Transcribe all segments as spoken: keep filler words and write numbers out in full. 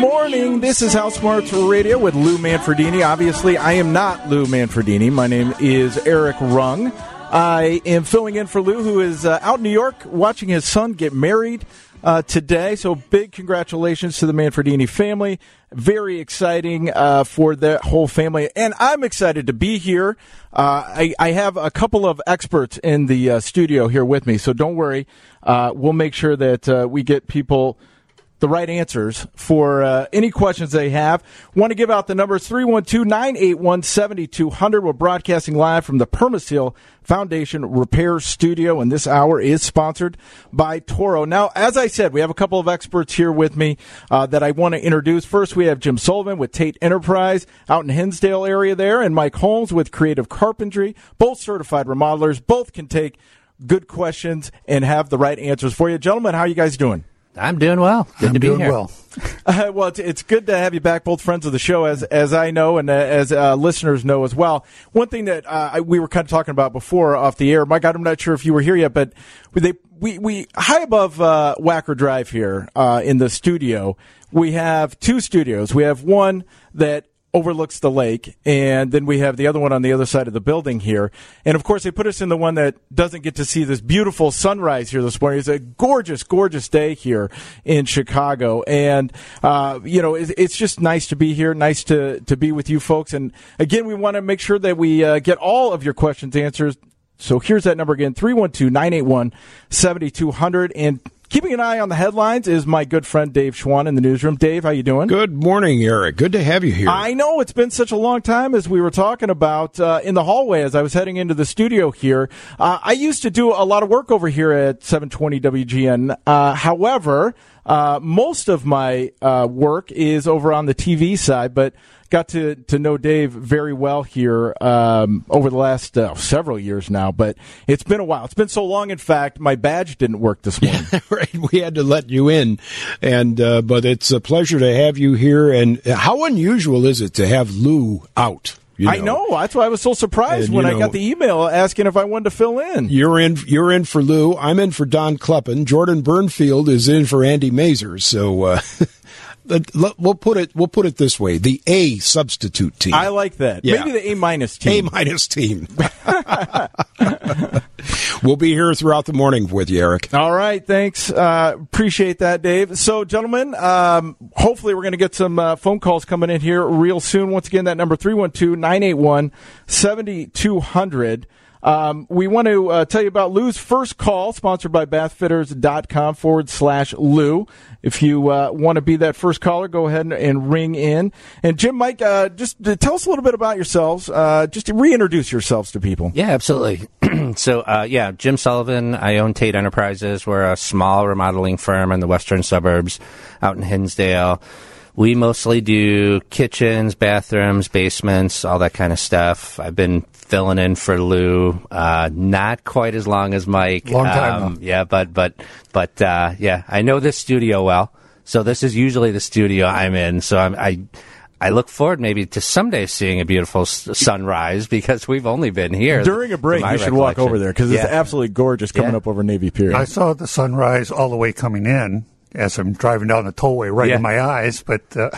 morning. This is House Smarts Radio with Lou Manfredini. Obviously, I am not Lou Manfredini. My name is Eric Rung. I am filling in for Lou, who is uh, out in New York watching his son get married uh, today. So big congratulations to the Manfredini family. Very exciting uh, for the whole family. And I'm excited to be here. Uh, I, I have a couple of experts in the uh, studio here with me, so don't worry. Uh, we'll make sure that uh, we get people the right answers for uh, any questions they have. Want to give out the numbers three one two, nine eight one, seven two zero zero. We're broadcasting live from the Permaseal Foundation Repair Studio, and this hour is sponsored by Toro. Now, as I said, we have a couple of experts here with me uh, that I want to introduce. First, we have Jim Sullivan with Tate Enterprise out in Hinsdale area there, and Mike Holmes with Creative Carpentry, both certified remodelers. Both can take good questions and have the right answers for you. Gentlemen, how are you guys doing? I'm doing well. Good I'm to be doing here. Well, uh, well, it's, it's good to have you back, both friends of the show, as as I know and uh, as uh, listeners know as well. One thing that uh, I, we were kind of talking about before off the air, Mike, I'm not sure if you were here yet, but they we we high above uh, Wacker Drive here uh, in the studio, we have two studios. We have one that overlooks the lake, and then we have the other one on the other side of the building here. And, of course, they put us in the one that doesn't get to see this beautiful sunrise here this morning. It's a gorgeous, gorgeous day here in Chicago. And, uh, you know, it's, it's just nice to be here, nice to, to be with you folks. And, again, we want to make sure that we uh, get all of your questions answered. So here's that number again, three one two, nine eight one, seven two zero zero. And keeping an eye on the headlines is my good friend Dave Schwann in the newsroom. Dave, how you doing? good morning, Eric. Good to have you here. I know it's been such a long time, as we were talking about uh, in the hallway as I was heading into the studio here. Uh, I used to do a lot of work over here at seven twenty W G N. Uh, however, uh, most of my uh, work is over on the T V side, but got to, to know Dave very well here um, over the last uh, several years now, but it's been a while. It's been so long, in fact, my badge didn't work this morning. Yeah, right. We had to let you in, and uh, but it's a pleasure to have you here. And how unusual is it to have Lou out? You know? I know. That's why I was so surprised And, when you I know, got the email asking if I wanted to fill in. You're in. You're in for Lou. I'm in for Don Kleppen. Jordan Burnfield is in for Andy Mazur. So. Uh, We'll put it. We'll put it this way: the A substitute team. I like that. Yeah. Maybe the A minus team. A minus team. We'll be here throughout the morning with you, Eric. All right, thanks. Uh, appreciate that, Dave. So, gentlemen, um, hopefully we're going to get some uh, phone calls coming in here real soon. Once again, that number three one two, nine eight one, seven two zero zero. Um, we want to uh, tell you about Lou's first call, sponsored by bathfitters.com forward slash Lou. If you uh, want to be that first caller, go ahead and, and ring in. And Jim, Mike, uh, just uh, tell us a little bit about yourselves. Uh, just to reintroduce yourselves to people. Yeah, absolutely. so, uh, yeah, Jim Sullivan. I own Tate Enterprises. We're a small remodeling firm in the western suburbs out in Hinsdale. We mostly do kitchens, bathrooms, basements, all that kind of stuff. I've been filling in for Lou, uh, not quite as long as Mike. Long time, um, though. Yeah, but, but, but, uh, yeah, I know this studio well. So this is usually the studio I'm in. So I'm, I, I look forward maybe to someday seeing a beautiful s- sunrise, because we've only been here. During a break, you should walk over there, because it's Yeah. absolutely gorgeous coming Yeah. up over Navy Pier. I saw the sunrise all the way coming in as I'm driving down the tollway, right Yeah. in my eyes. But uh,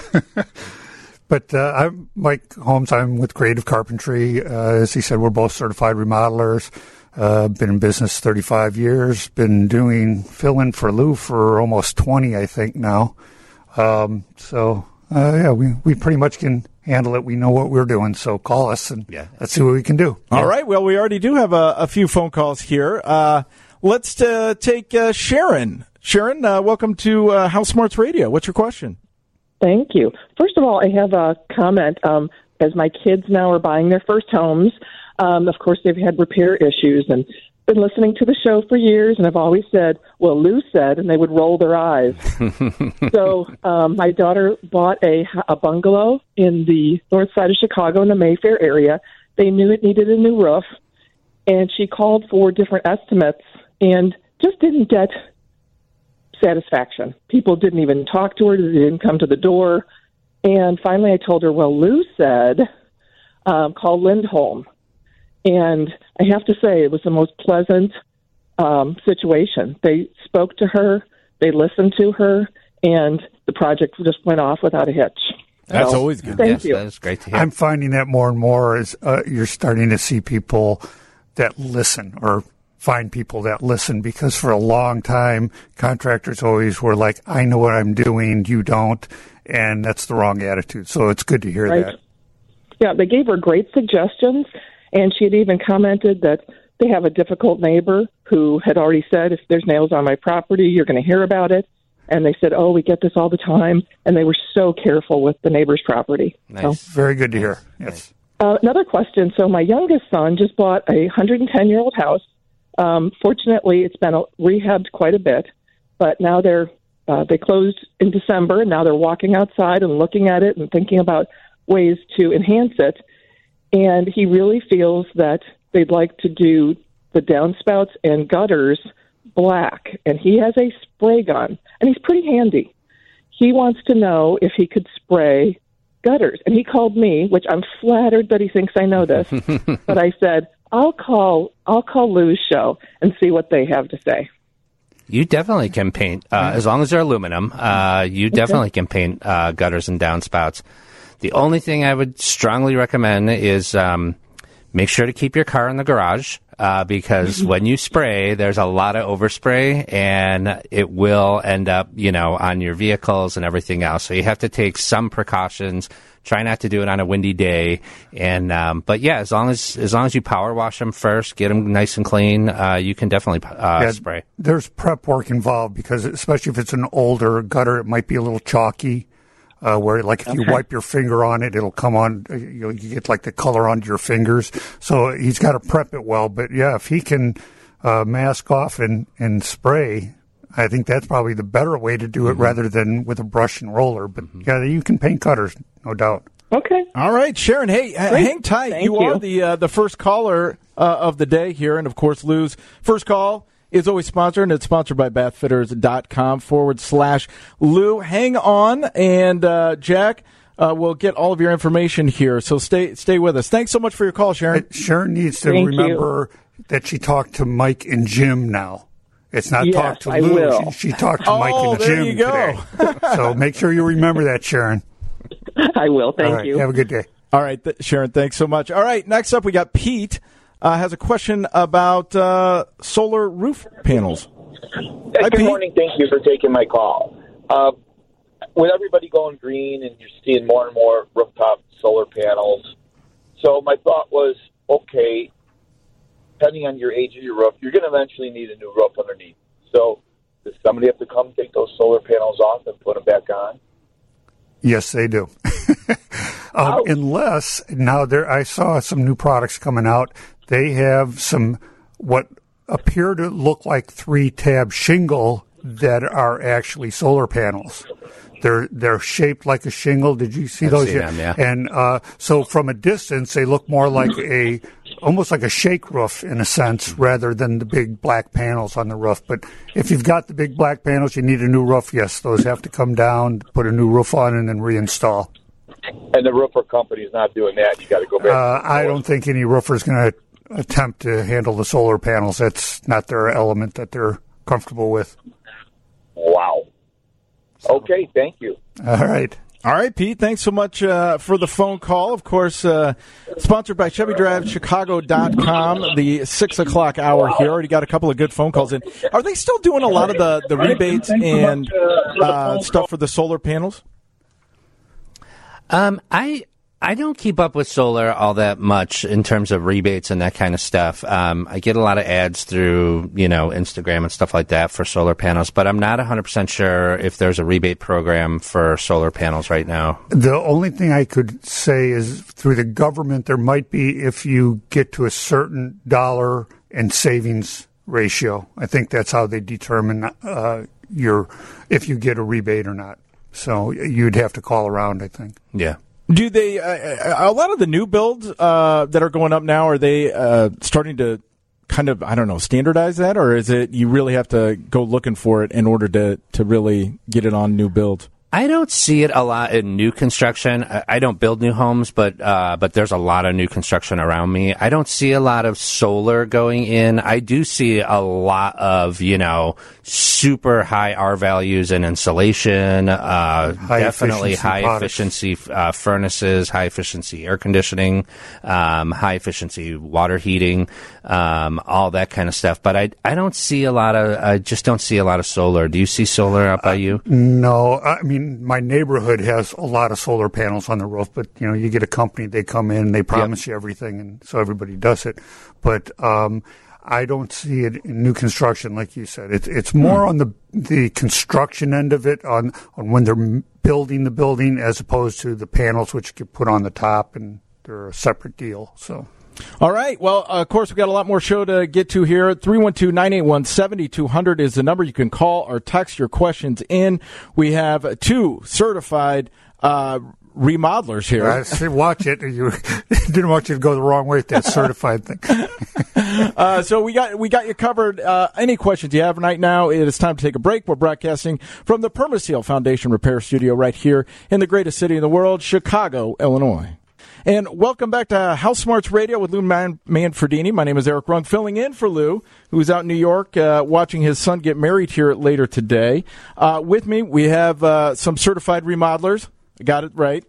but uh, I'm Mike Holmes. I'm with Creative Carpentry. Uh, as he said, we're both certified remodelers. Uh, been in business thirty-five years. Been doing fill-in for Lou for almost twenty, I think, now. Um, so, uh, yeah, we, we pretty much can handle it. We know what we're doing, so call us, and Yeah. let's see what we can do. All right. Well, we already do have a, a few phone calls here. Uh, let's uh, take uh, Sharon. Sharon, uh, welcome to uh, House Smarts Radio. What's your question? Thank you. First of all, I have a comment. Um, as my kids now are buying their first homes, um, of course, they've had repair issues and been listening to the show for years, and I've always said, well, Lou said, and they would roll their eyes. So um, my daughter bought a, a bungalow in the north side of Chicago in the Mayfair area. They knew it needed a new roof, and she called for different estimates and just didn't get satisfaction. People didn't even talk to her. They didn't come to the door. And finally I told her, well, Lou said, um, call Lindholm. And I have to say, it was the most pleasant um, situation. They spoke to her. They listened to her. and the project just went off without a hitch. That's So, always good. Thank yes, you. that is great to hear. I'm finding that more and more as uh, you're starting to see people that listen or find people that listen, because for a long time, contractors always were like, I know what I'm doing, you don't, and that's the wrong attitude. So it's good to hear Right. that. Yeah, they gave her great suggestions, and she had even commented that they have a difficult neighbor who had already said, if there's nails on my property, you're going to hear about it. And they said, oh, we get this all the time. And they were so careful with the neighbor's property. Nice. So, Very good to hear. Yes. uh, another question. So my youngest son just bought a one hundred ten-year-old house. Um, fortunately, it's been rehabbed quite a bit. But now they're uh, they closed in December, and now they're walking outside and looking at it and thinking about ways to enhance it. And he really feels that they'd like to do the downspouts and gutters black, and he has a spray gun, and he's pretty handy. He wants to know if he could spray gutters, and he called me, which I'm flattered that he thinks I know this, but I said, I'll call I'll call Lou's show and see what they have to say. You definitely can paint, uh, as long as they're aluminum, uh, you definitely can paint uh, gutters and downspouts. The only thing I would strongly recommend is um, make sure to keep your car in the garage, uh, because when you spray, there's a lot of overspray, and it will end up, you know, on your vehicles and everything else. So you have to take some precautions. Try not to do it on a windy day, and um, but yeah, as long as as long as you power wash them first, get them nice and clean, uh, you can definitely uh, Yeah, spray. There's prep work involved, because especially if it's an older gutter, it might be a little chalky. Uh, where, like, if you Okay. wipe your finger on it, it'll come on, uh, you know, you get, like, the color onto your fingers. So he's got to prep it well. But, yeah, if he can uh, mask off and, and spray, I think that's probably the better way to do it Mm-hmm. rather than with a brush and roller. But, yeah, you can paint gutters, no doubt. Okay. All right, Sharon. Hey, h- Great. hang tight. Thank you, you. are the uh, the first caller uh, of the day here, and of course, Lou's first call is always sponsored, and it's sponsored by bathfitters.com forward slash Lou. Hang on, and uh, Jack uh, will get all of your information here. So stay stay with us. Thanks so much for your call, Sharon. Uh, Sharon needs to Thank you. remember that she talked to Mike and Jim now. It's not Yes, talk to I Lou. will. She, she talked to Oh, Mike and there Jim you go. today. So make sure you remember that, Sharon. I will. Thank All right, you. have a good day. All right, th- Sharon, thanks so much. All right, next up we got Pete. Uh, has a question about uh, solar roof panels. Yeah, Hi, good Pete. morning. Thank you for taking my call. Uh, with everybody going green and you're seeing more and more rooftop solar panels, so my thought was, okay, depending on your age of your roof, you're going to eventually need a new roof underneath. So does somebody have to come take those solar panels off and put them back on? Yes, they do. um, unless now there, I saw some new products coming out. They have some what appear to look like three-tab shingle that are actually solar panels. They're they're shaped like a shingle. Did you see I've those seen yet? them, yeah. And uh, so from a distance, they look more like a almost like a shake roof in a sense, rather than the big black panels on the roof. But if you've got the big black panels, you need a new roof. Yes, those have to come down, put a new roof on, and then reinstall. And the roofer company's not doing that. You got to go back. Uh, I don't think any roofer's going to attempt to handle the solar panels. That's not their element that they're comfortable with. Wow. Okay, thank you. All right. All right, Pete, thanks so much uh, for the phone call. Of course, uh, sponsored by Chevy Drive Chicago dot com, the six o'clock hour here. Already got a couple of good phone calls in. Are they still doing a lot of the, the rebates and uh, stuff for the solar panels? Um, I I don't keep up with solar all that much in terms of rebates and that kind of stuff. Um, I get a lot of ads through, you know, Instagram and stuff like that for solar panels, but I'm not one hundred percent sure if there's a rebate program for solar panels right now. The only thing I could say is through the government, there might be if you get to a certain dollar and savings ratio. I think that's how they determine uh, your if you get a rebate or not. So you'd have to call around, I think. Yeah. Do they, uh, a lot of the new builds uh, that are going up now, are they uh, starting to kind of, I don't know, standardize that? Or is it you really have to go looking for it in order to, to really get it on new builds? I don't see it a lot in new construction. I, I don't build new homes, but uh, but there's a lot of new construction around me. I don't see a lot of solar going in. I do see a lot of, you know, super high R values in insulation, uh, high definitely efficiency high products. efficiency uh, furnaces, high efficiency air conditioning, um, high efficiency water heating, um, all that kind of stuff. But I I don't see a lot of. I just don't see a lot of solar. Do you see solar out by you? No, I mean, my neighborhood has a lot of solar panels on the roof, but, you know, you get a company, they come in, they promise you everything, and so everybody does it. But um, I don't see it in new construction, like you said. It's it's more Hmm. on the the construction end of it, on, on when they're m- building the building, as opposed to the panels, which get put on the top, and they're a separate deal, so... All right. Well, uh, of course, we've got a lot more show to get to here. three one two, nine eight one, seven two zero zero is the number. You can call or text your questions in. We have two certified uh, remodelers here. I say, watch it. You didn't want you to go the wrong way with that certified thing. Uh, so we got we got you covered. Uh, any questions you have right now, it is time to take a break. We're broadcasting from the Permaseal Foundation Repair Studio right here in the greatest city in the world, Chicago, Illinois. And welcome back to House Smarts Radio with Lou Man- Manfredini. My name is Eric Rung, filling in for Lou, who's out in New York uh, watching his son get married here later today. Uh, with me, we have uh, some certified remodelers. I got it right.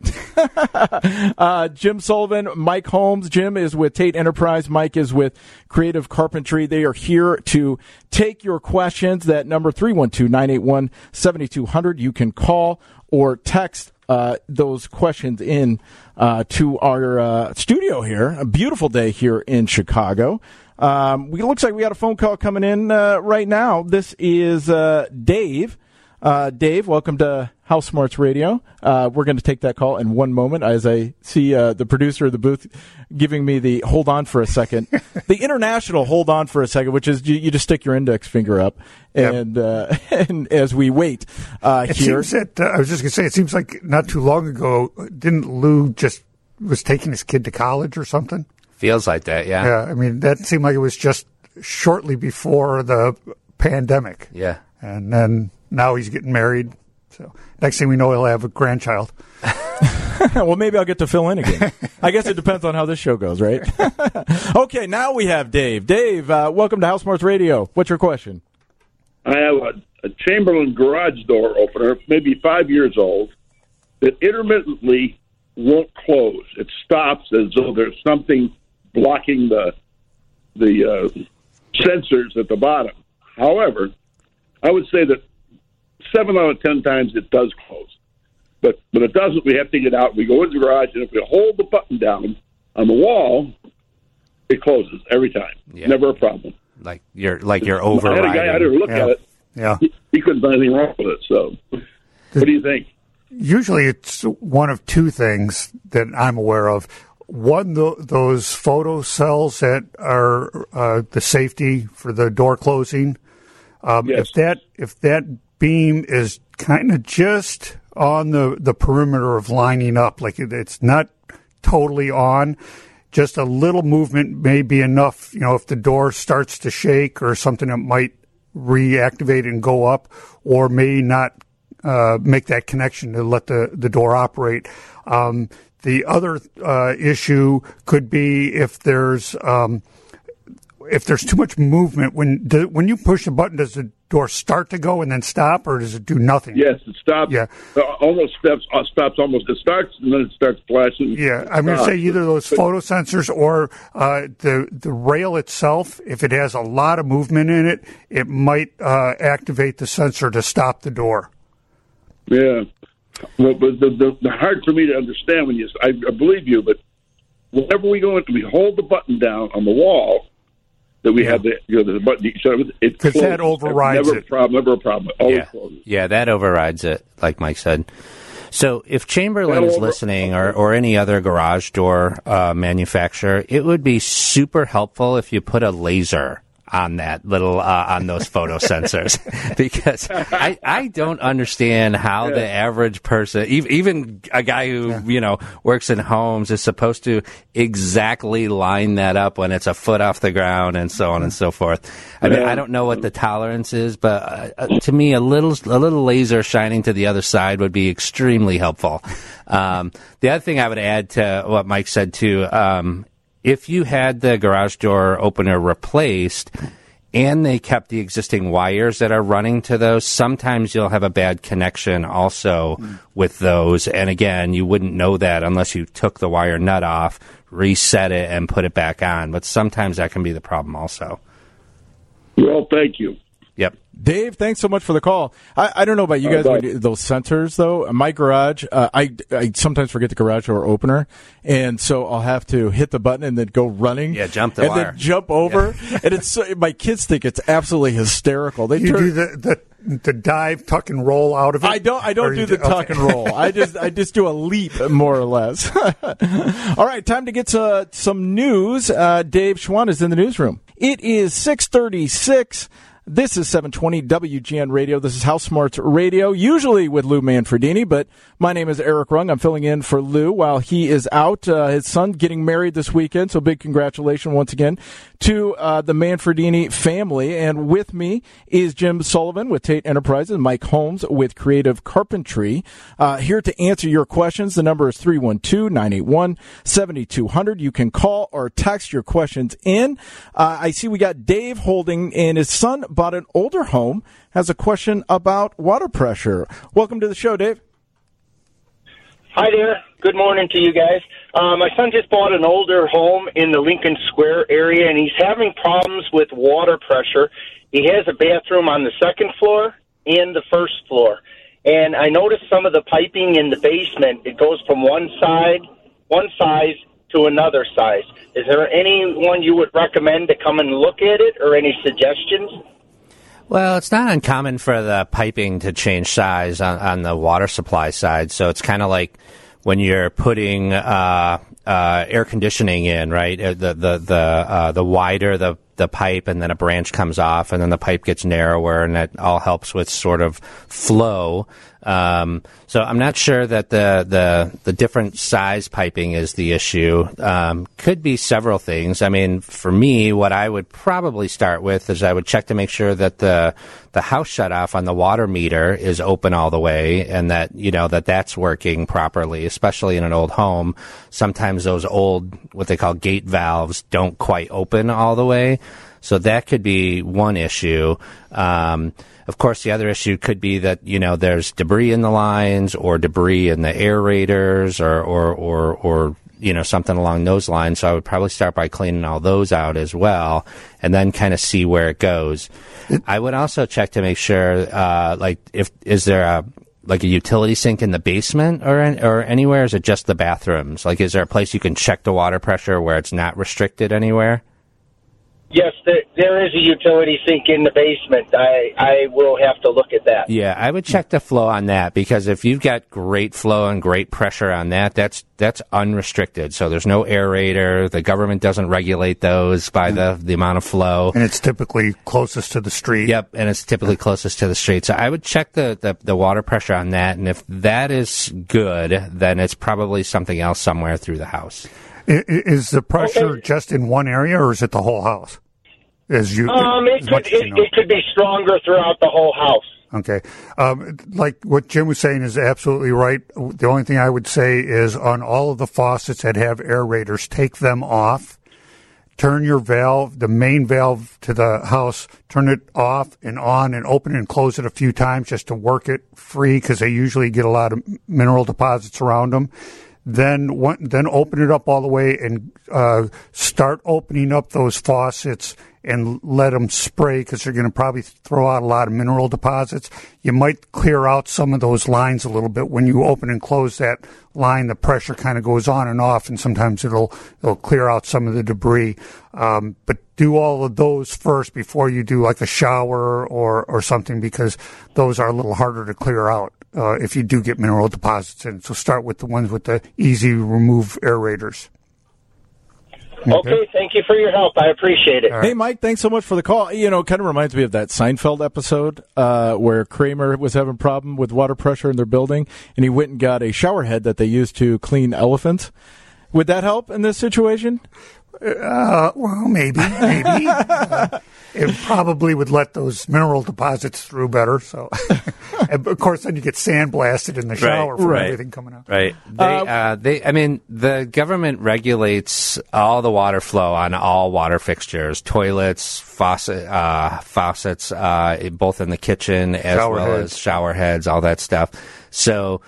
uh, Jim Sullivan, Mike Holmes. Jim is with Tate Enterprise. Mike is with Creative Carpentry. They are here to take your questions. That number, three one two, nine eight one, seven two zero zero. You can call or text Uh, those questions in uh, to our uh, studio here. A beautiful day here in Chicago. Um, we, it looks like we got a phone call coming in uh, right now. This is uh, Dave. Uh, Dave, welcome to House Smarts Radio. Uh, we're going to take that call in one moment as I see uh, the producer of the booth giving me the hold on for a second. The international hold on for a second, which is you, you just stick your index finger up. And, uh, and as we wait uh, It here. seems that, uh, I was just going to say, it seems like not too long ago, didn't Lou just was taking his kid to college or something? Feels like that, yeah. Yeah, I mean, that seemed like it was just shortly before the pandemic. Yeah. And then now he's getting married. So next thing we know, he'll have a grandchild. Well, maybe I'll get to fill in again. I guess it depends on how this show goes, right? Okay, now we have Dave. Dave, uh, welcome to House Smarts Radio. What's your question? I have a, a Chamberlain garage door opener, maybe five years old, that intermittently won't close. It stops as though there's something blocking the the uh, sensors at the bottom. However, I would say that seven out of ten times it does close. But when it doesn't, we have to get out. We go in the garage, and if we hold the button down on the wall, it closes every time. Yeah. Never a problem. Like you're like you're I had a overriding. guy out there look Yeah. at it. Yeah. He, he couldn't find anything wrong with it. So, what do you think? Usually it's one of two things that I'm aware of. One, th- those photo cells that are uh, the safety for the door closing. Um, Yes. If that if that beam is kind of just on the, the perimeter of lining up, like it, it's not totally on, just a little movement may be enough. You know, if the door starts to shake or something, that might reactivate and go up, or may not uh, make that connection to let the, the door operate. Um, the other uh, issue could be if there's um, if there's too much movement. When do, when you push a button, does the door start to go and then stop, or does it do nothing? Yes, it stops. Yeah. Uh, almost steps uh, stops. Almost it starts and then it starts flashing. Yeah, I'm going to say either those photo sensors or uh, the the rail itself. If it has a lot of movement in it, it might uh, activate the sensor to stop the door. Yeah. Well, but the, the, the hard for me to understand when you, I, I believe you, but whenever we go in, we hold the button down on the wall that we Yeah. have the, you know, the button, you shut it, it 'Cause that closes. overrides never it. A problem, never a problem. It always Yeah. closes. Yeah, that overrides it, like Mike said. So if Chamberlain is That'll over- listening, or, or any other garage door uh, manufacturer, it would be super helpful if you put a laser on that little uh, on those photo sensors because I, I don't understand how yeah. the average person, even a guy who yeah. you know works in homes, is supposed to exactly line that up when it's a foot off the ground and so on and so forth. I yeah. mean, I don't know what the tolerance is, but uh, to me, a little a little laser shining to the other side would be extremely helpful. Um, the other thing I would add to what Mike said too. Um, If you had the garage door opener replaced and they kept the existing wires that are running to those, sometimes you'll have a bad connection also mm. with those. And again, you wouldn't know that unless you took the wire nut off, reset it, and put it back on. But sometimes that can be the problem also. Well, thank you. Yep. Dave, thanks so much for the call. I, I don't know about you guys, uh, those sensors, though. My garage, uh, I, I sometimes forget the garage door opener, and so I'll have to hit the button and then go running. Yeah, jump the and wire. And then jump over. Yeah. And it's my kids think it's absolutely hysterical. They you turn, do the, the, the dive, tuck, and roll out of it? I don't I don't do the do, tuck okay. and roll. I just I just do a leap, more or less. All right, time to get to some news. Uh, Dave Schwann is in the newsroom. It is six thirty-six. This is seven twenty W G N Radio. This is House Smarts Radio, usually with Lou Manfredini, but my name is Eric Rung. I'm filling in for Lou while he is out. Uh, his son getting married this weekend, so big congratulations once again to uh, the Manfredini family. And with me is Jim Sullivan with Tate Enterprises, Mike Holmes with Creative Carpentry. Uh, here to answer your questions. The number is three one two, nine eight one, seven two zero zero. You can call or text your questions in. Uh, I see we got Dave holding, and his son bought an older home, has a question about water pressure. Welcome to the show, Dave. Hi there. Good morning to you guys. Uh, my son just bought an older home in the Lincoln Square area, and he's having problems with water pressure. He has a bathroom on the second floor and the first floor. And I noticed some of the piping in the basement, it goes from one side, one size to another size. Is there anyone you would recommend to come and look at it, or any suggestions? Well, it's not uncommon for the piping to change size on, on the water supply side. So it's kind of like when you're putting uh, uh, air conditioning in, right? The the the uh, the wider the the pipe, and then a branch comes off, and then the pipe gets narrower, and that all helps with sort of flow. Um, so I'm not sure that the, the, the different size piping is the issue. Um, could be several things. I mean, for me, what I would probably start with is I would check to make sure that the, the house shutoff on the water meter is open all the way, and that, you know, that that's working properly, especially in an old home. Sometimes those old, what they call gate valves, don't quite open all the way. So that could be one issue. Um, of course, the other issue could be that, you know, there's debris in the lines, or debris in the aerators, or, or, or, or, you know, something along those lines. So I would probably start by cleaning all those out as well, and then kind of see where it goes. I would also check to make sure, uh, like, if, is there a, like a utility sink in the basement or or anywhere? Is it just the bathrooms? Like, is there a place you can check the water pressure where it's not restricted anywhere? Yes, there, there is a utility sink in the basement. I, I will have to look at that. Yeah, I would check the flow on that, because if you've got great flow and great pressure on that, that's that's unrestricted. So there's no aerator. The government doesn't regulate those by the, the amount of flow. And it's typically closest to the street. Yep, and it's typically closest to the street. So I would check the, the, the water pressure on that, and if that is good, then it's probably something else somewhere through the house. Is the pressure okay. just in one area, or is it the whole house? As you, um, it could it, you know. it could be stronger throughout the whole house. Okay, um, like what Jim was saying is absolutely right. The only thing I would say is on all of the faucets that have aerators, take them off. Turn your valve, the main valve to the house, turn it off and on, and open and close it a few times just to work it free, because they usually get a lot of mineral deposits around them. Then one, then open it up all the way and uh, start opening up those faucets and let them spray, because they're going to probably throw out a lot of mineral deposits. You might clear out some of those lines a little bit. When you open and close that line, the pressure kind of goes on and off, and sometimes it'll it'll clear out some of the debris. Um, but do all of those first before you do like a shower or, or something, because those are a little harder to clear out uh, if you do get mineral deposits in. So start with the ones with the easy remove aerators. Okay, thank you for your help. I appreciate it. Right. Hey, Mike, thanks so much for the call. You know, it kind of reminds me of that Seinfeld episode uh, where Kramer was having a problem with water pressure in their building, and he went and got a shower head that they used to clean elephants. Would that help in this situation? Uh, well, maybe, maybe. uh, it probably would let those mineral deposits through better. So, and of course, then you get sandblasted in the shower right, from right, everything coming out. Right. They, uh, uh, they, I mean, the government regulates all the water flow on all water fixtures, toilets, faucet, uh, faucets, uh, both in the kitchen as shower well heads. as shower heads, all that stuff. So,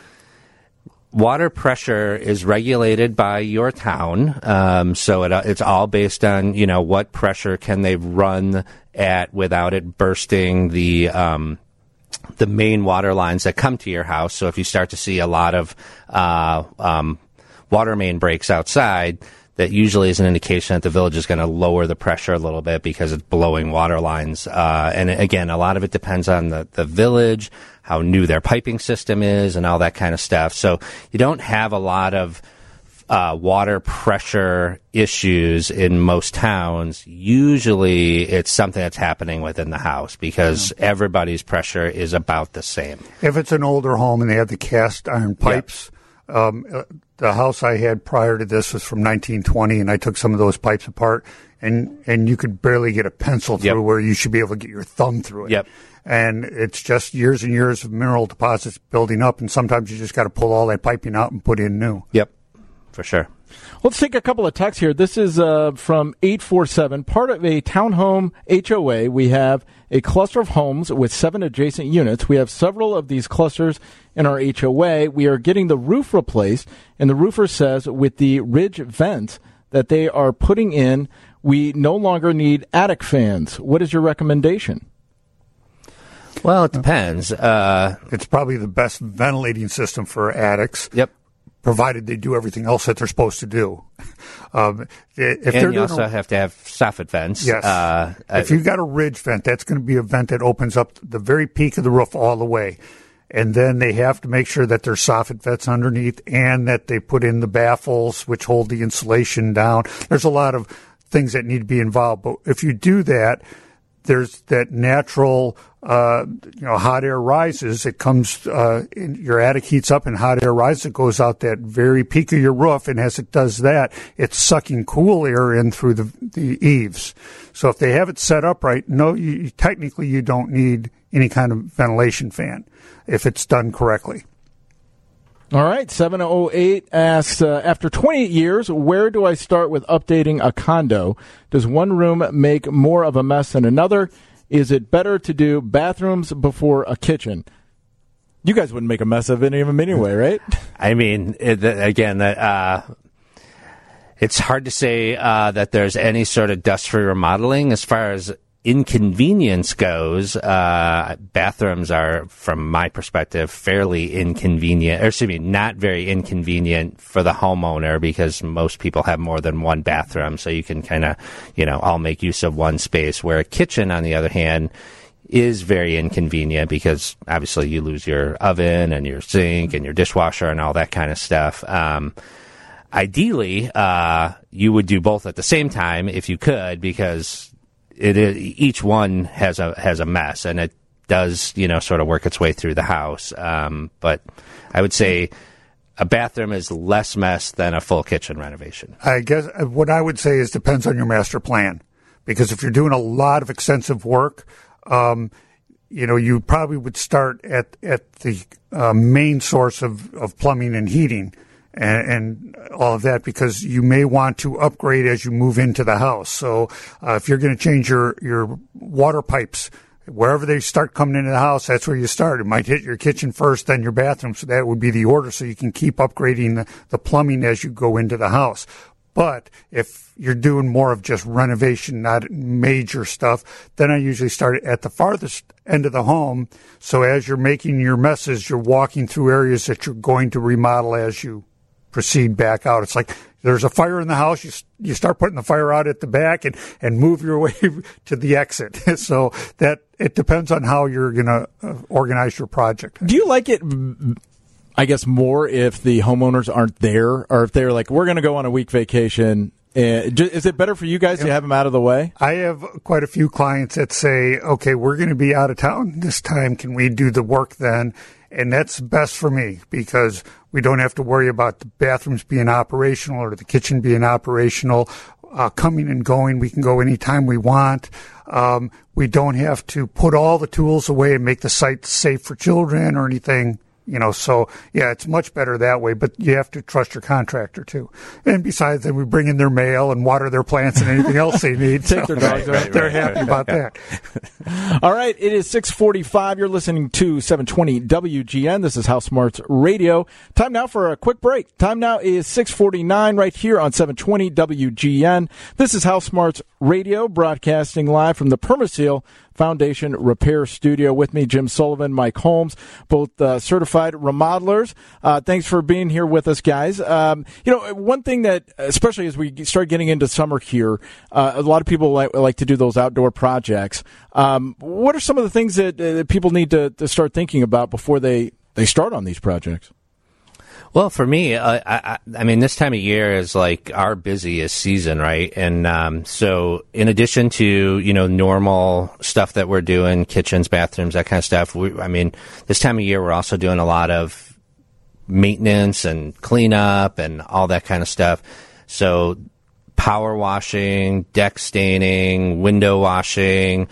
water pressure is regulated by your town, um, so it, it's all based on, you know, what pressure can they run at without it bursting the um, the main water lines that come to your house. So if you start to see a lot of uh, um, water main breaks outside, that usually is an indication that the village is going to lower the pressure a little bit because it's blowing water lines. Uh, and again, a lot of it depends on the, the village, how new their piping system is, and all that kind of stuff. So you don't have a lot of uh, water pressure issues in most towns. Usually it's something that's happening within the house because yeah. everybody's pressure is about the same. If it's an older home and they have the cast iron pipes, yep. um, the house I had prior to this was from nineteen twenty, and I took some of those pipes apart, and, and you could barely get a pencil through yep. where you should be able to get your thumb through it. Yep. And it's just years and years of mineral deposits building up, and sometimes you just got to pull all that piping out and put in new. Yep, for sure. Let's take a couple of texts here. This is uh, from eight four seven. Part of a townhome H O A, we have a cluster of homes with seven adjacent units. We have several of these clusters in our H O A. We are getting the roof replaced, and the roofer says with the ridge vents that they are putting in, we no longer need attic fans. What is your recommendation? Well, it depends. Uh, it's probably the best ventilating system for attics. Yep. Provided they do everything else that they're supposed to do. Um, if and they're you also a, have to have soffit vents. Yes. Uh, if you've got a ridge vent, that's going to be a vent that opens up the very peak of the roof all the way. And then they have to make sure that there's soffit vents underneath and that they put in the baffles, which hold the insulation down. There's a lot of things that need to be involved. But if you do that, there's that natural, uh, you know, hot air rises. It comes, uh, in, your attic heats up and hot air rises. It goes out that very peak of your roof. And as it does that, it's sucking cool air in through the, the eaves. So if they have it set up right, no, you, technically you don't need any kind of ventilation fan if it's done correctly. All right, seven oh eight asks, uh, after twenty-eight years, where do I start with updating a condo? Does one room make more of a mess than another? Is it better to do bathrooms before a kitchen? You guys wouldn't make a mess of any of them anyway, right? I mean, it, again, that uh, it's hard to say uh, that there's any sort of dust-free remodeling. As far as inconvenience goes, uh, bathrooms are, from my perspective, fairly inconvenient, or excuse me, not very inconvenient for the homeowner because most people have more than one bathroom, so you can kind of, you know, all make use of one space, where a kitchen, on the other hand, is very inconvenient because obviously you lose your oven and your sink and your dishwasher and all that kind of stuff. Um, ideally, uh, you would do both at the same time if you could, because It is, each one has a has a mess, and it does, you know, sort of work its way through the house. Um, but I would say a bathroom is less mess than a full kitchen renovation. I guess what I would say is depends on your master plan, because if you're doing a lot of extensive work, um, you know, you probably would start at at the uh, main source of, of plumbing and heating. And, and all of that, because you may want to upgrade as you move into the house. So uh, if you're going to change your, your water pipes, wherever they start coming into the house, that's where you start. It might hit your kitchen first, then your bathroom. So that would be the order, so you can keep upgrading the, the plumbing as you go into the house. But if you're doing more of just renovation, not major stuff, then I usually start at the farthest end of the home. So as you're making your messes, you're walking through areas that you're going to remodel as you proceed back out. It's like there's a fire in the house. You you start putting the fire out at the back and, and move your way to the exit. So that it depends on how you're going to uh, organize your project. Do you like it, I guess, more if the homeowners aren't there, or if they're like, we're going to go on a week vacation Uh, is it better for you guys to have them out of the way? I have quite a few clients that say, okay, we're going to be out of town this time. Can we do the work then? And that's best for me because we don't have to worry about the bathrooms being operational or the kitchen being operational, uh, coming and going. We can go anytime we want. Um, we don't have to put all the tools away and make the site safe for children or anything. You know, so, yeah, it's much better that way, but you have to trust your contractor, too. And besides, then we bring in their mail and water their plants and anything else they need. Take so their dogs they're, out. They're happy about that. All right, it is six forty-five. You're listening to seven twenty W G N. This is House Smarts Radio. Time now for a quick break. Time now is six forty-nine right here on seven twenty W G N. This is House Smarts Radio, broadcasting live from the Permaseal Foundation Repair Studio. With me, Jim Sullivan, Mike Holmes, both uh, certified remodelers. Uh, thanks for being here with us, guys. Um, you know, one thing that, especially as we start getting into summer here, uh, a lot of people like, like to do those outdoor projects. Um, what are some of the things that, uh, that people need to, to start thinking about before they, they start on these projects? Well, for me, uh, I, I mean, this time of year is like our busiest season, right? And um, so in addition to, you know, normal stuff that we're doing, kitchens, bathrooms, that kind of stuff, we, I mean, this time of year we're also doing a lot of maintenance and cleanup and all that kind of stuff. So power washing, deck staining, window washing,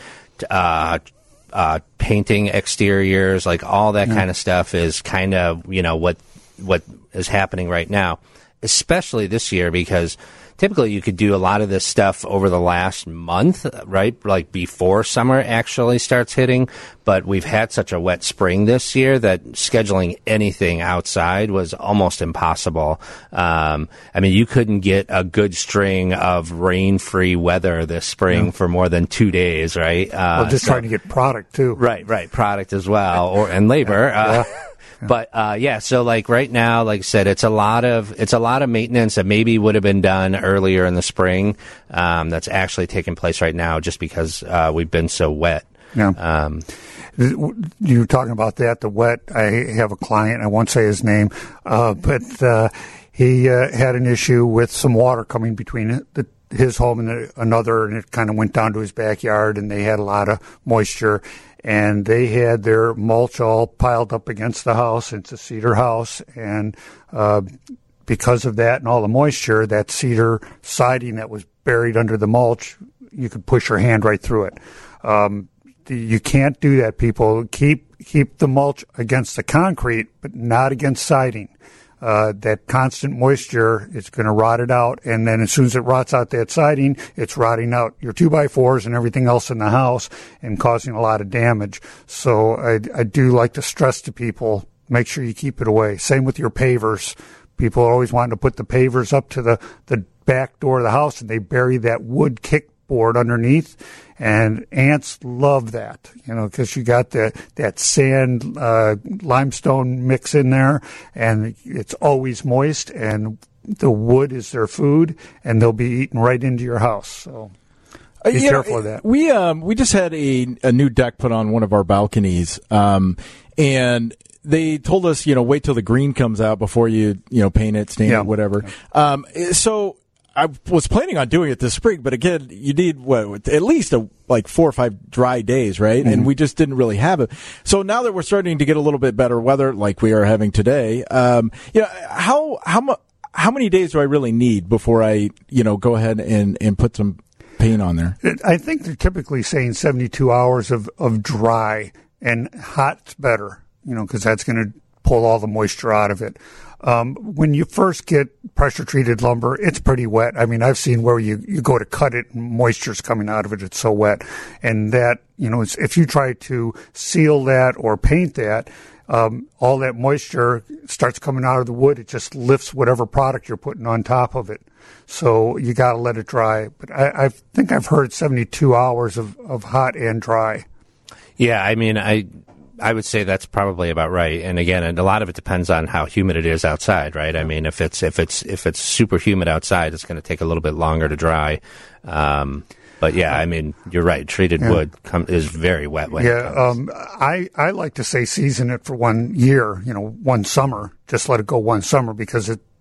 uh uh painting exteriors, like all that yeah. kind of stuff is kind of, you know, what what is happening right now, especially this year, because typically you could do a lot of this stuff over the last month, right? Like before summer actually starts hitting. But we've had such a wet spring this year that scheduling anything outside was almost impossible. Um, I mean, you couldn't get a good string of rain-free weather this spring yeah. for more than two days, right? Uh, well, just so, trying to get product too. Right, right. Product as well, or and labor. Yeah. Uh, yeah. But uh, yeah, so like right now, like I said, it's a lot of it's a lot of maintenance that maybe would have been done earlier in the spring. Um, that's actually taking place right now, just because uh, we've been so wet. Yeah. Um, you were talking about that, the wet. I have a client. I won't say his name, uh, but uh, he uh, had an issue with some water coming between the, his home and another, and it kind of went down to his backyard, and they had a lot of moisture. And they had their mulch all piled up against the house. It's a cedar house. And uh, because of that and all the moisture, that cedar siding that was buried under the mulch, you could push your hand right through it. Um, you can't do that, people. Keep keep the mulch against the concrete, but not against siding. Uh, that constant moisture is going to rot it out, and then as soon as it rots out that siding, it's rotting out your two by fours and everything else in the house and causing a lot of damage. So I, I do like to stress to people, make sure you keep it away. Same with your pavers. People are always wanting to put the pavers up to the, the back door of the house, and they bury that wood kickboard underneath. And ants love that, you know, because you got that that sand uh, limestone mix in there, and it's always moist, and the wood is their food, and they'll be eaten right into your house. So be uh, careful know, of that. We um we just had a a new deck put on one of our balconies, um, and they told us, you know, wait till the green comes out before you you know paint it, stain yeah. it, whatever. Um, so. I was planning on doing it this spring, but again, you need what at least a, like four or five dry days, right? Mm-hmm. And we just didn't really have it. So now that we're starting to get a little bit better weather, like we are having today, um, you know, how how mu- how many days do I really need before I, you know, go ahead and, and put some paint on there? I think they're typically saying seventy-two hours of, of dry, and hot's better, you know, because that's going to pull all the moisture out of it. Um, when you first get pressure-treated lumber, it's pretty wet. I mean, I've seen where you, you go to cut it and moisture's coming out of it. It's so wet. And that, you know, it's, if you try to seal that or paint that, um, all that moisture starts coming out of the wood. It just lifts whatever product you're putting on top of it. So you got to let it dry. But I, I think I've heard seventy-two hours of, of hot and dry. Yeah, I mean, I... I would say that's probably about right. And again, and a lot of it depends on how humid it is outside, right? I mean, if it's if it's if it's super humid outside, it's going to take a little bit longer to dry. Um, but yeah, I mean, you're right. Treated yeah. wood com- is very wet when yeah, it comes. Um, I I like to say season it for one year, you know, one summer. Just let it go one summer because it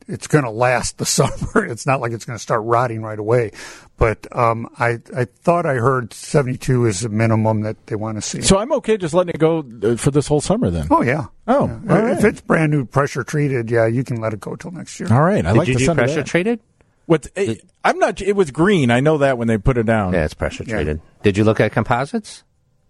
it's going to last the summer. It's not like it's going to start rotting right away. But um, I I thought I heard seventy-two is the minimum that they want to see. So I'm okay just letting it go uh, for this whole summer then. Oh yeah. Oh, yeah. all right. If it's brand new pressure treated, yeah, you can let it go till next year. All right. I Did like you the do sound of pressure that. treated? What? It, I'm not. It was green. I know that when they put it down. Yeah, it's pressure Yeah. treated. Did you look at composites?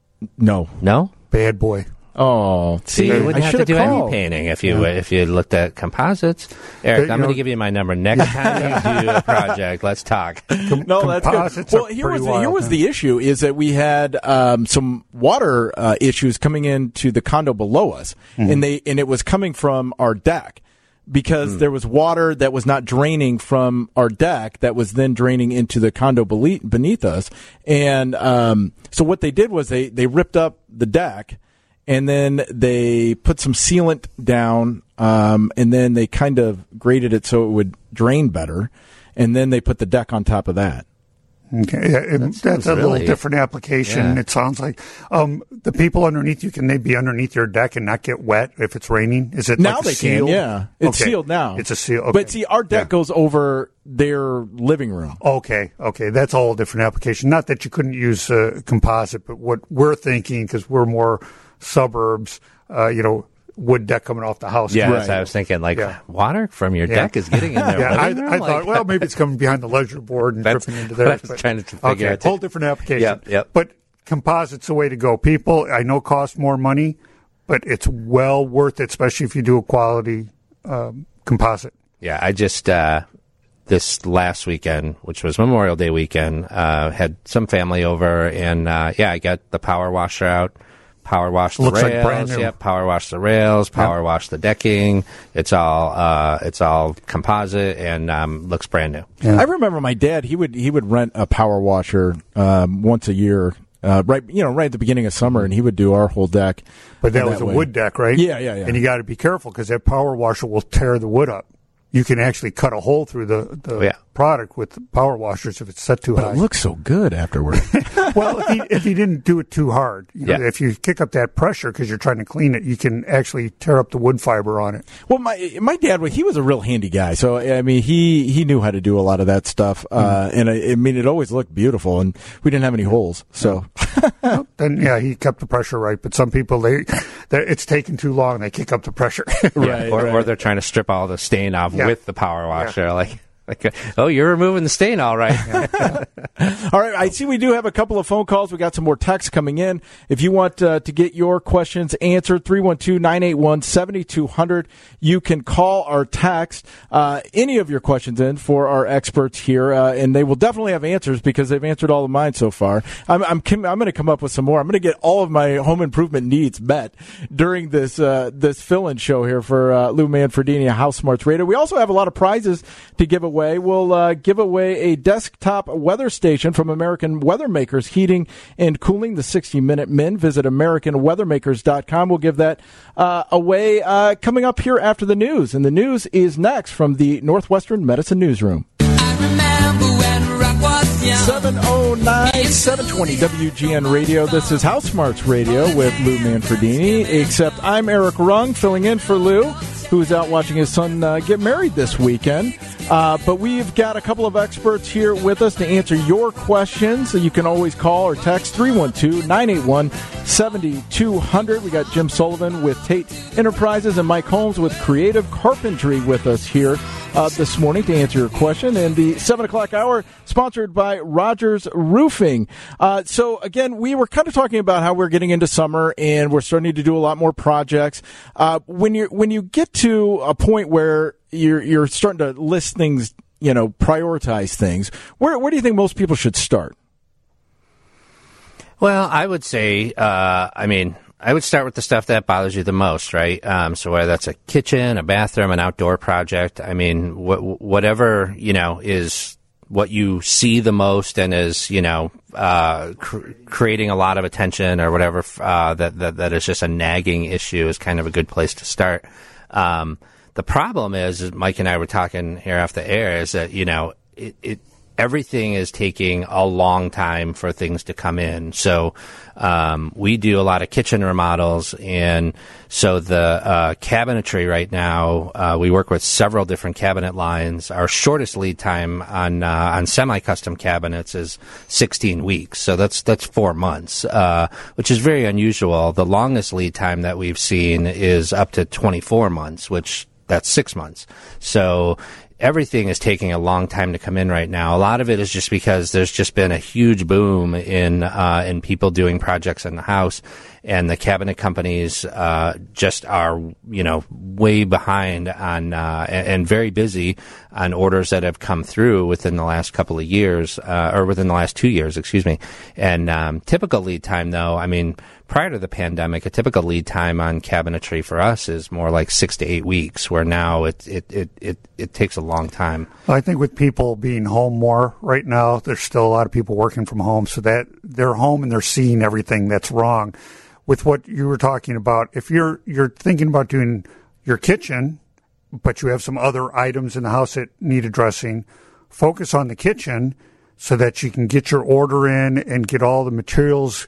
No. No. Bad boy. Oh, See, see, you wouldn't I have should to do called. any painting if you if you looked at composites. Eric, But, I'm you going to know- give you my number next time you do a project. Let's talk. No, that's good. Composites Well, are here was pretty the, here wild, was huh? the issue is that we had um, some water uh, issues coming into the condo below us, Mm-hmm. and they and it was coming from our deck because Mm. there was water that was not draining from our deck that was then draining into the condo bele- beneath us, and um, so what they did was they they ripped up the deck. And then they put some sealant down, um, and then they kind of graded it so it would drain better. And then they put the deck on top of that. Okay, yeah, it, that's sounds a little really- different application. Yeah. It sounds like um, the people underneath you, can they be underneath your deck and not get wet if it's raining? Is it Now like they sealed? can, yeah. It's Okay. sealed now. It's a seal. Okay. But see, our deck Yeah. goes over their living room. Okay, okay, that's a whole different application. Not that you couldn't use uh, composite, but what we're thinking, because we're more suburbs, uh, you know, wood deck coming off the house. Yeah, Right. that's what I was thinking. Like Yeah. water from your Yeah. deck is getting in there. Yeah, I, living room? I thought, Like- well, maybe it's coming behind the leisure board and That's dripping into what there. I was trying to figure okay, out, too. whole different application. Yep, yep. But composite's the way to go. People, I know, cost more money, but it's well worth it, especially if you do a quality um, composite. Yeah, I just uh, this last weekend, which was Memorial Day weekend, uh, had some family over, and uh, yeah, I got the power washer out. Power wash the Looks like rails. brand new. Yep, power wash the rails. Power wash the decking. It's all uh, it's all composite and um, looks brand new. I remember my dad. He would he would rent a power washer um, once a year, uh, right you know right at the beginning of summer, and he would do our whole deck. But that was a way. wood deck, right? Yeah, yeah, yeah. And you got to be careful because that power washer will tear the wood up. You can actually cut a hole through the, the Oh, yeah. product with power washers if it's set too But high. it looks so good afterward. well, if you, if you didn't do it too hard, you know, Yeah. if you kick up that pressure because you're trying to clean it, you can actually tear up the wood fiber on it. Well, my my dad, he was a real handy guy. So I mean, he he knew how to do a lot of that stuff, uh, and I, I mean, it always looked beautiful, and we didn't have any holes. So Then, yeah, he kept the pressure right. But some people, they, they it's taking too long. They kick up the pressure. Right, or, or right. they're trying to strip all the stain off Yeah. with the power washer. Like, like, oh, you're removing the stain, all right. All right, I see we do have a couple of phone calls. We got some more texts coming in. If you want uh, to get your questions answered, three one two, nine eight one, seven two zero zero. You can call or text uh, any of your questions in for our experts here, uh, and they will definitely have answers because they've answered all of mine so far. I'm I'm, I'm going to come up with some more. I'm going to get all of my home improvement needs met during this uh, this fill-in show here for uh, Lou Manfredini, House Smarts Radio. We also have a lot of prizes to give away. We'll uh, give away a desktop weather station from American Weathermakers Heating and Cooling, the sixty minute Min. Visit American Weathermakers dot com. We'll give that uh, away uh, coming up here after the news. And the news is next from the Northwestern Medicine Newsroom. seven oh nine, seven twenty W G N Radio. This is House Smarts Radio with Lou Manfredini, except I'm Eric Rung, filling in for Lou, who is out watching his son uh, get married this weekend. Uh, but we've got a couple of experts here with us to answer your questions. So you can always call or text three one two, nine eight one, seven two zero zero. We got Jim Sullivan with Tate Enterprises and Mike Holmes with Creative Carpentry with us here uh, this morning to answer your question. And the seven o'clock hour sponsored by Rogers Roofing. Uh, so, again, we were kind of talking about how we're getting into summer and we're starting to do a lot more projects. Uh, when you when you get to a point where you're you're starting to list things, you know, prioritize things, where where do you think most people should start? Well, I would say, uh, I mean, I would start with the stuff that bothers you the most, right? Um, so whether that's a kitchen, a bathroom, an outdoor project, I mean, wh- whatever, you know, is what you see the most and is, you know, uh, cr- creating a lot of attention or whatever, uh, that, that, that is just a nagging issue is kind of a good place to start. Um, the problem is, is Mike and I were talking here off the air, is that, you know, it, it everything is taking a long time for things to come in. So um, we do a lot of kitchen remodels, and so the uh, cabinetry right now, uh, we work with several different cabinet lines. Our shortest lead time on uh, on semi-custom cabinets is sixteen weeks, so that's that's four months, uh, which is very unusual. The longest lead time that we've seen is up to twenty-four months, which that's six months. So everything is taking a long time to come in right now. A lot of it is just because there's just been a huge boom in uh, in people doing projects in the house, and the cabinet companies uh, just are, you know, way behind on uh, and, and very busy on orders that have come through within the last couple of years, uh, or within the last two years, excuse me. And um, typical lead time, though, I mean, prior to the pandemic, a typical lead time on cabinetry for us is more like six to eight weeks, where now it it, it, it, it takes a long time. I think with people being home more right now, there's still a lot of people working from home, so that they're home and they're seeing everything that's wrong. With what you were talking about, if you're you're thinking about doing your kitchen, but you have some other items in the house that need addressing, focus on the kitchen so that you can get your order in and get all the materials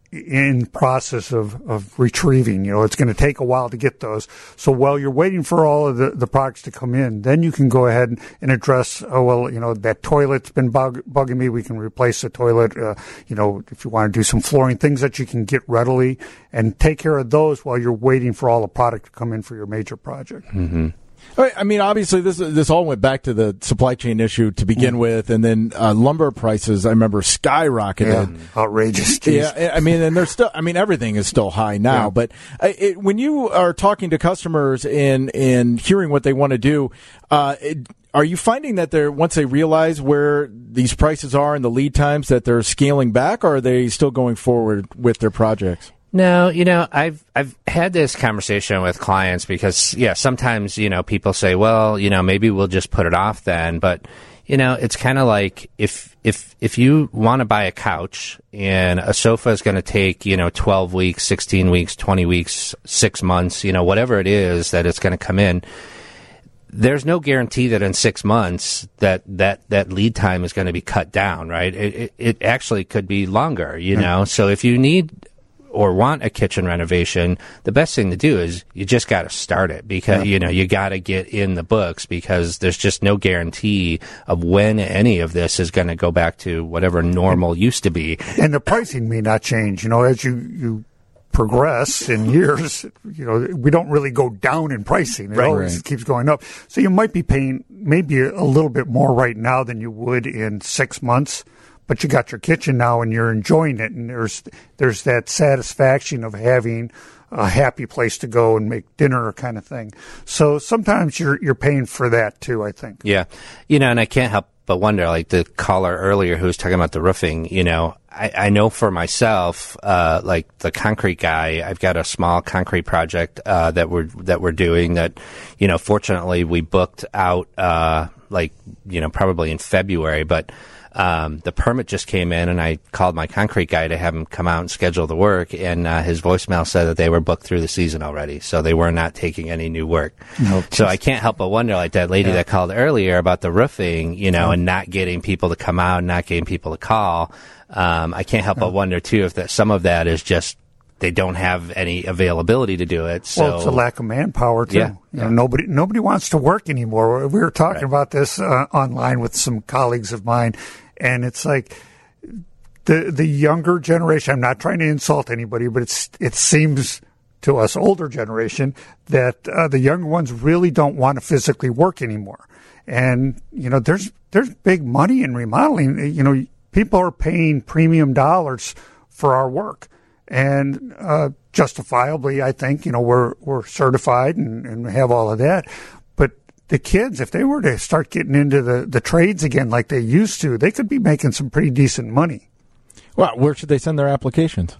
in process of, of retrieving. You know, it's going to take a while to get those. So while you're waiting for all of the, the products to come in, then you can go ahead and address, oh, well, you know, that toilet's been bug, bugging me. We can replace the toilet. Uh, you know, if you want to do some flooring, things that you can get readily, and take care of those while you're waiting for all the product to come in for your major project. Mm-hmm. I mean, obviously, this this all went back to the supply chain issue to begin mm. with, and then uh, lumber prices, I remember, skyrocketed. Yeah, outrageous. Geez. Yeah, I mean, and they're still. I mean, everything is still high now. Yeah. But uh, it, when you are talking to customers and and hearing what they want to do, uh, it, are you finding that they're, once they realize where these prices are and the lead times, that they're scaling back, or are they still going forward with their projects? No, you know, I've I've had this conversation with clients because, yeah, sometimes, you know, people say, well, you know, maybe we'll just put it off then. But, you know, it's kind of like if if if you want to buy a couch and a sofa is going to take, you know, twelve weeks, sixteen weeks, twenty weeks, six months, you know, whatever it is that it's going to come in, there's no guarantee that in six months that, that, that lead time is going to be cut down, right? It, it, it actually could be longer, you mm-hmm. know. So if you need or want a kitchen renovation, the best thing to do is you just got to start it, because, yeah. you know, you got to get in the books, because there's just no guarantee of when any of this is going to go back to whatever normal used to be. And the pricing may not change, you know, as you, you progress in years, you know, we don't really go down in pricing. It right, always right. keeps going up. So you might be paying maybe a little bit more right now than you would in six months. But you got your kitchen now and you're enjoying it, and there's there's that satisfaction of having a happy place to go and make dinner kind of thing. So sometimes you're you're paying for that too, I think. Yeah. You know, and I can't help but wonder, like the caller earlier who was talking about the roofing, you know, I, I know for myself, uh, like the concrete guy, I've got a small concrete project uh, that we're that we're doing that, you know, fortunately we booked out uh, like, you know, probably in February, but Um, the permit just came in, and I called my concrete guy to have him come out and schedule the work, and uh, his voicemail said that they were booked through the season already, so they were not taking any new work. No, so I can't help but wonder, like that lady yeah. that called earlier about the roofing, you know, yeah. and not getting people to come out, and not getting people to call. Um, I can't help yeah. but wonder, too, if that some of that is just they don't have any availability to do it. So. Well, it's a lack of manpower, too. Yeah. You know, nobody nobody wants to work anymore. We were talking right. about this uh, online with some colleagues of mine, and it's like the the younger generation, I'm not trying to insult anybody, but it's it seems to us older generation that uh, the younger ones really don't want to physically work anymore. And, you know, there's there's big money in remodeling. You know, people are paying premium dollars for our work. And uh, justifiably, I think, you know, we're we're certified and, and have all of that. But the kids, if they were to start getting into the, the trades again like they used to, they could be making some pretty decent money. Well, where should they send their applications?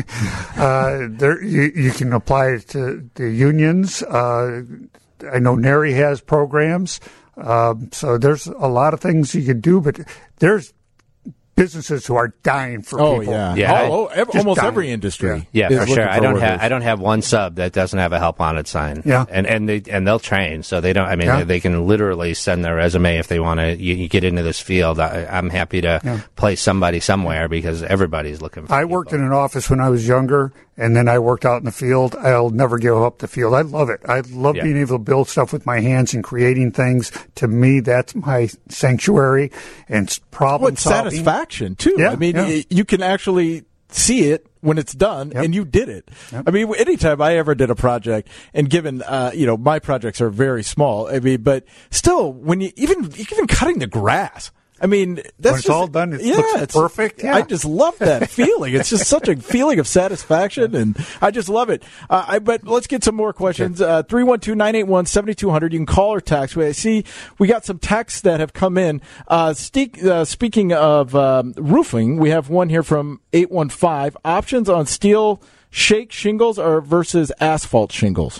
uh, there, you, you can apply to the unions. Uh, I know NARI has programs. Uh, so there's a lot of things you could do, but there's businesses who are dying for Oh people. yeah, Yeah, oh, oh, ev- just almost dying. every industry. Yeah, is for looking sure. I for don't have workers. I don't have one sub that doesn't have a help wanted sign. Yeah. and and they and they'll train, so they don't. I mean, Yeah. they, they can literally send their resume if they want to. You, you get into this field. I, I'm happy to Yeah. place somebody somewhere because everybody's looking for. I worked people. in an office when I was younger, and then I worked out in the field. I'll never give up the field. I love it. I love Yeah. being able to build stuff with my hands and creating things. To me, that's my sanctuary and s- problem Well, it's solving. satisfaction too. Yeah, I mean, yeah. y- you can actually see it when it's done, Yep. and you did it. I mean, anytime I ever did a project, and given uh, you know my projects are very small. I mean, but still, when you even even cutting the grass. I mean, that's When it's just- all done, it yeah, looks it's perfect. Yeah. I just love that feeling. It's just such a feeling of satisfaction, and I just love it. Uh, I, but let's get some more questions. Uh, three one two, nine eight one, seven two zero zero. You can call or text. I see we got some texts that have come in. Uh, steak, uh, speaking of um, roofing, we have one here from eight one five. Options on steel shake shingles or versus asphalt shingles?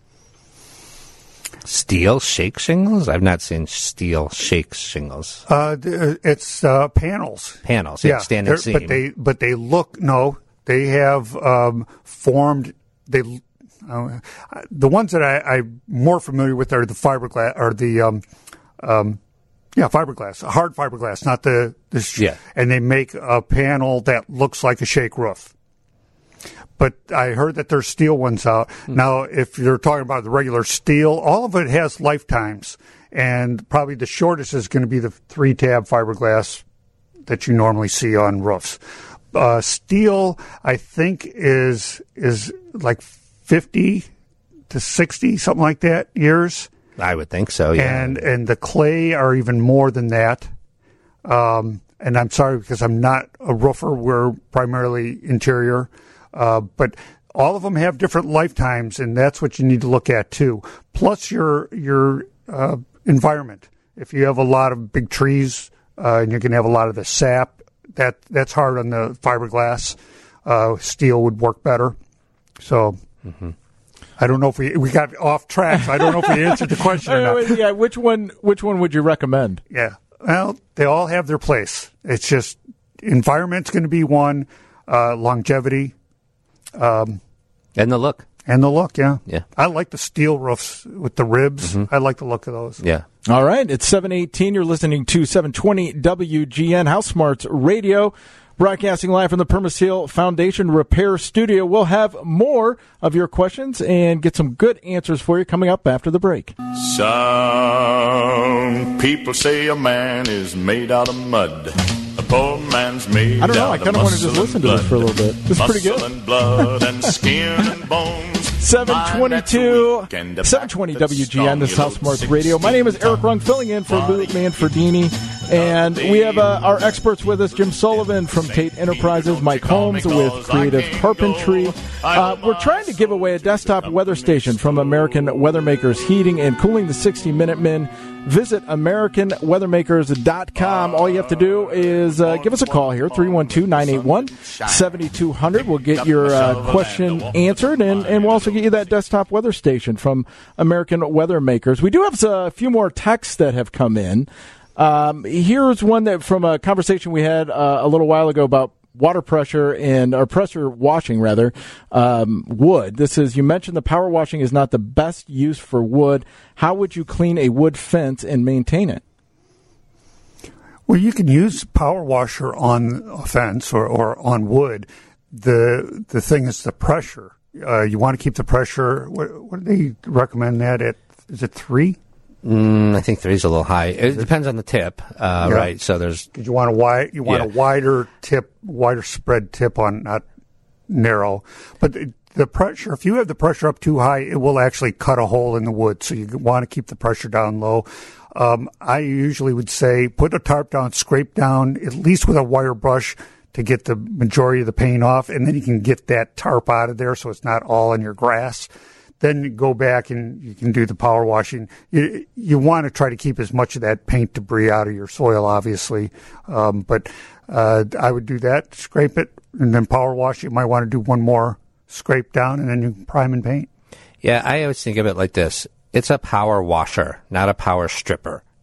Steel shake shingles? I've not seen steel shake shingles. Uh, th- it's uh, panels. Panels, yeah, standing they're- seam. But they, but they look no. They have um, formed. They uh, the ones that I, I'm more familiar with are the fiberglass or the um, um, yeah fiberglass, hard fiberglass, not the, the sh- Yeah. And they make a panel that looks like a shake roof. But I heard that there's steel ones out. Hmm. Now, if you're talking about the regular steel, all of it has lifetimes. And probably the shortest is going to be the three-tab fiberglass that you normally see on roofs. Uh, steel, I think, is is like fifty to sixty, something like that, years. I would think so, yeah. And and the clay are even more than that. Um, and I'm sorry because I'm not a roofer. We're primarily interior. Uh, but all of them have different lifetimes, and that's what you need to look at too. Plus your your uh, environment. If you have a lot of big trees uh, and you're going to have a lot of the sap, that that's hard on the fiberglass. Uh, steel would work better. So I don't know if we we got off track. So I don't know if we answered the question or not. yeah, which one? Which one would you recommend? Yeah. Well, they all have their place. It's just environment's going to be one, uh, longevity, And the look. and the look. Yeah. Yeah. I like the steel roofs with the ribs. I like the look of those. Yeah. All right, it's seven eighteen. You're listening to seven twenty W G N House Smarts Radio, broadcasting live from the Permaseal Foundation Repair Studio. We'll have more of your questions and get some good answers for you coming up after the break. Some people say a man is made out of mud. A poor man's made I don't know, out I of kind of want to muscle just listen and to this for a blood. little bit. This is pretty Muscle good. and blood and skin and bones. seven twenty-two, seven twenty W G N, this is House Smarts Radio. My name is Eric Rung, filling in for Lou Manfredini. And we have uh, our experts with us, Jim Sullivan from Tate Enterprises, Mike Holmes with Creative Carpentry. Uh, we're trying to give away a desktop weather station from American Weather Makers Heating and Cooling, the sixty minute men. Visit American Weather Makers dot com. All you have to do is uh, give us a call here, three one two, nine eight one, seven two zero zero. We'll get your uh, question answered, and, and we'll also get you that desktop weather station from American Weather Makers. We do have a few more texts that have come in. Um, here's one that from a conversation we had uh, a little while ago about water pressure and or pressure washing rather um, wood. This is, you mentioned the power washing is not the best use for wood. How would you clean a wood fence and maintain it? Well, you can use power washer on a fence or, or on wood. The the thing is the pressure. Uh, you want to keep the pressure. What, what do they recommend that at? Is it three? Mm, I think three's a little high. It depends on the tip, uh, Yeah. right? So there's Because you want a wide, you want Yeah. a wider tip, wider spread tip on, not narrow. But the, the pressure, if you have the pressure up too high, it will actually cut a hole in the wood. So you want to keep the pressure down low. Um, I usually would say put a tarp down, scrape down, at least with a wire brush to get the majority of the paint off, and then you can get that tarp out of there so it's not all in your grass. Then you go back and you can do the power washing. You, you want to try to keep as much of that paint debris out of your soil, obviously. Um, but uh, I would do that, scrape it, and then power wash. You might want to do one more scrape down, and then you prime and paint. Yeah, I always think of it like this. It's a power washer, not a power stripper,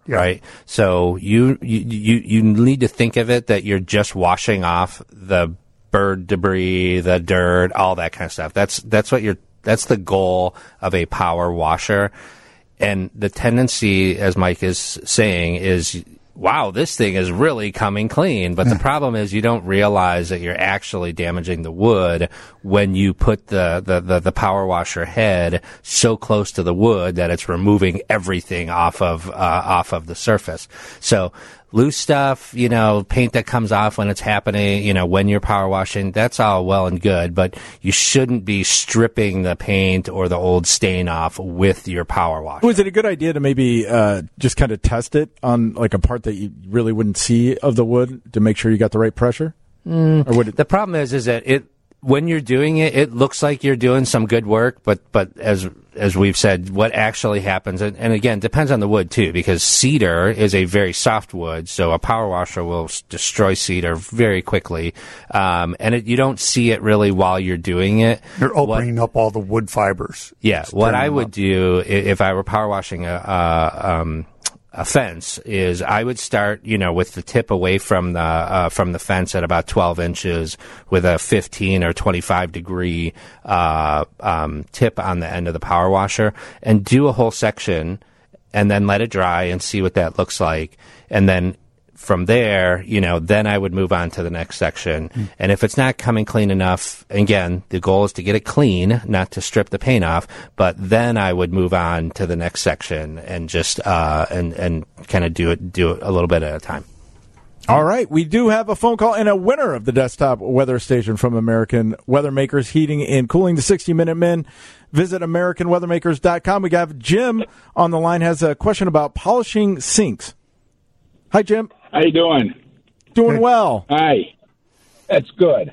Yeah. right? So you, you you you need to think of it that you're just washing off the bird debris, the dirt, all that kind of stuff. That's that's what you're. That's the goal of a power washer. And the tendency, as Mike is saying, is, wow, this thing is really coming clean. But the problem is you don't realize that you're actually damaging the wood when you put the, the, the, the power washer head so close to the wood that it's removing everything off of, uh, off of the surface. So loose stuff, you know, paint that comes off when it's happening, you know, when you're power washing, that's all well and good, but you shouldn't be stripping the paint or the old stain off with your power washer. Was it a good idea to maybe uh, just kind of test it on like a part that you really wouldn't see of the wood to make sure you got the right pressure? Mm, or would it- the problem is, is that it, when you're doing it, it looks like you're doing some good work, but, but as, as we've said, what actually happens, and, and again, depends on the wood too, because cedar is a very soft wood, so a power washer will s- destroy cedar very quickly, um, and it, you don't see it really while you're doing it. You're opening what, up all the wood fibers. Yeah, what I would up. do if, if I were power washing a, a um, a fence is I would start, you know, with the tip away from the uh, from the fence at about twelve inches with a fifteen or twenty-five degree uh, um, tip on the end of the power washer, and do a whole section, and then let it dry and see what that looks like, and then from there, you know, then I would move on to the next section. Mm. And if it's not coming clean enough, again, the goal is to get it clean, not to strip the paint off, but then I would move on to the next section and just, uh, and, and kind of do it, do it a little bit at a time. All right. We do have a phone call and a winner of the desktop weather station from American Weather Makers Heating and Cooling, the sixty minute men. Visit American Weather Makers dot com. We got Jim on the line, has a question about polishing sinks. Hi, Jim. How you doing? Doing well. Hi. That's good.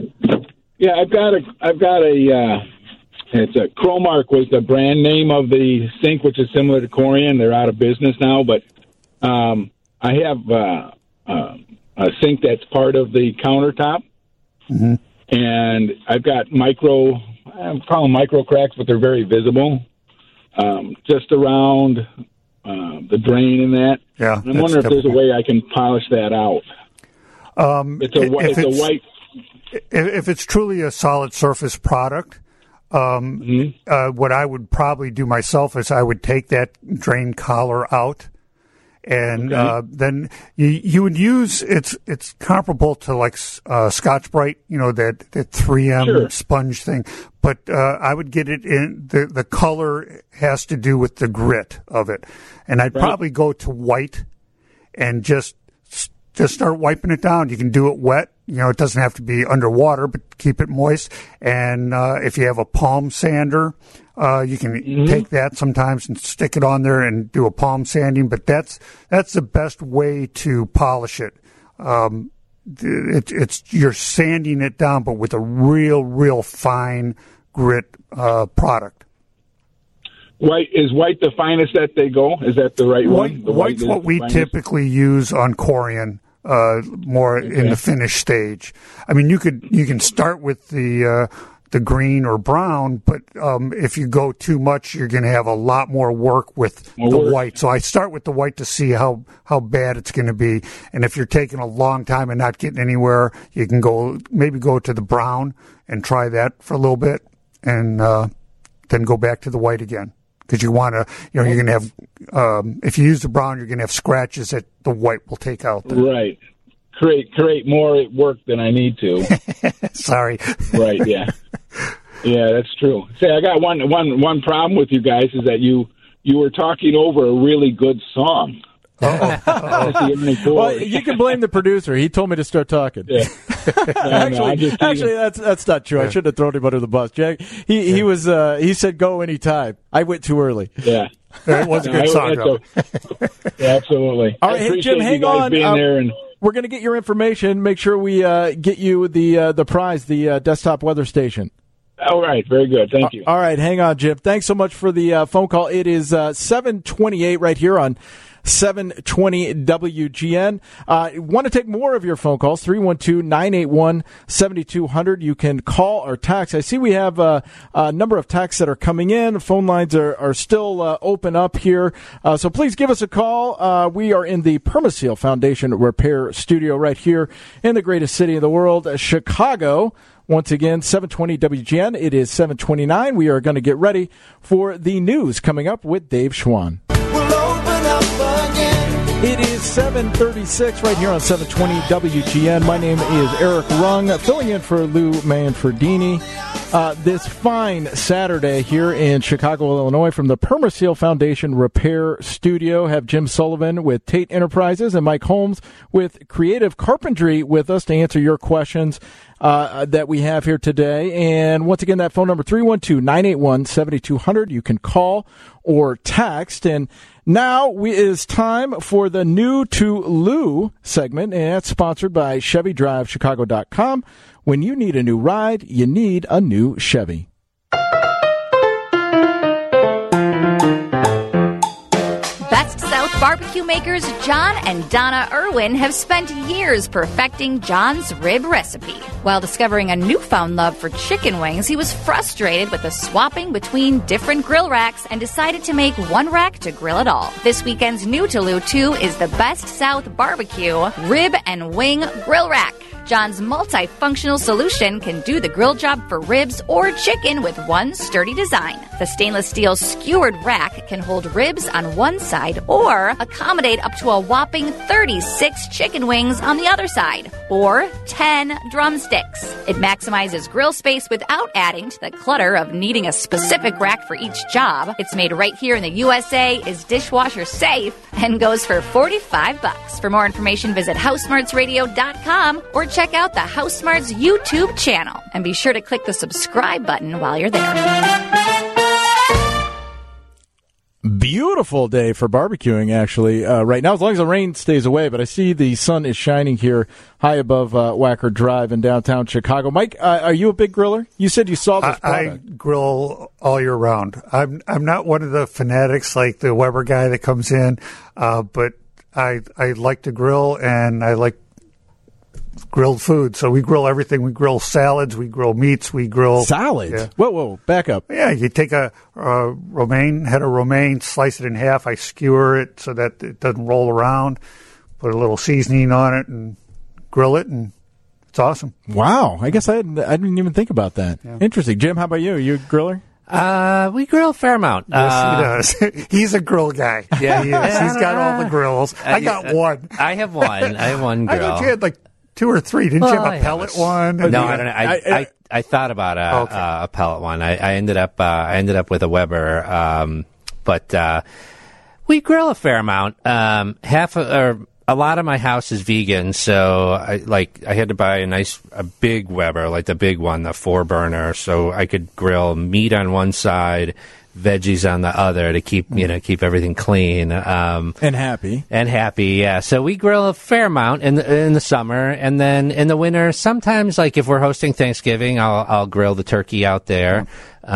Yeah, I've got a, I've got a, uh, it's a Cromark was the brand name of the sink, which is similar to Corian. They're out of business now, but um, I have uh, uh, a sink that's part of the countertop, mm-hmm. and I've got micro, I call them micro cracks, but they're very visible, um, just around uh, the drain in that. Yeah, and I'm wondering if there's a way I can polish that out. Um, it's a, it's, it's a white. If it's truly a solid surface product, um, mm-hmm. uh, what I would probably do myself is I would take that drain collar out, and okay. uh, then you you would use it's it's comparable to like uh, Scotch-Brite, you know, that that three M sure. sponge thing. But uh, I would get it in the the color has to do with the grit of it, and I'd right. probably go to white and just. Just start wiping it down. You can do it wet. You know, it doesn't have to be underwater, but keep it moist. And uh, if you have a palm sander, uh, you can mm-hmm. take that sometimes and stick it on there and do a palm sanding. But that's that's the best way to polish it. Um, it it's you're sanding it down, but with a real, real fine grit uh, product. White is white the finest that they go? Is that the right white, one? The white's white what we finest? typically use on Corian, uh, more okay. in the finish stage. I mean, you could you can start with the uh, the green or brown, but um, if you go too much, you're going to have a lot more work with more the work. white. So I start with the white to see how how bad it's going to be, and if you're taking a long time and not getting anywhere, you can go maybe go to the brown and try that for a little bit, and uh, then go back to the white again. Because you want to, you know, you're going to have, um, if you use the brown, you're going to have scratches that the white will take out. Then. Right. Create create more work than I need to. Sorry. Right. Yeah. Yeah, that's true. Say, I got one one one problem with you guys is that you you were talking over a really good song. Uh-oh. Well, you can blame the producer. He told me to start talking. Yeah. No, actually, no, actually, that's that's not true. Yeah. I shouldn't have thrown him under the bus, Jack. He yeah. he was uh, he said go anytime. I went too early. Yeah, it was a good no, song. Though. A, yeah, absolutely. All right, hey, Jim, hang on. Being um, there and, we're going to get your information. Make sure we uh, get you the uh, the prize, the uh, desktop weather station. All right, very good. Thank you. All right, hang on, Jim. Thanks so much for the uh, phone call. It is uh, seven twenty-eight right here on seven twenty W G N. Uh, want to take more of your phone calls, three one two, nine eight one, seven two zero zero. You can call or text. I see we have uh, a number of texts that are coming in. Phone lines are, are still uh, open up here. Uh, so please give us a call. Uh, we are in the Permaseal Foundation Repair Studio right here in the greatest city in the world, Chicago. Once again, seven twenty W G N. It is seven twenty-nine. We are going to get ready for the news coming up with Dave Schwann. We'll open up again. It is seven thirty-six right here on seven twenty W G N. My name is Eric Rung, filling in for Lou Manfredini. Uh, this fine Saturday here in Chicago, Illinois, from the Permaseal Foundation Repair Studio, have Jim Sullivan with Tate Enterprises and Mike Holmes with Creative Carpentry with us to answer your questions uh, that we have here today. And once again, that phone number, three one two, nine eight one, seven two zero zero. You can call or text. And now we, it is time for the New to Lou segment, and that's sponsored by Chevy Drive Chicago dot com. When you need a new ride, you need a new Chevy. Best South barbecue makers John and Donna Irwin have spent years perfecting John's rib recipe. While discovering a newfound love for chicken wings, he was frustrated with the swapping between different grill racks and decided to make one rack to grill it all. This weekend's New to Lou two is the Best South Barbecue Rib and Wing Grill Rack. John's multifunctional solution can do the grill job for ribs or chicken with one sturdy design. The stainless steel skewered rack can hold ribs on one side or accommodate up to a whopping thirty-six chicken wings on the other side, or ten drumsticks. It maximizes grill space without adding to the clutter of needing a specific rack for each job. It's made right here in the U S A, is dishwasher safe, and goes for forty-five bucks. For more information, visit house smarts radio dot com or check out the House Smarts YouTube channel. And be sure to click the subscribe button while you're there. Beautiful day for barbecuing, actually, uh, right now, as long as the rain stays away. But I see the sun is shining here high above uh, Wacker Drive in downtown Chicago. Mike, uh, are you a big griller? You said you saw this I, product. I grill all year round. I'm I'm not one of the fanatics like the Weber guy that comes in, uh, but I I like to grill, and I like grilled food. So we grill everything. We grill salads. We grill meats. We grill salads. Yeah. Whoa, whoa, back up. Yeah, you take a, a romaine, head of romaine, slice it in half. I skewer it so that it doesn't roll around. Put a little seasoning on it and grill it, and it's awesome. Wow, I guess I hadn't, I didn't even think about that. Yeah. Interesting. Jim, how about you? Are you a griller? Uh, we grill a fair amount. Yes, uh, he does. He's a grill guy. Yeah, he is. He's got all the grills. I got uh, one. I have one. I have one grill. I thought you had like two or three. Didn't well, you have a pellet have a, one? No, I don't know. I, I, I, I thought about a, okay. uh, a pellet one. I, I ended up uh, I ended up with a Weber, um, but uh, we grill a fair amount. Um, half of, or a lot of my house is vegan, so I like I had to buy a nice a big Weber, like the big one, the four burner, so I could grill meat on one side, veggies on the other to keep you know keep everything clean um, and happy and happy. Yeah, so we grill a fair amount in the, in the summer, and then in the winter, sometimes like if we're hosting Thanksgiving, I'll I'll grill the turkey out there.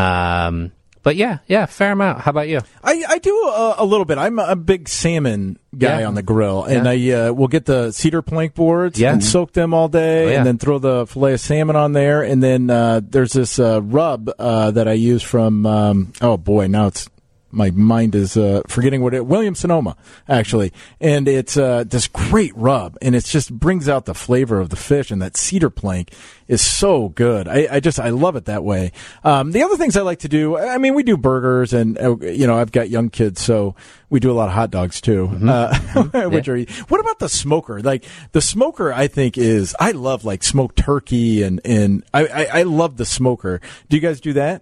Um, But yeah, yeah, fair amount. How about you? I, I do a, a little bit. I'm a big salmon guy yeah. on the grill, and yeah. I uh, will get the cedar plank boards yeah. and soak them all day, oh, yeah. and then throw the fillet of salmon on there. And then uh, there's this uh, rub uh, that I use from. Um, oh boy, now it's. My mind is uh, forgetting what it Williams Sonoma, actually. And it's uh, this great rub, and it just brings out the flavor of the fish, and that cedar plank is so good. I, I just, I love it that way. Um, the other things I like to do, I mean, we do burgers, and, uh, you know, I've got young kids, so we do a lot of hot dogs, too. Mm-hmm. Uh, mm-hmm. which yeah. are, what about the smoker? Like, the smoker, I think, is, I love, like, smoked turkey, and, and I, I, I love the smoker. Do you guys do that?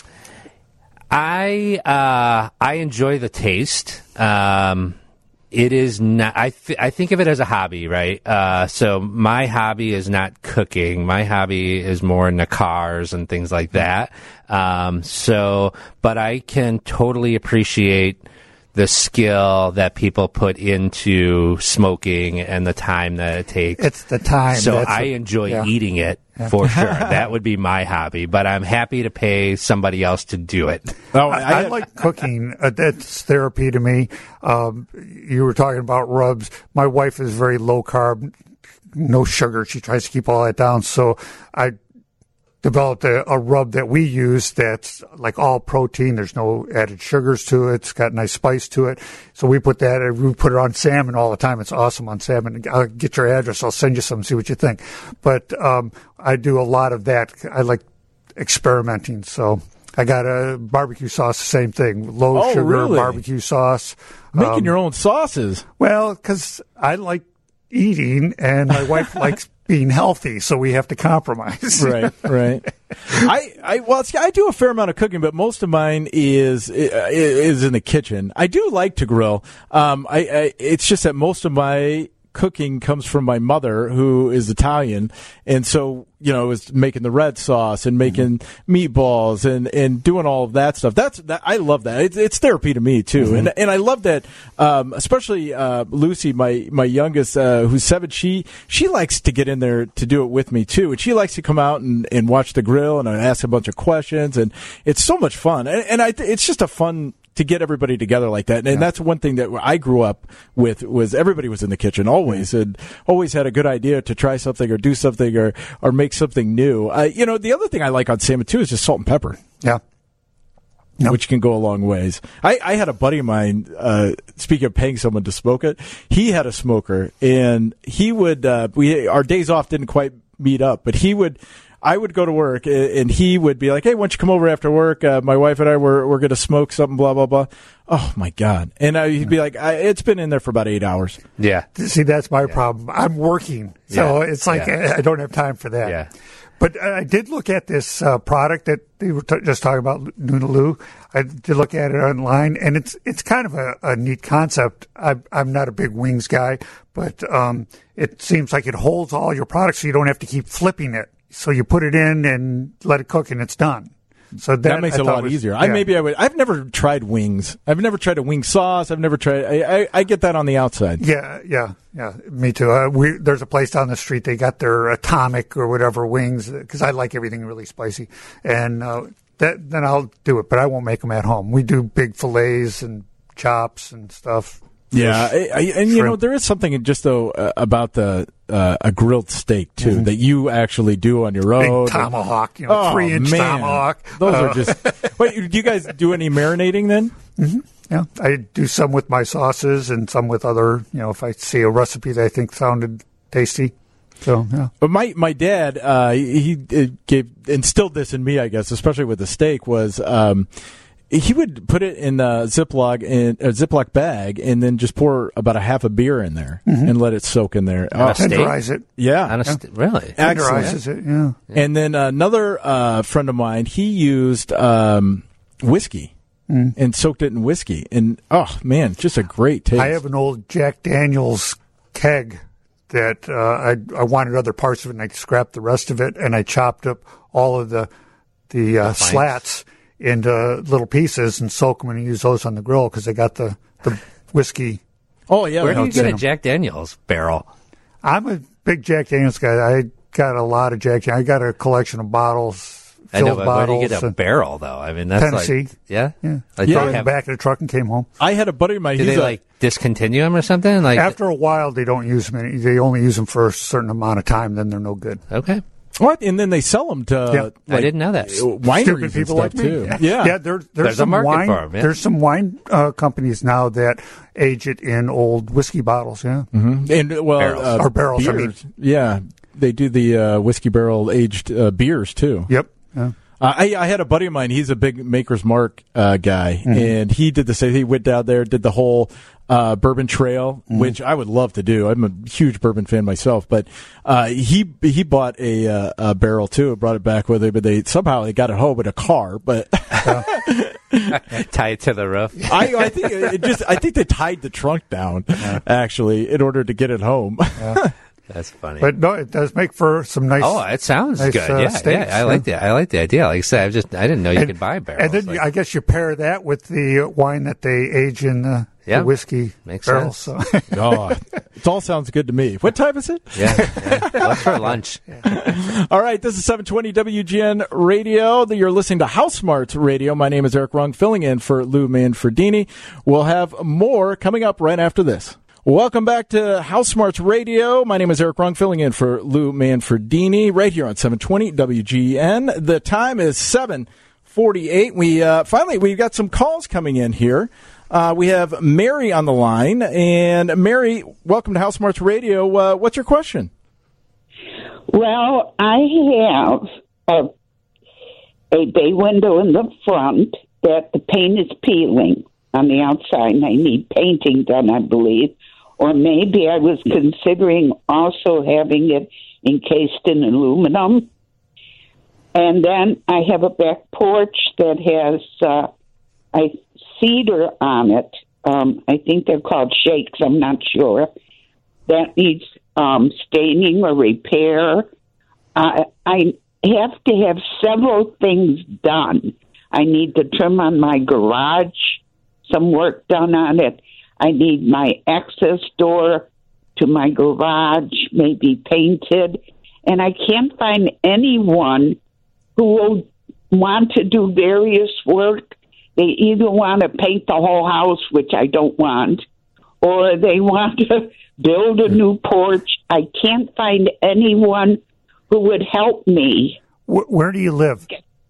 I uh, I enjoy the taste. Um, it is not. I th- I think of it as a hobby, right? Uh, so my hobby is not cooking. My hobby is more in the cars and things like that. Um, so, but I can totally appreciate the skill that people put into smoking and the time that it takes. It's the time. So That's I a- enjoy yeah. eating it Yeah. for sure. That would be my hobby, but I'm happy to pay somebody else to do it. Oh, I, I like cooking. Uh, that's therapy to me. Um, you were talking about rubs. My wife is very low carb, no sugar. She tries to keep all that down. So I developed a, a rub that we use that's like all protein. There's no added sugars to it. It's got nice spice to it. So we put that, we put it on salmon all the time. It's awesome on salmon. I'll get your address. I'll send you some, see what you think. But um, I do a lot of that. I like experimenting. So I got a barbecue sauce, the same thing. Low Oh, sugar really? barbecue sauce. Making Um, your own sauces. Well, because I like eating and my wife likes being healthy, so we have to compromise. Right, right. I, I, well, see, I do a fair amount of cooking, but most of mine is is in the kitchen. I do like to grill. Um, I, I it's just that most of my cooking comes from my mother, who is Italian, and so you know, is making the red sauce and making mm-hmm. meatballs and, and doing all of that stuff. That's that I love that. It's, it's therapy to me too, mm-hmm. and and I love that. Um, especially uh, Lucy, my my youngest, uh, who's seven. She she likes to get in there to do it with me too, and she likes to come out and, and watch the grill, and I ask a bunch of questions, and it's so much fun. And, and I th- it's just a fun. To get everybody together like that. And yeah. that's one thing that I grew up with was everybody was in the kitchen always and always had a good idea to try something or do something or, or make something new. Uh, you know, the other thing I like on salmon too is just salt and pepper. Yeah. Yep. Which can go a long ways. I, I had a buddy of mine, uh, speaking of paying someone to smoke it, he had a smoker and he would, uh, we, our days off didn't quite meet up, but he would, I would go to work, and he would be like, hey, why don't you come over after work? Uh, my wife and I, we're, we're going to smoke something, blah, blah, blah. Oh, my God. And I, he'd be like, I, it's been in there for about eight hours. Yeah. See, that's my yeah. problem. I'm working, so yeah. it's like yeah. I don't have time for that. Yeah. But I did look at this uh, product that they were t- just talking about, Nunaloo. I did look at it online, and it's it's kind of a, a neat concept. I, I'm not a big wings guy, but um, it seems like it holds all your products so you don't have to keep flipping it. So you put it in and let it cook, and it's done. So that, that makes I it a lot was, easier. Yeah. I maybe I would. I've never tried wings. I've never tried a wing sauce. I've never tried. I, I, I get that on the outside. Yeah, yeah, yeah. Me too. Uh, we there's a place down the street. They got their atomic or whatever wings because I like everything really spicy, and uh, that then I'll do it. But I won't make them at home. We do big fillets and chops and stuff. Yeah, Fish, I, I, and you know there is something just though uh, about the uh, a grilled steak too mm-hmm. that you actually do on your own. Big tomahawk, you know, oh, three inch man. tomahawk. Those uh, are just. Wait, do you guys do any marinating then? Mm-hmm. Yeah, I do some with my sauces and some with other. You know, if I see a recipe that I think sounded tasty. So yeah. But my my dad, uh, he, he gave instilled this in me, I guess, especially with the steak was. Um, He would put it in a Ziploc in a Ziploc bag and then just pour about a half a beer in there mm-hmm. and let it soak in there. Oh, tenderize it. Yeah. On a st- really? Tenderizes it, yeah. And then another uh, friend of mine, he used um, whiskey mm. and soaked it in whiskey. And, oh, man, just a great taste. I have an old Jack Daniels keg that uh, I, I wanted other parts of it, and I scrapped the rest of it, and I chopped up all of the, the, uh, the slats into little pieces and soak them and use those on the grill because they got the, the whiskey. Oh, yeah. Where do you get a Jack Daniels barrel? I'm a big Jack Daniels guy. I got a lot of Jack Daniels. I got a collection of bottles, filled I know, but bottles. Where do you get a barrel, though? I mean, that's Tennessee. like... Yeah? Yeah. Like I threw it in have, the back of the truck and came home. I had a buddy of mine. Did he's they, a, like, discontinue them or something? Like After a while, they don't use them. Any, they only use them for a certain amount of time, then they're no good. Okay. What? And then they sell them to yeah. like, I didn't know that. Wineries Stupid people and stuff like too. me. Yeah, yeah. yeah there, there's, there's some a market wine. for them, yeah. There's some wine uh, companies now that age it in old whiskey bottles. Yeah, mm-hmm. and well, barrels. Uh, or barrels. Beers. I mean, yeah, they do the uh, whiskey barrel aged uh, beers too. Yep. Yeah. Uh, I, I had a buddy of mine. He's a big Maker's Mark uh, guy, mm-hmm. and he did the same. He went down there, did the whole uh, bourbon trail, mm-hmm. which I would love to do. I'm a huge bourbon fan myself, but uh, he he bought a, uh, a barrel too, and brought it back with him. But they somehow they got it home in a car, but tie it to the roof. I, I think it just I think they tied the trunk down yeah. actually in order to get it home. Yeah. That's funny. But no, it does make for some nice. Oh, it sounds nice, good. Uh, yeah, steaks, yeah, I like the I like the idea. Like I said, I just I didn't know you and, could buy barrels. And then like, I guess you pair that with the wine that they age in the, yeah, the whiskey makes barrels. sense. So. Oh, it all sounds good to me. What time is it? Yeah, yeah. What's for lunch? All right, this is seven twenty W G N Radio. You're listening to House Smarts Radio. My name is Eric Rung, filling in for Lou Manfredini. We'll have more coming up right after this. Welcome back to House Smarts Radio. My name is Eric Rung, filling in for Lou Manfredini, right here on seven twenty W G N. The time is seven forty-eight. We uh, finally we've got some calls coming in here. Uh, we have Mary on the line, and Mary, welcome to House Smarts Radio. Uh, what's your question? Well, I have a, a bay window in the front that the paint is peeling on the outside, and I need painting done, I believe. Or maybe I was considering also having it encased in aluminum. And then I have a back porch that has uh, a cedar on it. Um, I think they're called shakes, I'm not sure. That needs um, staining or repair. Uh, I have to have several things done. I need the trim on my garage, some work done on it. I need my access door to my garage maybe painted. And I can't find anyone who will want to do various work. They either want to paint the whole house, which I don't want, or they want to build a new porch. I can't find anyone who would help me. Where do you live?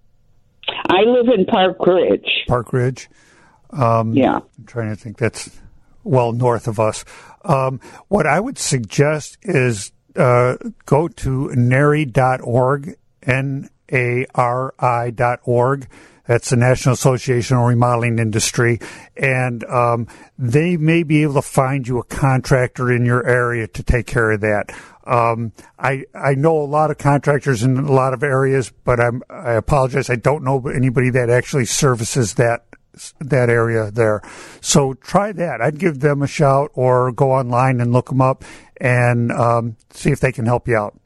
I live in Park Ridge. Park Ridge? Um, yeah. I'm trying to think. That's well north of us. Um, what I would suggest is uh, go to nary dot org, N A R I dot org. That's the National Association of Remodeling Industry. And um, they may be able to find you a contractor in your area to take care of that. Um, I I know a lot of contractors in a lot of areas, but I'm, I apologize. I don't know anybody that actually services that that area there. So try that. I'd give them a shout or go online and look them up and um, see if they can help you out.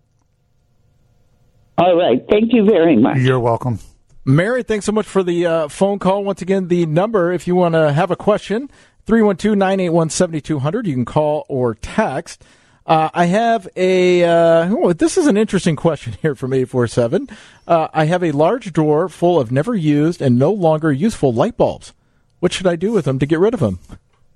All right. Thank you very much. You're welcome. Mary, thanks so much for the uh, phone call. Once again, the number, if you want to have a question, three one two, nine eight one, seven two zero zero. You can call or text. Uh, I have a, uh, oh, this is an interesting question here from eight four seven. Uh, I have a large drawer full of never used and no longer useful light bulbs. What should I do with them to get rid of them?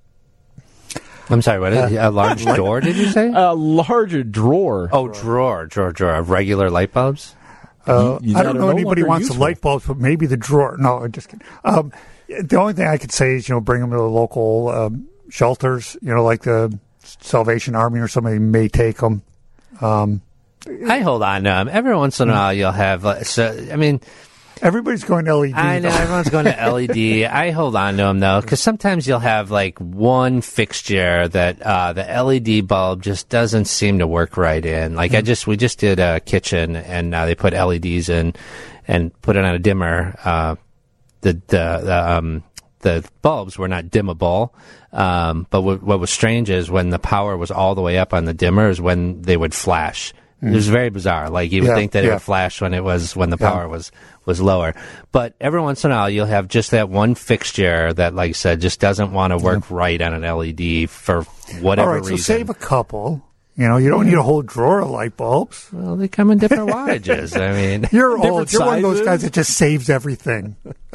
I'm sorry, what is it? A large door, did you say? A large drawer. Oh, drawer, drawer, drawer. Of regular light bulbs? Uh, I don't know anybody wants the light bulbs, but maybe the drawer. No, I'm just kidding. Um, the only thing I could say is, you know, bring them to the local um, shelters, you know, like the Salvation Army or somebody may take them. Um, I hold on to them. Every once in a while you'll have, uh, so, I mean... Everybody's going to L E D. I know, though. everyone's going to L E D. I hold on to them, though, because sometimes you'll have, like, one fixture that uh, the L E D bulb just doesn't seem to work right in. Like, mm-hmm. I just, we just did a kitchen, and uh, they put L E Ds in and put it on a dimmer. Uh, the, the, the, um, the bulbs were not dimmable. Um, but w- what was strange is when the power was all the way up on the dimmer is when they would flash. Mm. It was very bizarre. Like you would yeah, think that yeah. it would flash when it was when the yeah. power was, was lower. But every once in a while, you'll have just that one fixture that, like I said, just doesn't want to work yeah. right on an L E D for whatever All right, reason. so save a couple. You know, you don't need a whole drawer of light bulbs. Well, they come in different wattages. I mean, you're different old. You're one of those sizes. guys that just saves everything.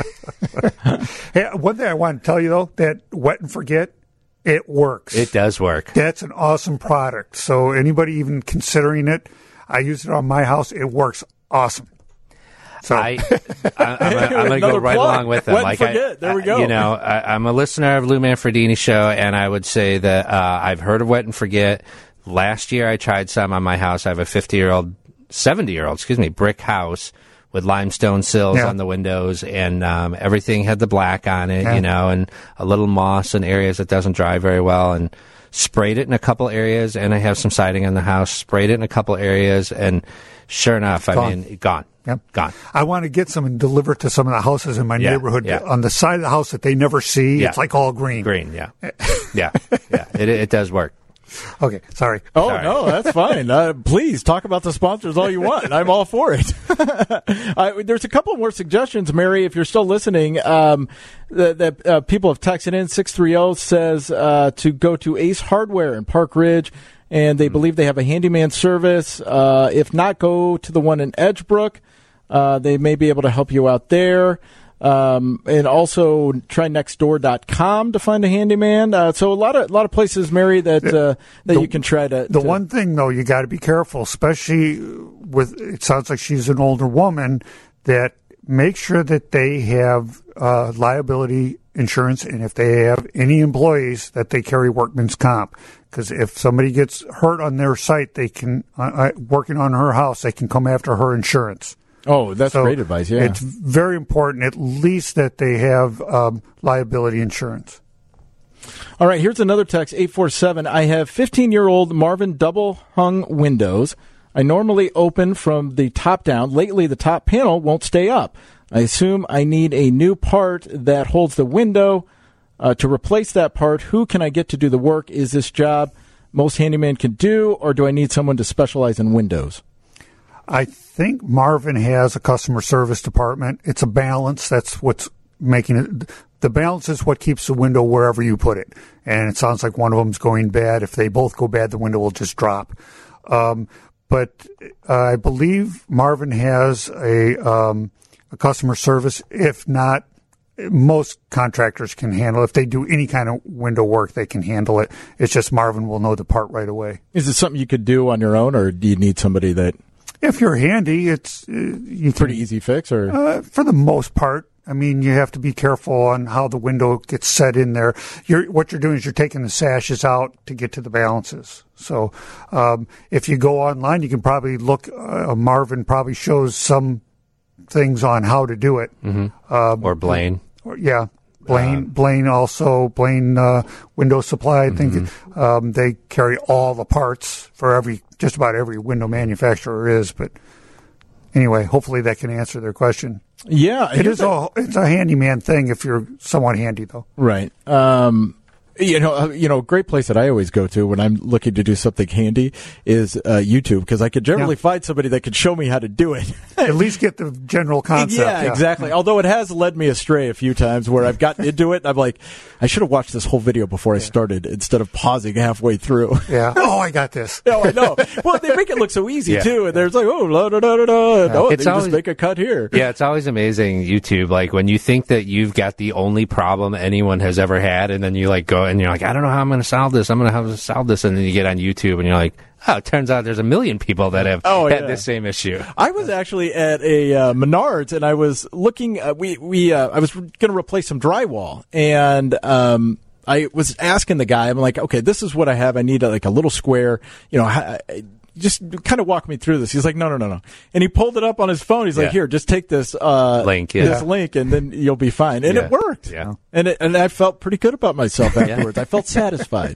Hey, one thing I want to tell you though, that Wet and Forget, it works. It does work. That's an awesome product. So anybody even considering it, I use it on my house. It works awesome. So I, I, I'm going to go right plug. along with them. Wet like and Forget. I, there we go. You know, I, I'm a listener of Lou Manfredini show, and I would say that uh, I've heard of Wet and Forget. Last year, I tried some on my house. I have a fifty-year-old, seventy-year-old, excuse me, brick house with limestone sills yeah. on the windows, and um, everything had the black on it, yeah. you know, and a little moss in areas that doesn't dry very well, and sprayed it in a couple areas, and I have some siding on the house, sprayed it in a couple areas, and sure enough, I Gone. mean, gone. Yep. Gone. I want to get some and deliver to some of the houses in my Yeah, neighborhood. yeah. On the side of the house that they never see, Yeah. it's like all green. Green, yeah. yeah, yeah. It, it does work. Okay, sorry. Oh, sorry. no, that's fine. Uh, please talk about the sponsors all you want. I'm all for it. I, there's a couple more suggestions, Mary, if you're still listening. Um, that that uh, people have texted in. six three zero says uh, to go to Ace Hardware in Park Ridge, and they mm-hmm. believe they have a handyman service. Uh, if not, go to the one in Edgebrook. Uh, they may be able to help you out there. Um, and also try nextdoor dot com to find a handyman. Uh, so a lot of a lot of places, Mary, that uh, that the, you can try to. The to, one thing though, you got to be careful, especially with. It sounds like she's an older woman. That make sure that they have uh, liability insurance, and if they have any employees, that they carry workman's comp. Because if somebody gets hurt on their site, they can uh, working on her house, they can come after her insurance. Oh, that's so great advice, yeah. It's very important, at least, that they have um, liability insurance. All right, here's another text, eight four seven. I have fifteen-year-old Marvin double-hung windows. I normally open from the top down. Lately, the top panel won't stay up. I assume I need a new part that holds the window. Uh, to replace that part, who can I get to do the work? Is this job most handyman can do, or do I need someone to specialize in windows? I think Marvin has a customer service department. It's a balance. That's what's making it. The balance is what keeps the window wherever you put it. And it sounds like one of them's going bad. If they both go bad, the window will just drop. Um, but uh, I believe Marvin has a, um, a customer service. If not, most contractors can handle it. If they do any kind of window work, they can handle it. It's just Marvin will know the part right away. Is it something you could do on your own, or do you need somebody that... If you're handy, it's uh, you pretty can, easy fix, or uh, for the most part. I mean, you have to be careful on how the window gets set in there. You're, what you're doing is you're taking the sashes out to get to the balances. So, um, if you go online, you can probably look. Uh, Marvin probably shows some things on how to do it. Mm-hmm. Um, or Blaine. Or, yeah. Blaine, uh, Blaine also, Blaine uh, Window Supply, I think mm-hmm. um, they carry all the parts for every, just about every window manufacturer is. But anyway, hopefully that can answer their question. Yeah. It is a, it's a handyman thing if you're somewhat handy, though. Right. Um, you know, uh, you know, a great place that I always go to when I'm looking to do something handy is uh, YouTube, because I could generally yeah. find somebody that could show me how to do it. At least get the general concept. Yeah, yeah, exactly. Although it has led me astray a few times where I've gotten into it and I'm like, I should have watched this whole video before I yeah. started instead of pausing halfway through. Yeah. Oh, I got this. Oh, I know. Well, they make it look so easy, yeah. too. And there's like, oh, da da da da da. No, it's they always, just make a cut here. Yeah, it's always amazing, YouTube. Like, when you think that you've got the only problem anyone has ever had, and then you, like, go and you're like, I don't know how I'm going to solve this. I'm going to have to solve this. And then you get on YouTube and you're like, oh, it turns out there's a million people that have oh, had yeah. this same issue. I was actually at a uh, Menards, and I was looking. Uh, we we uh, I was going to replace some drywall, and um, I was asking the guy. I'm like, okay, this is what I have. I need a, like a little square. You know, ha- just kind of walk me through this. He's like, no, no, no, no. And he pulled it up on his phone. He's yeah. like, here, just take this uh, link, yeah. this link, and then you'll be fine. And yeah. it worked. Yeah. And it, and I felt pretty good about myself afterwards. I felt satisfied.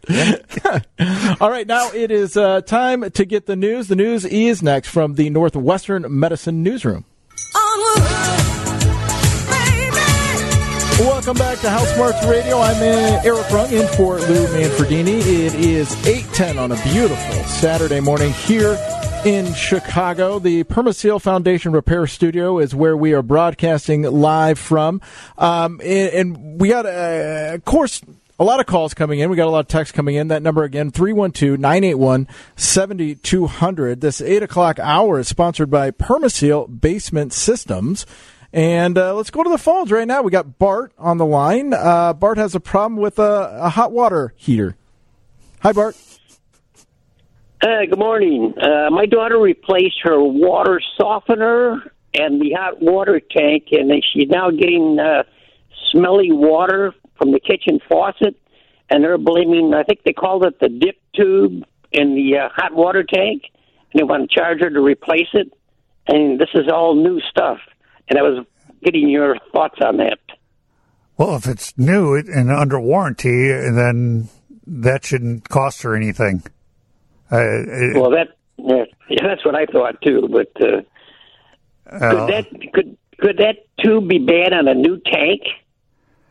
All right, now it is uh, time to get the news. The news is next from the Northwestern Medicine Newsroom. Welcome back to House Smarts Radio. I'm uh, Eric Rung in for Lou Manfredini. It is eight ten on a beautiful Saturday morning here in Chicago. The Permaseal Foundation Repair Studio is where we are broadcasting live from. Um, and, and we got, uh, of course, a lot of calls coming in. We got a lot of texts coming in. That number again, three one two, nine eight one, seven two zero zero. This eight o'clock hour is sponsored by Permaseal Basement Systems. And uh, let's go to the phones right now. We got Bart on the line. Uh, Bart has a problem with a, a hot water heater. Hi, Bart. Uh, good morning. Uh, my daughter replaced her water softener and the hot water tank, and she's now getting uh, smelly water from the kitchen faucet. And they're blaming, I think they called it the dip tube in the uh, hot water tank, and they want to charge her to replace it. And this is all new stuff. And I was getting your thoughts on that. Well, if it's new and under warranty, then that shouldn't cost her anything. Uh, it, well, that yeah, yeah, that's what I thought too. But uh, uh, could that could could that tube be bad on a new tank?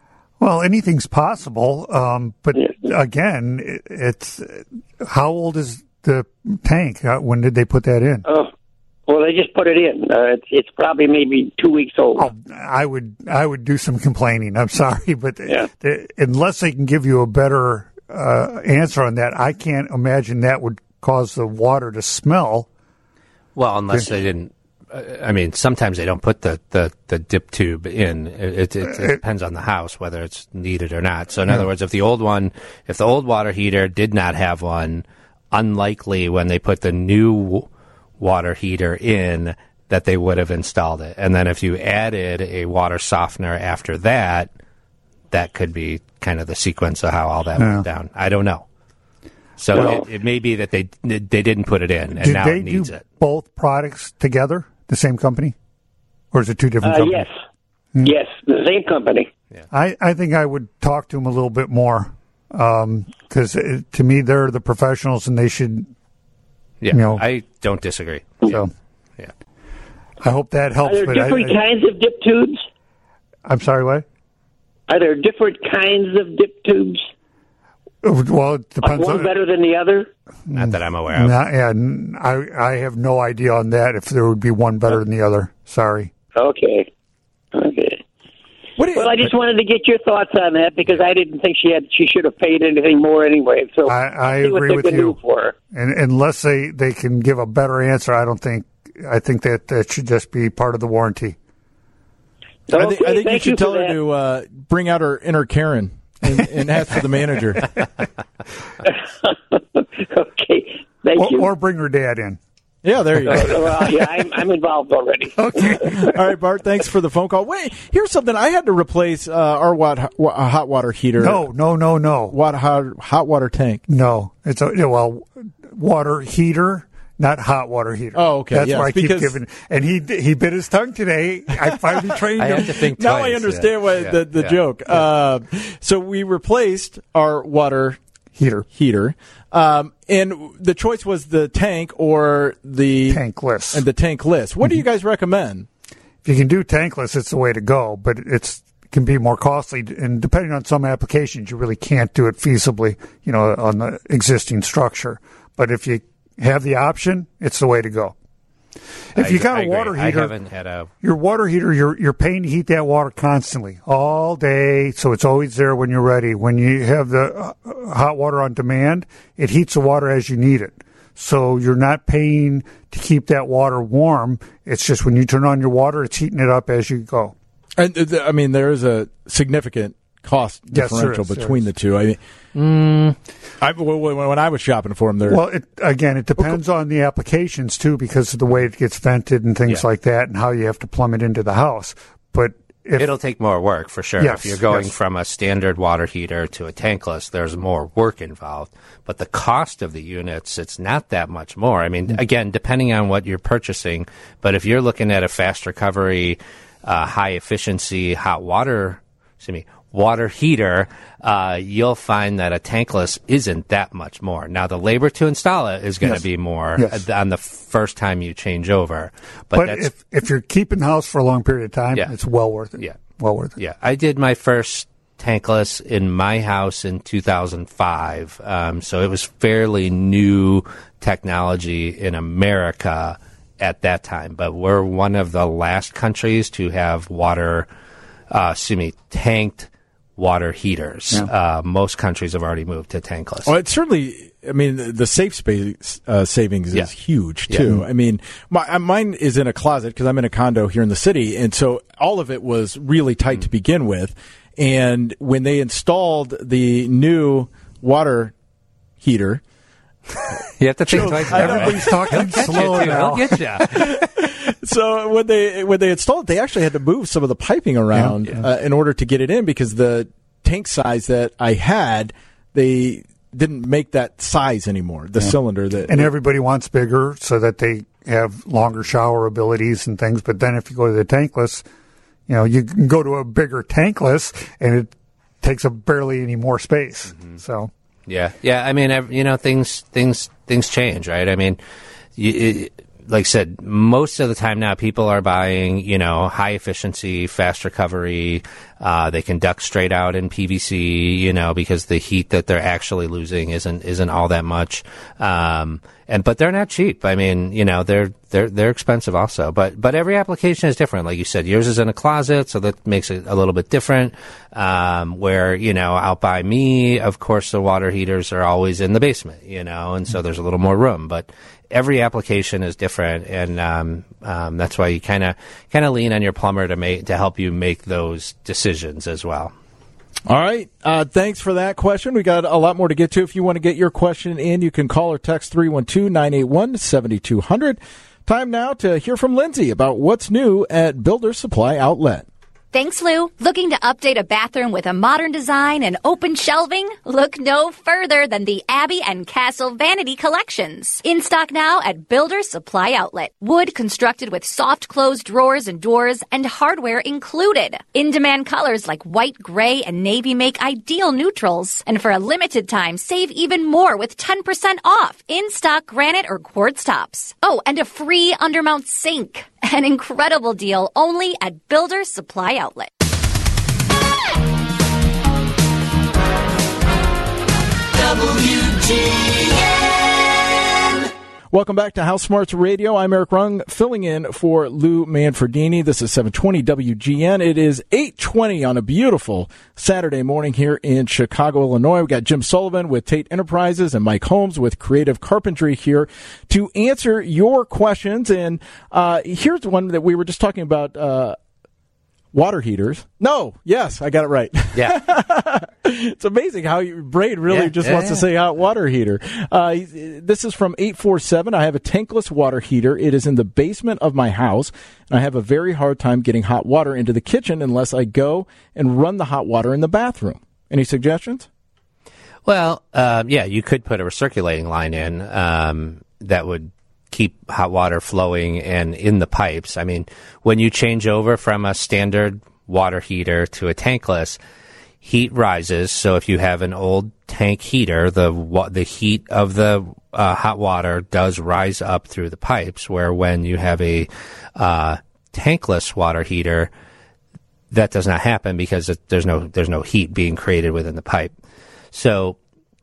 Well, anything's possible, um, but again, it, it's how old is the tank? Uh, When did they put that in? Oh, well, they just put it in. Uh, it's, it's probably maybe two weeks old. Oh, I would I would do some complaining. I'm sorry, but the, unless they can give you a better uh, answer on that, I can't imagine that would cause the water to smell. Well, unless they didn't. I mean, sometimes they don't put the, the, the dip tube in. It, it, it, it depends on the house whether it's needed or not. So, in other words, if the old one, if the old water heater did not have one, unlikely when they put the new water heater in that they would have installed it. And then if you added a water softener after that, that could be kind of the sequence of how all that Yeah. went down. I don't know. So Well- it, it may be that they they didn't put it in, and Did now they it needs do it. both products together, the same company, or is it two different Uh, companies? yes. Yes, the same company. I, I think I would talk to them a little bit more because to me they're the professionals and they should. Yeah, you know, I don't disagree. So, yeah, I hope that Are helps. there but I, different I, kinds of dip tubes? I'm sorry, what? Are there different kinds of dip tubes? Well, it Like depends one on. better than the other? Not that I'm aware of. Not, yeah, n- I I have no idea on that if there would be one better than the other. Sorry. Okay. Okay. Well, I just wanted to get your thoughts on that because I didn't think she had she should have paid anything more anyway. So I, I see what agree they with can you. do for her. And unless they, they can give a better answer, I don't think. I think that that should just be part of the warranty. I think, I think you thank should you tell for her that. to uh, bring out her inner Karen and, and ask for the manager. Okay. Thank Or, you. or bring her dad in. Yeah, there you go. well, yeah, I'm, I'm involved already. Okay. All right, Bart, thanks for the phone call. Wait, here's something. I had to replace uh, our wat- wa- hot water heater. No, no, no, no. Wat- hot, hot water tank. No, it's a yeah, well, water heater, not hot water heater. Oh, okay, That's yes, why I keep because- giving. And he he bit his tongue today. I finally trained I him. had to think Now twice. I understand yeah. what Yeah. the, the Yeah. joke. Uh, so we replaced our water heater. heater. Um, and the choice was the tank or the Tankless. And the tankless. What do you guys recommend? If you can do tankless, it's the way to go. But it's it can be more costly, and depending on some applications, you really can't do it feasibly. You know, on the existing structure. But if you have the option, it's the way to go. If I you agree- got I a agree. water I heater, haven't had a. your water heater, you're you're paying to heat that water constantly, all day, so it's always there when you're ready. When you have the uh, hot water on demand, it heats the water as you need it. So you're not paying to keep that water warm. It's just when you turn on your water, it's heating it up as you go. And uh, th- I mean, there is a significant cost Yes, there differential is, there between is. the two. I mean, mm, I, w- w- when I was shopping for them, there. Well, it, again, it depends on the applications too, because of the way it gets vented and things Yeah. like that, and how you have to plumb it into the house. But if It'll take more work for sure. Yes, if you're going yes. from a standard water heater to a tankless, there's more work involved. But the cost of the units, it's not that much more. I mean, again, depending on what you're purchasing, but if you're looking at a fast recovery, uh, high efficiency hot water, excuse me, water heater, uh, you'll find that a tankless isn't that much more. Now, the labor to install it is going to Yes. be more Yes. on the first time you change over. But, but that's, if if you're keeping the house for a long period of time, Yeah. it's well worth it. Yeah. well worth it. Yeah, I did my first tankless in my house in two thousand five. Um, so it was fairly new technology in America at that time. But we're one of the last countries to have water, uh, excuse me, tanked water heaters. Yeah. Uh, most countries have already moved to tankless. Well, it's certainly. I mean, the- the safe space uh, savings is Yeah. huge Yeah. too. I mean, my, uh, mine is in a closet because I'm in a condo here in the city, and so all of it was really tight to begin with. And when they installed the new water heater, you have to think Joe, twice. I know. Everybody's talking He'll get slow you, now. He'll get you. so when they when they installed it, they actually had to move some of the piping around Yeah. Uh, in order to get it in because the tank size that I had, they didn't make that size anymore. The Yeah. cylinder that And everybody wants bigger so that they have longer shower abilities and things. But then if you go to the tankless, you know, you can go to a bigger tankless and it takes up barely any more space. Mm-hmm. So Yeah, yeah. I mean, ev- you know, things, things, things change, right? I mean, you, it, like I said, most of the time now people are buying, you know, high efficiency, fast recovery. Uh, they can duct straight out in P V C, you know, because the heat that they're actually losing isn't isn't all that much. Um, and but they're not cheap. I mean, you know, they're they're they're expensive also. But but every application is different. Like you said, yours is in a closet, so that makes it a little bit different. Um, where you know, out by me, of course, the water heaters are always in the basement, you know, and so there's a little more room. But every application is different, and um, um, that's why you kind of kind of lean on your plumber to make to help you make those decisions as well. All right. Uh, thanks for that question. We got a lot more to get to. If you want to get your question in, you can call or text three one two, nine eight one, seven two zero zero. Time now to hear from Lindsay about what's new at Builders Supply Outlet. Thanks, Lou. Looking to update a bathroom with a modern design and open shelving? Look no further than the Abbey and Castle Vanity Collections. In stock now at Builders Supply Outlet. Wood constructed with soft closed drawers and doors and hardware included. In-demand colors like white, gray, and navy make ideal neutrals. And for a limited time, save even more with ten percent off in-stock granite or quartz tops. Oh, and a free undermount sink. An incredible deal only at Builders Supply Outlet. W G N. Welcome back to House Smarts Radio. I'm Eric Rung, filling in for Lou Manfredini. This is seven twenty W G N. It is eight twenty on a beautiful Saturday morning here in Chicago, Illinois. We've got Jim Sullivan with Tate Enterprises and Mike Holmes with Creative Carpentry here to answer your questions. And uh, here's one that we were just talking about, uh, water heaters. No, yes, I got it right. Yeah. It's amazing how your brain really yeah, just yeah, wants yeah. to say hot water heater. Uh, this is from eight four seven. I have a tankless water heater. It is in the basement of my house, and I have a very hard time getting hot water into the kitchen unless I go and run the hot water in the bathroom. Any suggestions? Well, uh, yeah, you could put a recirculating line in um, that would keep hot water flowing and in the pipes. I mean, when you change over from a standard water heater to a tankless, heat rises. So if you have an old tank heater, the the heat of the uh, hot water does rise up through the pipes, where when you have a uh, tankless water heater, that does not happen because it, there's no there's no heat being created within the pipe. So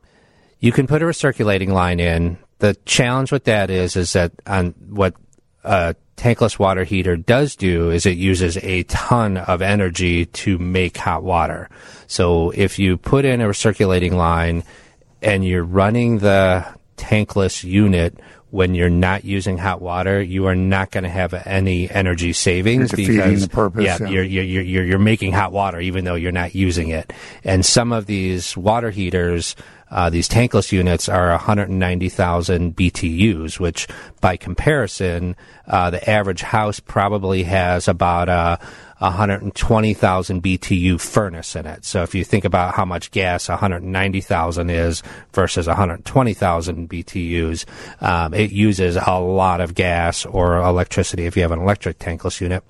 you can put a recirculating line in. The challenge with that is, is that on what a tankless water heater does do is it uses a ton of energy to make hot water. So if you put in a recirculating line and you're running the tankless unit when you're not using hot water, you are not going to have any energy savings You're defeating because the purpose, yeah, yeah. You're, you're you're you're making hot water even though you're not using it. And some of these water heaters, Uh, these tankless units are one hundred ninety thousand B T Us, which by comparison, uh, the average house probably has about a one hundred twenty thousand B T U furnace in it. So if you think about how much gas one hundred ninety thousand is versus one hundred twenty thousand B T Us, um, it uses a lot of gas or electricity if you have an electric tankless unit.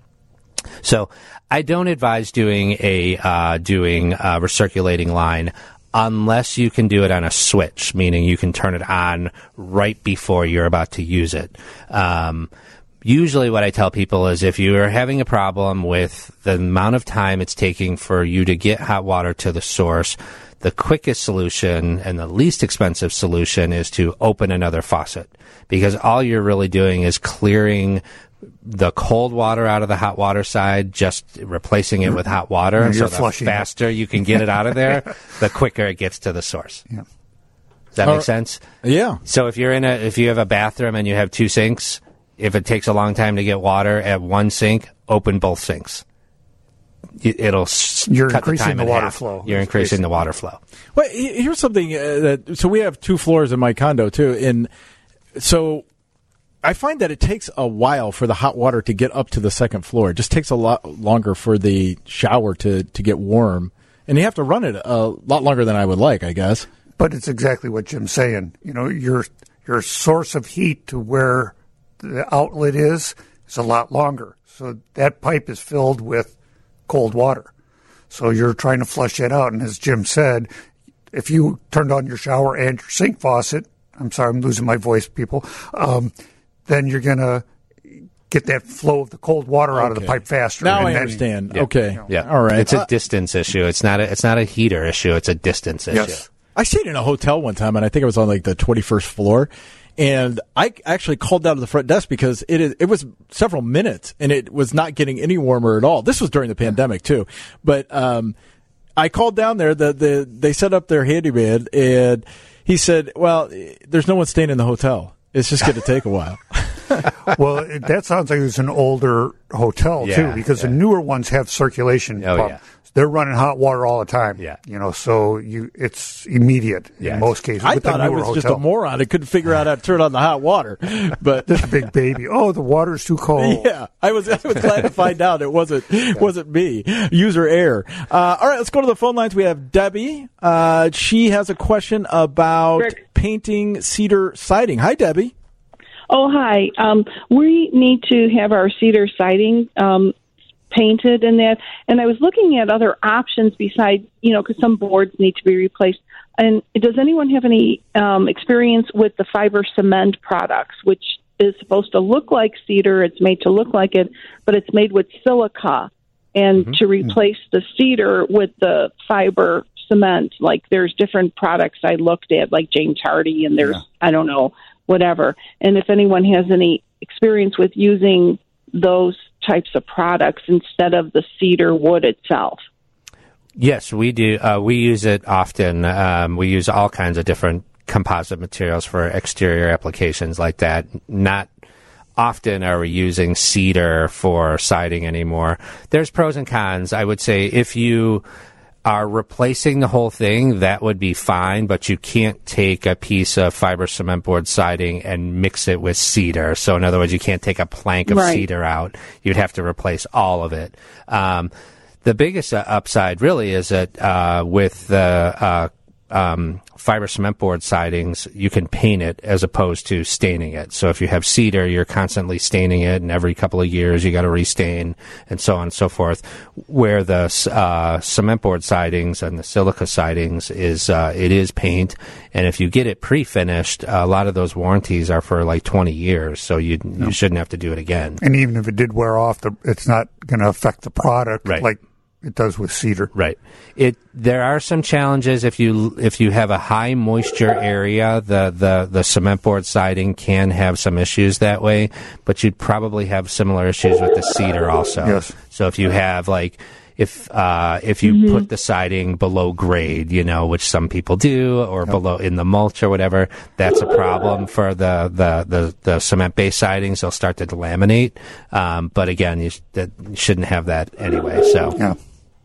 So I don't advise doing a uh, doing a recirculating line unless you can do it on a switch, meaning you can turn it on right before you're about to use it. Um, usually what I tell people is if you are having a problem with the amount of time it's taking for you to get hot water to the source, the quickest solution and the least expensive solution is to open another faucet, because all you're really doing is clearing the cold water out of the hot water side, just replacing it with hot water. Yeah, and so you're the flushing faster it. you can get it out of there, the quicker it gets to the source. Yeah. Does that Uh, make sense? Yeah. So if you're in a, if you have a bathroom and you have two sinks, if it takes a long time to get water at one sink, open both sinks. It- It'll s- You're cut the increasing time the in water half. flow. You're That's increasing basically- the water flow. Well, he- here's something uh, that, so we have two floors in my condo too. And so I find that it takes a while for the hot water to get up to the second floor. It just takes a lot longer for the shower to, to get warm. And you have to run it a lot longer than I would like, I guess. But it's exactly what Jim's saying. You know, your your source of heat to where the outlet is is a lot longer. So that pipe is filled with cold water. So you're trying to flush it out. And as Jim said, if you turned on your shower and your sink faucet, I'm sorry, I'm losing my voice, people. Um, then you're going to get that flow of the cold water out of the pipe faster. Now And I then- understand. Yeah. Okay. Yeah. All right. It's a Uh, distance issue. It's not a, it's not a heater issue. It's a distance issue. Yes. I stayed in a hotel one time, and I think I was on like the twenty-first floor. And I actually called down to the front desk because it is, it was several minutes, and it was not getting any warmer at all. This was during the pandemic too, but um, I called down there. The the they set up their handyman, and he said, "Well, there's no one staying in the hotel. It's just going to take a while." Well, it, that sounds like it's an older hotel Yeah, too, because yeah. the newer ones have circulation Oh, pump. yeah. They're running hot water all the time. Yeah. you know, so you it's immediate Yeah. in most cases. I with thought the I newer was hotel. just a moron. I couldn't figure out how to turn on the hot water, but This big baby. Oh, the water's too cold. yeah, I was I was glad to find out it wasn't wasn't me. User error. Uh, all right, let's go to the phone lines. We have Debbie. Uh, she has a question about Rick. painting cedar siding. Hi, Debbie. Oh, hi. Um, we need to have our cedar siding um, painted and that. And I was looking at other options besides, you know, because some boards need to be replaced. And does anyone have any um, experience with the fiber cement products, which is supposed to look like cedar? It's made to look like it, but it's made with silica. And Mm-hmm. to replace the cedar with the fiber cement, like there's different products I looked at, like James Hardy, and there's, I don't know, whatever. And if anyone has any experience with using those types of products instead of the cedar wood itself. Yes, we do. Uh, we use it often. Um, we use all kinds of different composite materials for exterior applications like that. Not often are we using cedar for siding anymore. There's pros and cons. I would say if you are replacing the whole thing, that would be fine, but you can't take a piece of fiber cement board siding and mix it with cedar. So in other words, you can't take a plank of Right. cedar out. You'd have to replace all of it. Um, the biggest uh, upside really is that uh, with the uh, um, fiber cement board sidings, you can paint it as opposed to staining it. So if you have cedar, you're constantly staining it, and every couple of years you got to restain, and so on and so forth. Where the uh, cement board sidings and the silica sidings is, uh, it is paint, and if you get it pre-finished, a lot of those warranties are for like twenty years, so you you shouldn't have to do it again. And even if it did wear off, the, it's not going to affect the product Right. like it does with cedar. Right. It there are some challenges if you if you have a high moisture area. The the the cement board siding can have some issues that way, but you'd probably have similar issues with the cedar also. Yes. So if you have like if uh, if you put the siding below grade, you know, which some people do, or below in the mulch or whatever, that's a problem for the the the, the cement based sidings. They'll start to delaminate. Um, but again, you, sh- that, you shouldn't have that anyway. So. Yeah.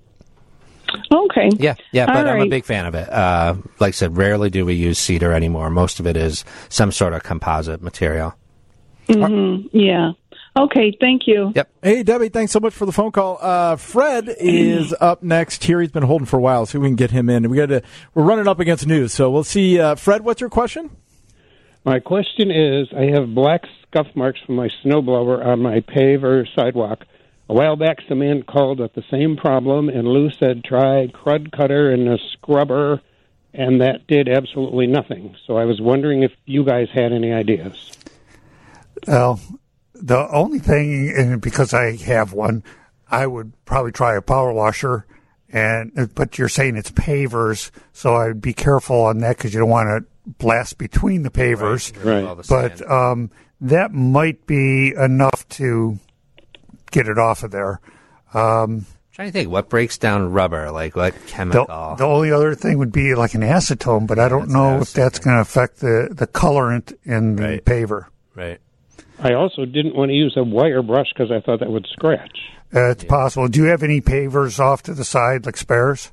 Okay. Yeah, yeah, All but I'm a right. big fan of it. Uh, like I said, rarely do we use cedar anymore. Most of it is some sort of composite material. Mm-hmm. Yeah. Okay. Thank you. Yep. Hey, Debbie, thanks so much for the phone call. Uh, Fred is up next here. He's been holding for a while, so we can get him in. We got to. We're running up against news, so we'll see. Uh, Fred, what's your question? My question is, I have black scuff marks from my snowblower on my paver sidewalk. A while back, some man called with the same problem, and Lou said try crud cutter and a scrubber, and that did absolutely nothing. So I was wondering if you guys had any ideas. Well, the only thing, and because I have one, I would probably try a power washer. And but you're saying it's pavers, so I'd be careful on that because you don't want to blast between the pavers. Right. All the But sand. um, that might be enough to get it off of there. Um, trying to think what breaks down rubber, like what chemical. the, the only other thing would be like an acetone, but I don't That's know if acetone. that's going to affect the, the colorant in the Right. paver. Right. I also didn't want to use a wire brush because I thought that would scratch. Uh, it's possible. Do you have any pavers off to the side, like spares?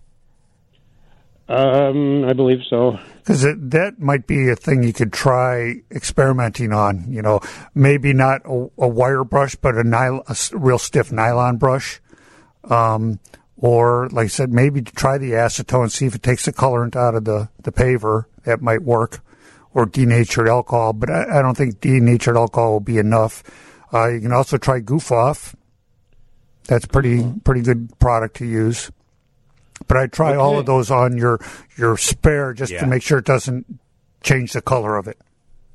Um, I believe so. Because that might be a thing you could try experimenting on. You know, maybe not a, a wire brush, but a, nyl- a s- real stiff nylon brush. Um, or, like I said, maybe try the acetone, see if it takes the colorant out of the, the paver. That might work. Or denatured alcohol, but I, I don't think denatured alcohol will be enough. Uh, you can also try Goof Off. That's pretty pretty good product to use. But I try all Okay. of those on your your spare just Yeah. to make sure it doesn't change the color of it.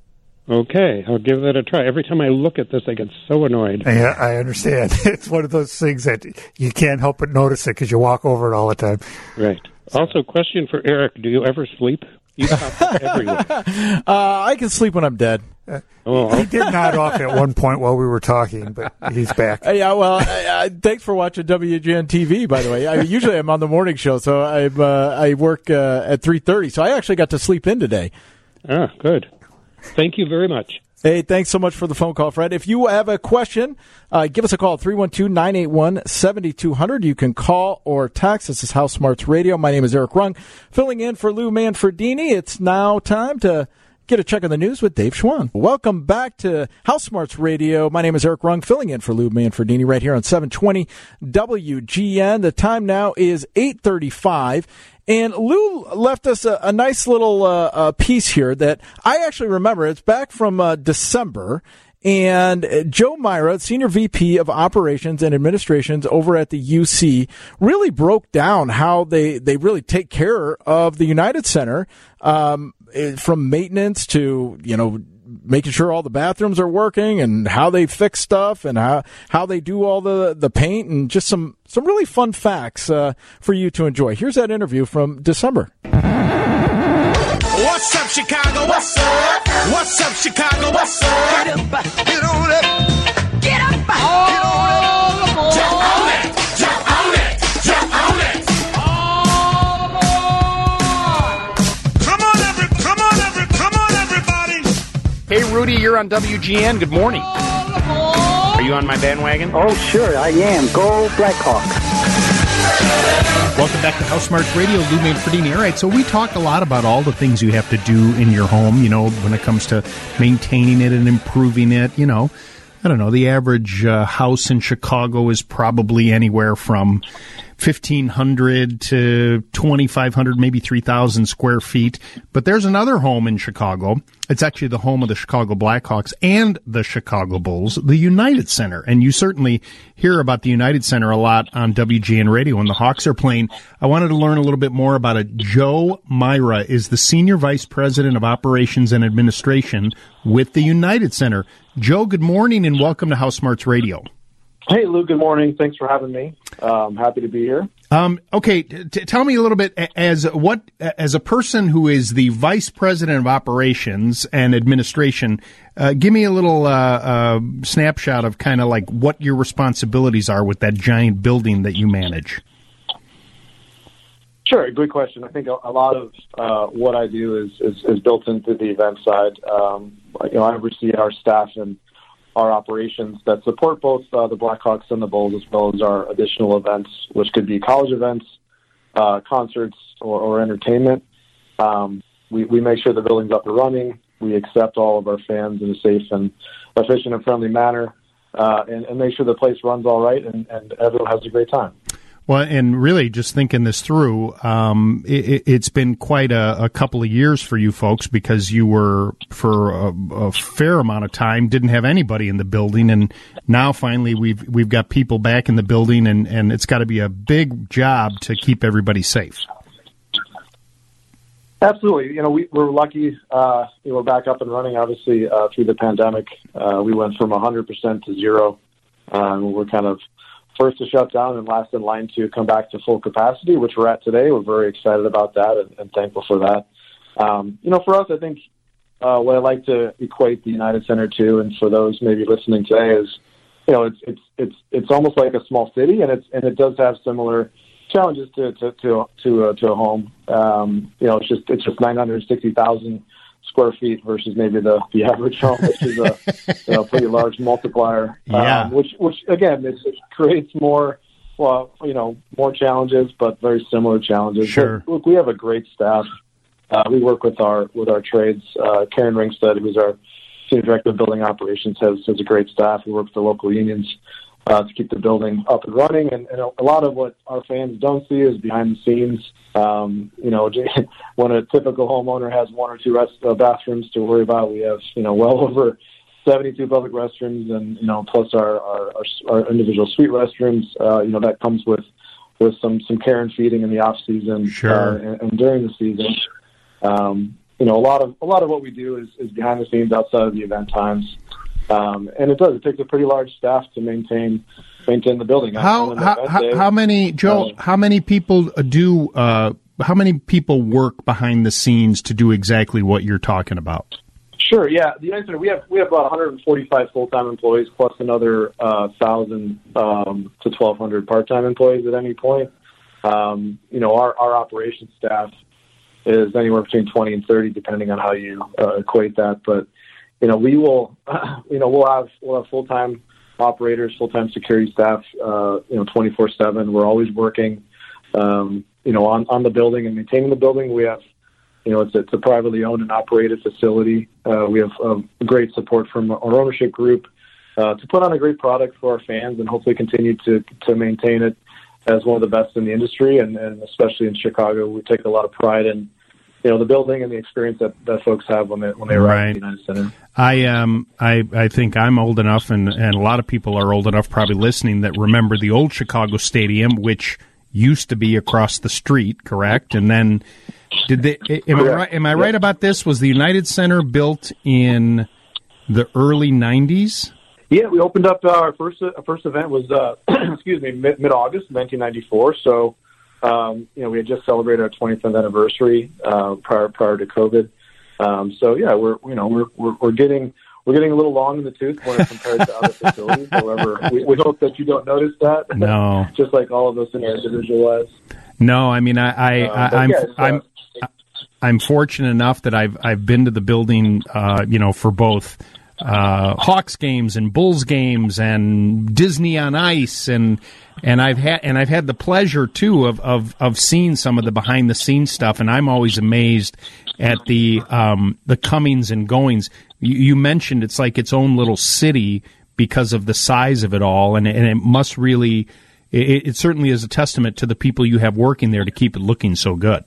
Okay, I'll give it a try. Every time I look at this, I get so annoyed. Yeah, I understand. It's one of those things that you can't help but notice it because you walk over it all the time. Right. Also, question for Eric. Do you ever sleep? You pop up everywhere. Uh, I can sleep when I'm dead. Uh, oh. He did nod off at one point while we were talking, but he's back. Uh, yeah, well, uh, thanks for watching W G N T V, by the way. I, usually I'm on the morning show, so I'm, uh, I work uh, at three thirty, so I actually got to sleep in today. Ah, good. Thank you very much. Hey, thanks so much for the phone call, Fred. If you have a question, uh, give us a call at three one two, nine eight one, seven two zero zero. You can call or text. This is House Smarts Radio. My name is Eric Rung, filling in for Lou Manfredini. It's now time to get a check on the news with Dave Schwann. Welcome back to House Smarts Radio. My name is Eric Rung, filling in for Lou Manfredini right here on seven twenty W G N. The time now is eight thirty-five. And Lou left us a, a nice little uh, uh, piece here that I actually remember. It's back from uh, December. And Joe Myra, Senior V P of Operations and Administrations over at the U C, really broke down how they, they really take care of the United Center, um, from maintenance to, you know, making sure all the bathrooms are working and how they fix stuff and how, how they do all the, the paint and just some, some really fun facts uh, for you to enjoy. Here's that interview from December. What's up, Chicago? What's up? What's up, Chicago? What's up? Get up, get on it. Get up, get on it. Jump on it, jump on it, jump on it. All aboard. Come on, every, come on, every, come on, everybody. Hey, Rudy, you're on W G N. Good morning. Are you on my bandwagon? Oh, sure, I am. Go Blackhawks. Welcome back to House Smarts Radio. Lou Manfredini. All right, so we talked a lot about all the things you have to do in your home, you know, when it comes to maintaining it and improving it. You know, I don't know, the average uh, house in Chicago is probably anywhere from fifteen hundred to twenty-five hundred, maybe three thousand square feet. But there's another home in Chicago. It's actually the home of the Chicago Blackhawks and the Chicago Bulls, the United Center. And you certainly hear about the United Center a lot on W G N Radio when the Hawks are playing. I wanted to learn a little bit more about it. Joe Myra is the Senior Vice President of Operations and Administration with the United Center. Joe, good morning and welcome to House Smarts Radio. Hey, Lou, good morning. Thanks for having me. I'm happy to be here. Um, okay, t- tell me a little bit as what as a person who is the Vice President of Operations and Administration, uh, give me a little uh, uh, snapshot of kind of like what your responsibilities are with that giant building that you manage. Sure, good question. I think a, a lot of uh, what I do is, is, is built into the event side. Um, you know, I oversee our staff and our operations that support both uh, the Blackhawks and the Bulls, as well as our additional events, which could be college events, uh, concerts, or, or entertainment. Um, we, we make sure the building's up and running. We accept all of our fans in a safe and efficient and friendly manner, uh, and, and make sure the place runs all right and, and everyone has a great time. Well, and really, just thinking this through, um, it, it's been quite a, a couple of years for you folks because you were, for a, a fair amount of time, didn't have anybody in the building, and now finally we've we've got people back in the building, and, and it's got to be a big job to keep everybody safe. Absolutely. You know, we, we're lucky. Uh, you know, we're back up and running, obviously, uh, through the pandemic. Uh, we went from one hundred percent to zero. Um, we're kind of first to shut down and last in line to come back to full capacity, which we're at today. We're very excited about that and, and thankful for that. Um, you know, for us, I think uh, what I like to equate the United Center to, and for those maybe listening today, is you know, it's it's it's it's almost like a small city, and it's and it does have similar challenges to to to to, uh, to a home. Um, you know, it's just it's just nine hundred sixty thousand square feet versus maybe the, the average home, which is a you know, pretty large multiplier. Yeah. Um, which, which again, it, it creates more, well, you know, more challenges, but very similar challenges. Sure. But, look, we have a great staff. Uh, we work with our with our trades. Uh, Karen Ringstead, who's our senior director of building operations, has has a great staff. We work with the local unions uh, to keep the building up and running. And, and a lot of what our fans don't see is behind the scenes. Um, you know, when a typical homeowner has one or two rest, uh, bathrooms to worry about, we have, you know, well over seventy-two public restrooms and, you know, plus our, our, our, our individual suite restrooms. Uh, you know, that comes with, with some, some care and feeding in the off season sure. uh, and, and during the season. Um, you know, a lot of a lot of what we do is, is behind the scenes outside of the event times, um, and it does. It takes a pretty large staff to maintain maintain the building. How On an how, event how, day, how many, Joe? uh, How many people do? Uh, how many people work behind the scenes to do exactly what you're talking about? Sure. Yeah, the United Center, we have we have about one hundred forty-five full-time employees plus another uh, thousand um, to twelve hundred part-time employees at any point. Um, you know, our our operations staff is anywhere between twenty and thirty, depending on how you uh, equate that. But you know, we will, uh, you know, we'll have we'll have full-time operators, full-time security staff, uh, you know, twenty-four seven. We're always working, um, you know, on on the building and maintaining the building. We have. You know, it's, it's a privately owned and operated facility. Uh, we have um, great support from our ownership group uh, to put on a great product for our fans and hopefully continue to to maintain it as one of the best in the industry. And, and especially in Chicago, we take a lot of pride in, you know, the building and the experience that, that folks have when they when they arrive Right. at the United Center. I um I, I think I'm old enough, and, and a lot of people are old enough probably listening that remember the old Chicago Stadium, which used to be across the street, correct? And then did they? Am I right? Am I right about this? Was the United Center built in the early nineties? Yeah, we opened up uh, our first uh, first event was uh, excuse me mid mid August nineteen ninety-four. So um, you know we had just celebrated our twentieth anniversary uh, prior prior to COVID. Um, so yeah, we're you know we're, we're we're getting we're getting a little long in the tooth when compared to other facilities. However, we, we hope that you don't notice that. No, just like all of us in our individual lives. No, I mean I, I, Uh, I but I'm yeah, so- I'm I'm fortunate enough that I've I've been to the building, uh, you know, for both uh, Hawks games and Bulls games and Disney on Ice, and and I've had and I've had the pleasure too of of, of seeing some of the behind the scenes stuff, and I'm always amazed at the um, the comings and goings. You, you mentioned it's like its own little city because of the size of it all, and and it must really. It, it certainly is a testament to the people you have working there to keep it looking so good.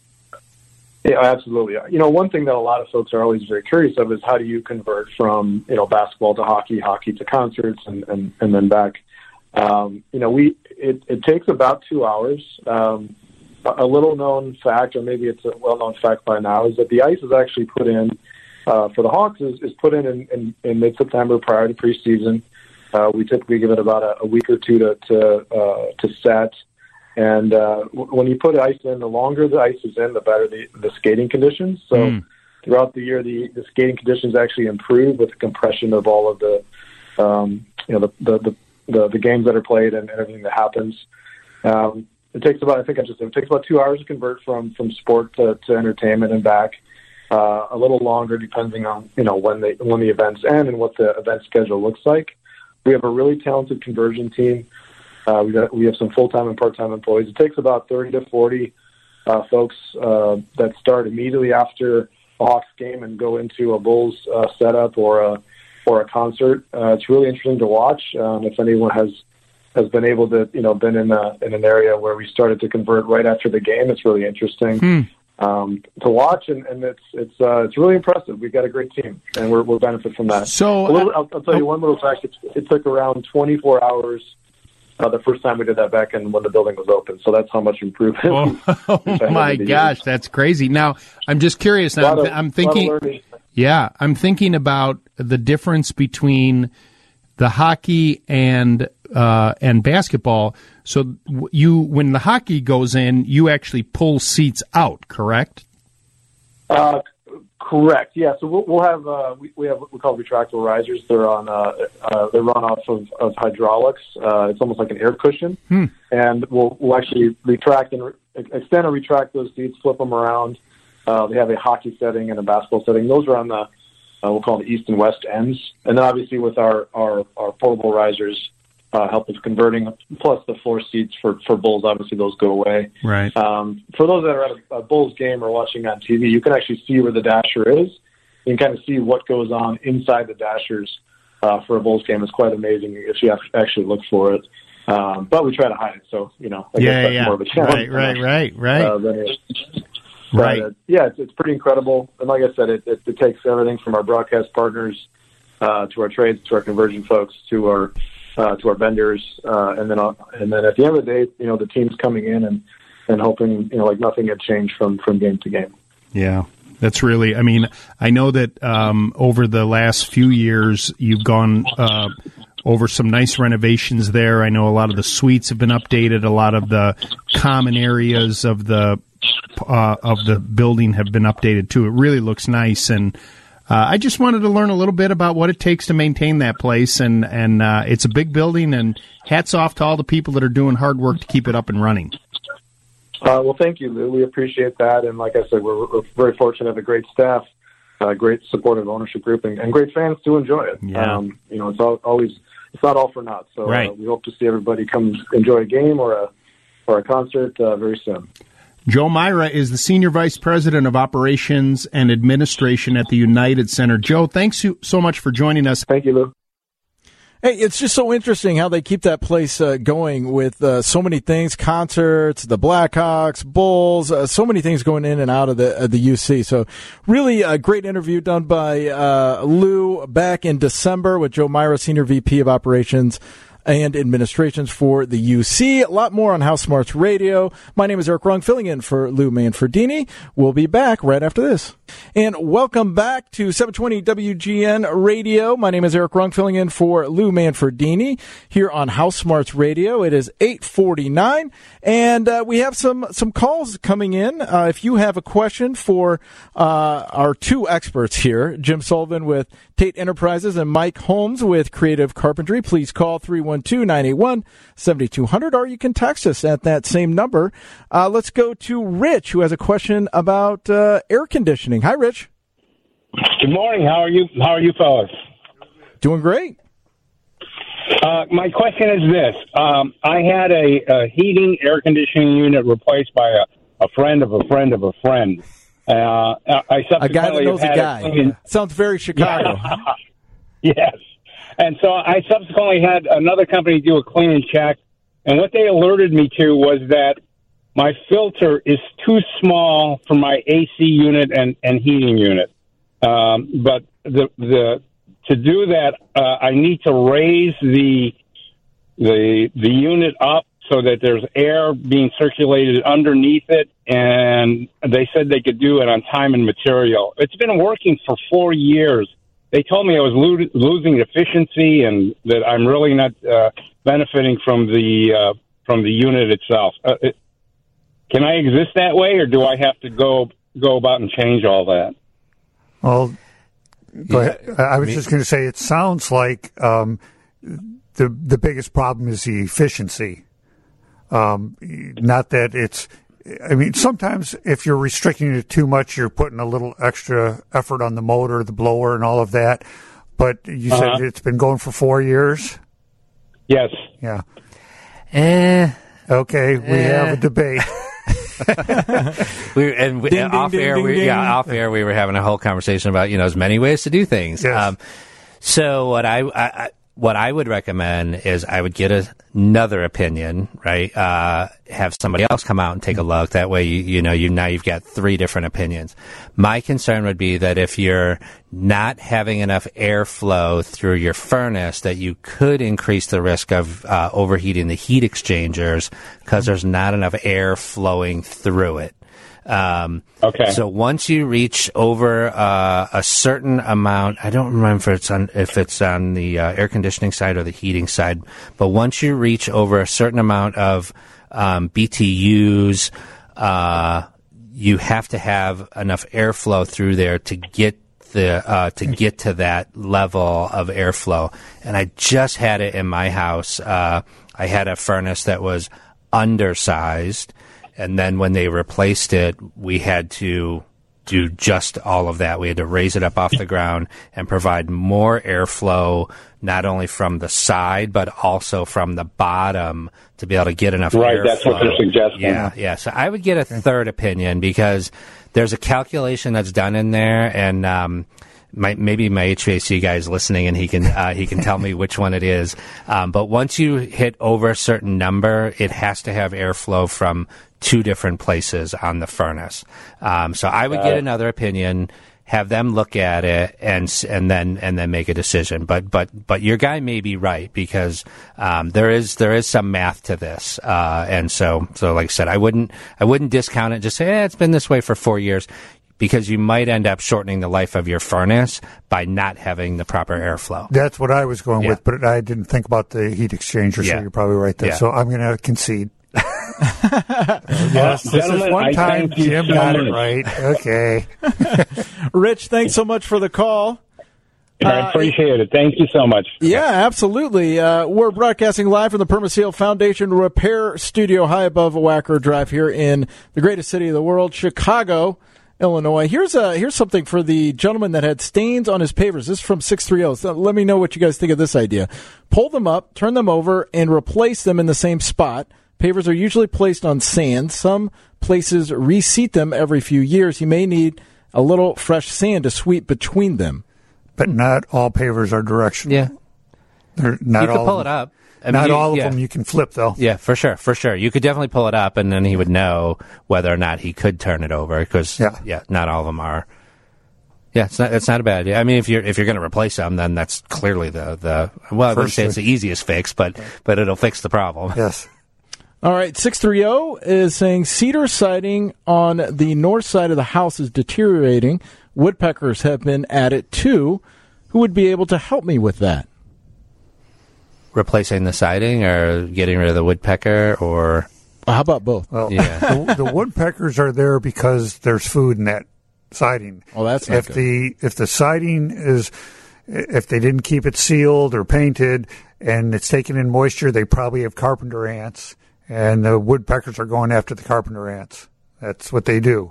Yeah, absolutely. You know, one thing that a lot of folks are always very curious of is how do you convert from, you know, basketball to hockey, hockey to concerts, and, and, and then back. Um, you know, we it, it takes about two hours. Um, a little known fact, or maybe it's a well-known fact by now, is that the ice is actually put in uh, for the Hawks is, is put in in, in, in mid-September prior to preseason. Uh, we typically give it about a, a week or two to to, uh, to set. And uh, w- when you put ice in, the longer the ice is in, the better the, the skating conditions. So Mm. throughout the year, the, the skating conditions actually improve with the compression of all of the, um, you know, the the, the, the the games that are played and everything that happens. Um, it takes about, I think I just said, it takes about two hours to convert from, from sport to, to entertainment and back. Uh, a little longer depending on, you know, when they when the events end and what the event schedule looks like. We have a really talented conversion team. Uh, we got we have some full time and part time employees. It takes about thirty to forty uh, folks uh, that start immediately after a Hawks game and go into a Bulls uh, setup or a or a concert. Uh, it's really interesting to watch. Um, if anyone has has been able to, you know, been in a, in an area where we started to convert right after the game, it's really interesting. Hmm. Um, to watch, and, and it's it's uh, it's really impressive. We've got a great team, and we're we'll benefit from that. So a little, I'll, I'll tell you one little fact. It, it took around twenty-four hours uh, the first time we did that back in when the building was open. So that's how much improvement. Oh, oh my gosh, that's crazy. Now I'm just curious. Now I'm, Lot th- of- I'm lot of thinking. learning. Yeah, I'm thinking about the difference between the hockey and uh, and basketball. So you, when the hockey goes in, you actually pull seats out, correct? Uh, correct. Yeah. So we'll, we'll have uh, we, we have what we call retractable risers. They're on uh, uh, they run off of, of hydraulics. Uh, it's almost like an air cushion, Hmm. and we'll we'll actually retract and re- extend or retract those seats, flip them around. Uh, they have a hockey setting and a basketball setting. Those are on the uh, we'll call them the east and west ends, and then obviously with our our, our portable risers. Uh, help with converting, plus the floor seats for, for Bulls. Obviously, those go away. Right. Um, for those that are at a, a Bulls game or watching on T V, you can actually see where the dasher is. You can kind of see what goes on inside the dashers uh, for a Bulls game. It's quite amazing if you have to actually look for it. Um, but we try to hide it, so, you know, I Yeah, guess that's yeah. more of a challenge. Right, right, right, right. Uh, than it- Right. But, uh, yeah, it's, it's pretty incredible. And like I said, it, it, it takes everything from our broadcast partners uh, to our trades, to our conversion folks, to our Uh, to our vendors, uh, and then uh, and then at the end of the day, you know, the team's coming in and, and hoping, you know, like nothing had changed from, from game to game. Yeah, That's really, I mean, I know that um, over the last few years you've gone uh, over some nice renovations there. I know a lot of the suites have been updated. A lot of the common areas of the uh, of the building have been updated too. It really looks nice, and uh, I just wanted to learn a little bit about what it takes to maintain that place. And and uh, it's a big building, and hats off to all the people that are doing hard work to keep it up and running. Uh, well, thank you, Lou. We appreciate that. And like I said, we're, we're very fortunate to have a great staff, a great supportive ownership group, and, and great fans to enjoy it. Yeah. Um, you know, it's all, always, it's not all for naught. So right. uh, we hope to see everybody come enjoy a game or a, or a concert uh, very soon. Joe Myra is the Senior Vice President of Operations and Administration at the United Center. Joe, thanks so much for joining us. Thank you, Lou. Hey, it's just so interesting how they keep that place uh, going with uh, so many things, concerts, the Blackhawks, Bulls, uh, so many things going in and out of the uh, the U C. So really a great interview done by uh, Lou back in December with Joe Myra, Senior V P of Operations and Administrations for the U C. A lot more on House Smarts Radio. My name is Eric Rung, filling in for Lou Manfredini. We'll be back right after this. And welcome back to seven twenty W G N Radio. My name is Eric Rung, filling in for Lou Manfredini here on House Smarts Radio. It is eight forty-nine, and uh, we have some, some calls coming in. Uh, if you have a question for uh, our two experts here, Jim Sullivan with Tate Enterprises and Mike Holmes with Creative Carpentry, please call three one two, nine eight one, seven two zero zero, or you can text us at that same number. Uh, let's go to Rich, who has a question about uh, air conditioning. Hi, Rich. Good morning. How are you? How are you fellas? Doing great. Uh, my question is this: um, I had a, a heating air conditioning unit replaced by a, a friend of a friend of a friend. Uh, I a guy that knows a guy. In, Sounds very Chicago. Yeah. Yes. And so I subsequently had another company do a clean and check, and what they alerted me to was that my filter is too small for my A C unit and, and heating unit. Um, but the the to do that, uh, I need to raise the the the unit up so that there's air being circulated underneath it, and they said they could do it on time and material. It's been working for four years. They told me I was lo- losing efficiency and that I'm really not uh, benefiting from the uh, from the unit itself. Uh, it, can I exist that way, or do I have to go go about and change all that? Well, go yeah, ahead. I was me, just going to say it sounds like um, the the biggest problem is the efficiency. Um, not that it's. I mean, sometimes if you're restricting it too much, you're putting a little extra effort on the motor, the blower, and all of that. But you uh-huh. said it's been going for four years? Yes. Yeah. Eh. Okay, we eh. have a debate. we and we, ding, off ding, air, ding, we, ding. yeah, off air, we were having a whole conversation about you know there's many ways to do things. Yes. Um, so what I, I what I would recommend is I would get a, another opinion, right? Uh, have somebody else come out and take a look. That way, you, you know, you now you've got three different opinions. My concern would be that if you're not having enough airflow through your furnace, that you could increase the risk of uh, overheating the heat exchangers because there's not enough air flowing through it. Um, okay. So once you reach over uh, a certain amount, I don't remember if it's on if it's on the uh, air conditioning side or the heating side, but once you reach over a certain amount of um, B T Us, uh, you have to have enough airflow through there to get the uh, to get to that level of airflow. And I just had it in my house. Uh, I had a furnace that was undersized. And then when they replaced it, we had to do just all of that. We had to raise it up off the ground and provide more airflow, not only from the side, but also from the bottom to be able to get enough right, airflow. Right, that's what they're suggesting. Yeah, yeah. So I would get a third opinion because there's a calculation that's done in there, and um, my, maybe my H V A C guy is listening, and he can uh, he can tell me which one it is. Um, but once you hit over a certain number, it has to have airflow from two different places on the furnace. Um, so I would get another opinion, have them look at it, and and then and then make a decision. But but but your guy may be right because um, there is there is some math to this, uh, and so so like I said, I wouldn't I wouldn't discount it. Just say eh, it's been this way for four years. because you might end up shortening the life of your furnace by not having the proper airflow. That's what I was going Yeah. with, but I didn't think about the heat exchanger, Yeah. so you're probably right there. Yeah. So I'm going to concede. Yes, this is gentlemen, one I time thank you Jim so got much. it right. Okay. Rich, thanks so much for the call. I appreciate it. Thank you so much. Yeah, absolutely. Uh, we're broadcasting live from the Permaseal Foundation Repair Studio high above Wacker Drive here in the greatest city of the world, Chicago, Illinois. Here's uh, here's something for the gentleman that had stains on his pavers. This is from six three zero. So let me know what you guys think of this idea. Pull them up, turn them over, and replace them in the same spot. Pavers are usually placed on sand. Some places reseat them every few years. You may need a little fresh sand to sweep between them. But not all pavers are directional. Yeah. They're not you could all pull of it them. up. I mean, Not you- all of yeah. them you can flip, though. Yeah, for sure, for sure. You could definitely pull it up, and then he would know whether or not he could turn it over. Because Yeah. yeah, not all of them are. Yeah, it's not. It's not a bad idea. I mean, if you're if you're going to replace them, then that's clearly the the. Well, I wouldn't First say it's the easiest fix, but but it'll fix the problem. Yes. All right, six three zero is saying cedar siding on the north side of the house is deteriorating. Woodpeckers have been at it too. Who would be able to help me with that? Replacing the siding or getting rid of the woodpecker, or how about both? Well, yeah. the, the woodpeckers are there because there's food in that siding. Oh, that's not if good. the if the siding is if they didn't keep it sealed or painted and it's taking in moisture, they probably have carpenter ants, and the woodpeckers are going after the carpenter ants. That's what they do.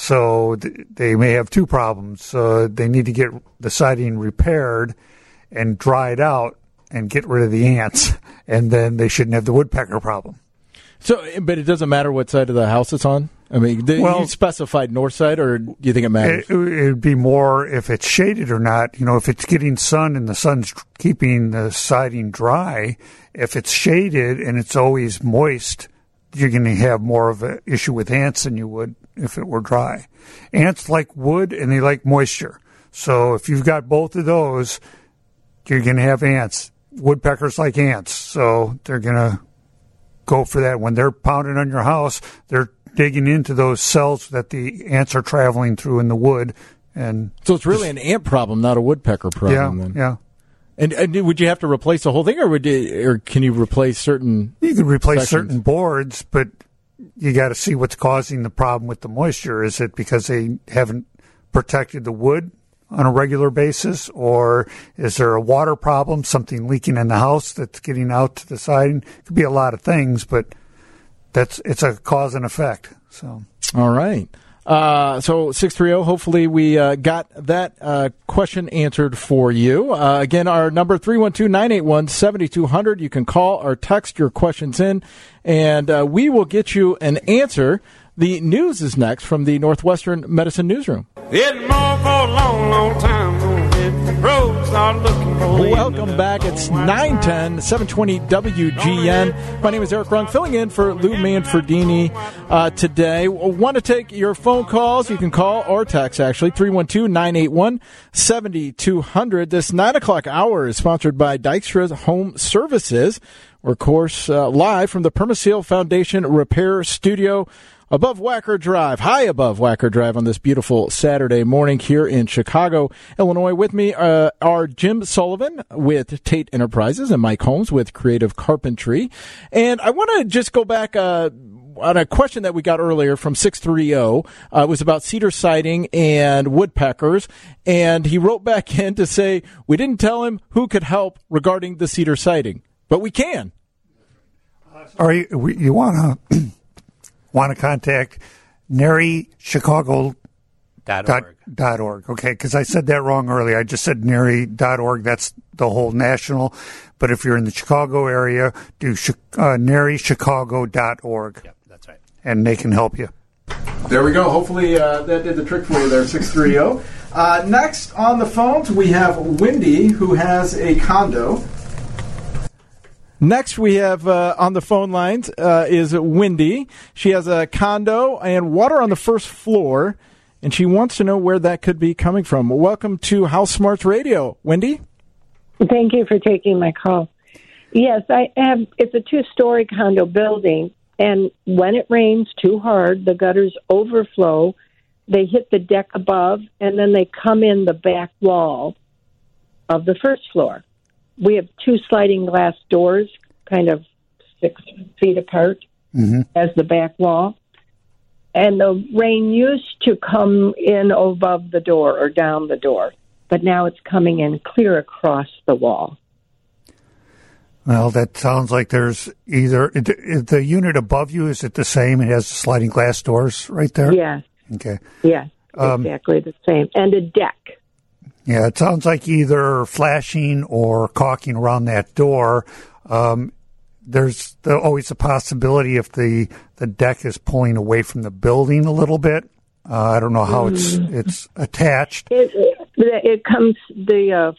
So th- they may have two problems. Uh, they need to get the siding repaired and dried out and get rid of the ants, and then they shouldn't have the woodpecker problem. So, but it doesn't matter what side of the house it's on? I mean, did Well- you specified north side, or do you think it matters? It would be more if it's shaded or not. You know, if it's getting sun and the sun's keeping the siding dry. If it's shaded and it's always moist, you're going to have more of an issue with ants than you would if it were dry. Ants like wood and they like moisture. So if you've got both of those, you're going to have ants. Woodpeckers like ants, so they're going to go for that. When they're pounding on your house, they're digging into those cells that the ants are traveling through in the wood. And So it's really an ant problem, not a woodpecker problem. yeah, then. yeah. And, and would you have to replace the whole thing, or would you, or can you replace certain? You could replace sections? certain boards, but you got to see what's causing the problem with the moisture. Is it because they haven't protected the wood on a regular basis, or is there a water problem, something leaking in the house that's getting out to the siding? It could be a lot of things, but that's it's a cause and effect. So, All right. Uh, so six three zero, hopefully we uh, got that uh, question answered for you. Uh, again, our number three one two, nine eight one, seven two zero zero. You can call or text your questions in, and uh, we will get you an answer. The news is next from the Northwestern Medicine Newsroom. It's more for a long, long time. Roads are looking for Welcome back. It's nine ten, seven twenty W G N. My name is Eric Rung, filling in for Lou Manfredini uh, today. Want to take your phone calls? You can call or text, actually, three one two, nine eight one, seven two zero zero. This nine o'clock hour is sponsored by Dykstra's Home Services. We're, of course, uh, live from the Permaseal Foundation Repair Studio above Wacker Drive, high above Wacker Drive on this beautiful Saturday morning here in Chicago, Illinois. With me uh, are Jim Sullivan with Tate Enterprises and Mike Holmes with Creative Carpentry. And I want to just go back uh, on a question that we got earlier from six three zero. Uh, it was about cedar siding and woodpeckers. And he wrote back in to say, we didn't tell him who could help regarding the cedar siding, but we can. are you, we- you want to want to contact Neri Chicago Dot dot, org. dot org. Okay, because I said that wrong earlier. I just said Neri dot org. That's the whole national. But if you're in the Chicago area, do uh, Neri Chicago dot org. Yep, that's right. And they can help you. There we go. Hopefully uh, that did the trick for you there, six three zero. Uh, next on the phones, we have Wendy, who has a condo. Next, we have uh, on the phone lines uh, is Wendy. She has a condo and water on the first floor, and she wants to know where that could be coming from. Welcome to House Smarts Radio, Wendy. Thank you for taking my call. Yes, I have. It's a two-story condo building, and when it rains too hard, the gutters overflow they hit the deck above, and then they come in the back wall of the first floor. We have two sliding glass doors, kind of six feet apart, mm-hmm. as the back wall. And the rain used to come in above the door or down the door, but now it's coming in clear across the wall. Well, that sounds like there's either the unit above you, is it the same? It has sliding glass doors right there? Yes. Okay. Yes, Um, exactly the same. And a deck. Yeah, it sounds like either flashing or caulking around that door. Um, there's the, always a possibility if the, the deck is pulling away from the building a little bit. Uh, I don't know how it's Mm. it's attached. It, it, it comes, the uh,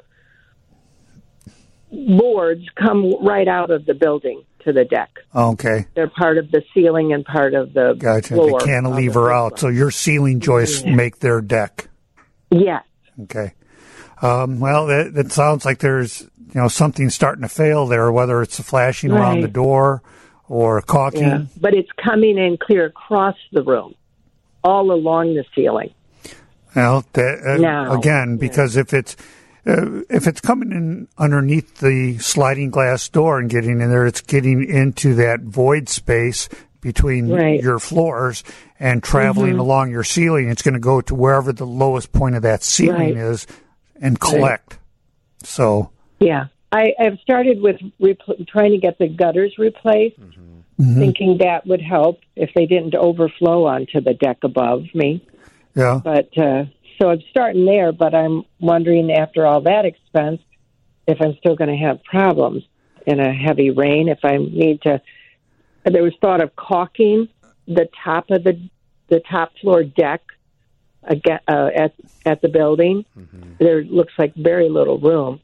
boards come right out of the building to the deck. Okay. They're part of the ceiling and part of the Gotcha. floor. The of the cantilever first out. So your ceiling joists Yeah. make their deck. Yes. Okay. Um, well, that, that sounds like there's, you know, something starting to fail there, whether it's the flashing around Right. the door or caulking. Yeah. But it's coming in clear across the room, all along the ceiling. Well, that, uh, Now. again, because if it's uh, if it's coming in underneath the sliding glass door and getting in there, it's getting into that void space between Right. your floors and traveling Mhm. along your ceiling. It's going to go to wherever the lowest point of that ceiling Right. is and collect. So, Yeah. I, I've started with repl- trying to get the gutters replaced, mhm. thinking that would help if they didn't overflow onto the deck above me. yeah. But uh, so I'm starting there, but I'm wondering after all that expense if I'm still going to have problems in a heavy rain, if I need to. There was thought of caulking the top of the the top floor deck again, uh, at at the building. There looks like very little room,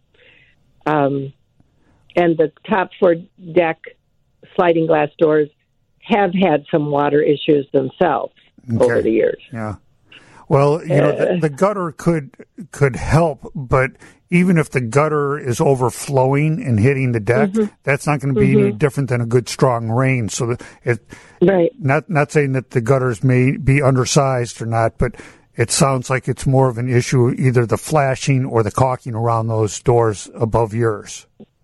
um, and the top floor deck sliding glass doors have had some water issues themselves over Okay. the years. Yeah. Well, you know, the, Uh, the gutter could could help, but even if the gutter is overflowing and hitting the deck, Mhm. that's not going to be any Mhm. different than a good strong rain. So that it, right. not not saying that the gutters may be undersized or not, but it sounds like it's more of an issue, either the flashing or the caulking around those doors above yours.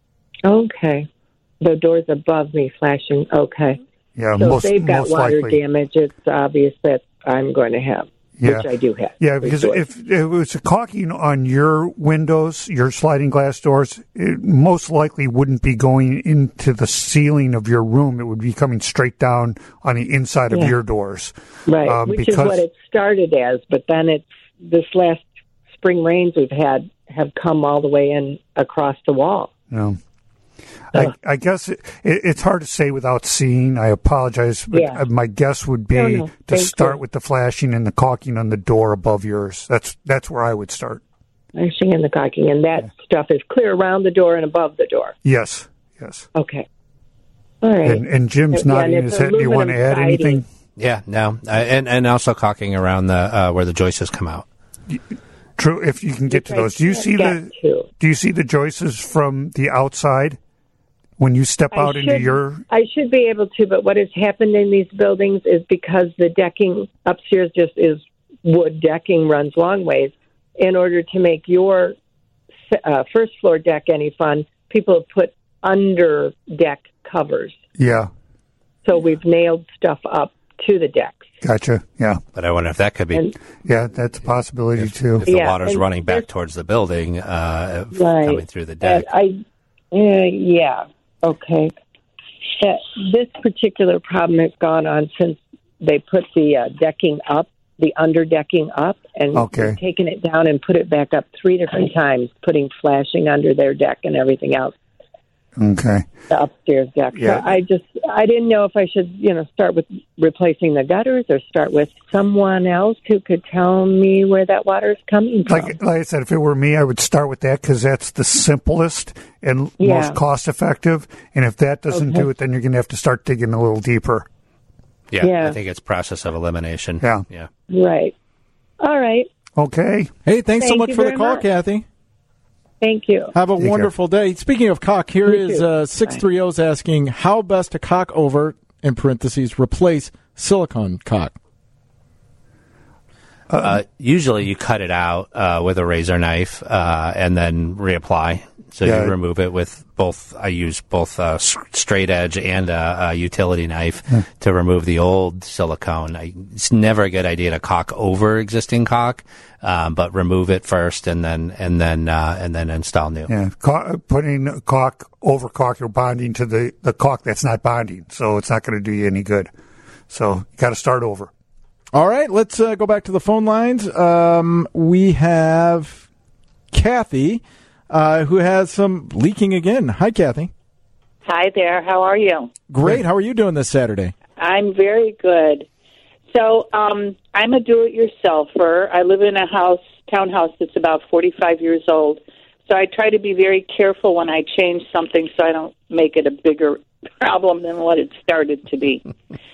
Okay. The doors above me flashing. Okay. Yeah, so most if they've got most water likely. damage, it's obvious that I'm going to have, Yeah. which I do have. Yeah, because Doors. if it was a caulking on your windows, your sliding glass doors, it most likely wouldn't be going into the ceiling of your room. It would be coming straight down on the inside of Yeah. your doors. Right, Um, which because, is what it started as, but then it's this last spring rains we've had have come all the way in across the wall. you know, I, I guess it, it, it's hard to say without seeing. I apologize, but Yeah. my guess would be No, no, to thank start you. with the flashing and the caulking on the door above yours. That's that's where I would start. Flashing and the caulking, and that stuff is clear around the door and above the door. Yes, yes. Okay. All right. And, and Jim's Yeah, nodding and his it's head. Do you want to aluminum add siding. anything? Yeah, no, uh, and and also caulking around the uh, where the joists come out. True, if you can get to Which I those. Do you can't see get the to. Do you see the joists from the outside when you step I out into should- your? I should be able to, but what has happened in these buildings is because the decking upstairs just is wood decking runs long ways. In order to make your uh, first floor deck any fun, people have put under deck covers. Yeah, So we've nailed stuff up to the decks. gotcha. Yeah, But I wonder if that could be And- yeah, that's a possibility too. if the Yeah, water's and running back there's- towards the building, uh, Right. coming through the deck. And I, uh, yeah, okay. Uh, this particular problem has gone on since they put the uh, decking up, the underdecking up, and Okay. they've taken it down and put it back up three different times, putting flashing under their deck and everything else, Okay. the upstairs deck. Yeah. So I just, I didn't know if I should, you know, start with replacing the gutters or start with someone else who could tell me where that water is coming from. Like, like I said, if it were me, I would start with that because that's the simplest and Yeah. most cost effective. And if that doesn't Okay. do it, then you're going to have to start digging a little deeper. yeah, Yeah. I think it's process of elimination. Yeah. yeah. Right. All right. Okay. Hey, thanks so Thank much you for the very call, much. Kathy. Thank you. Have a Take wonderful day. Speaking of caulk, here You is too. uh, six three zero is asking how best to caulk over, in parentheses, replace silicone caulk. Uh, usually you cut it out uh, with a razor knife uh, and then reapply. So Yeah. you remove it with both. I use both uh, s- straight edge and a, a utility knife Hmm. to remove the old silicone. I, it's never a good idea to caulk over existing caulk, um, but remove it first and then and then uh, and then install new. Yeah, ca- putting caulk over caulk, you're bonding to the, the caulk that's not bonding, so it's not going to do you any good. So you got to start over. All right, let's uh, go back to the phone lines. Um, we have Kathy, uh, who has some leaking again. Hi, Kathy. Hi there. How are you? Great. How are you doing this Saturday? I'm very good. So um, I'm a do-it-yourselfer. I live in a house, townhouse that's about forty-five years old. So I try to be very careful when I change something so I don't make it a bigger problem than what it started to be.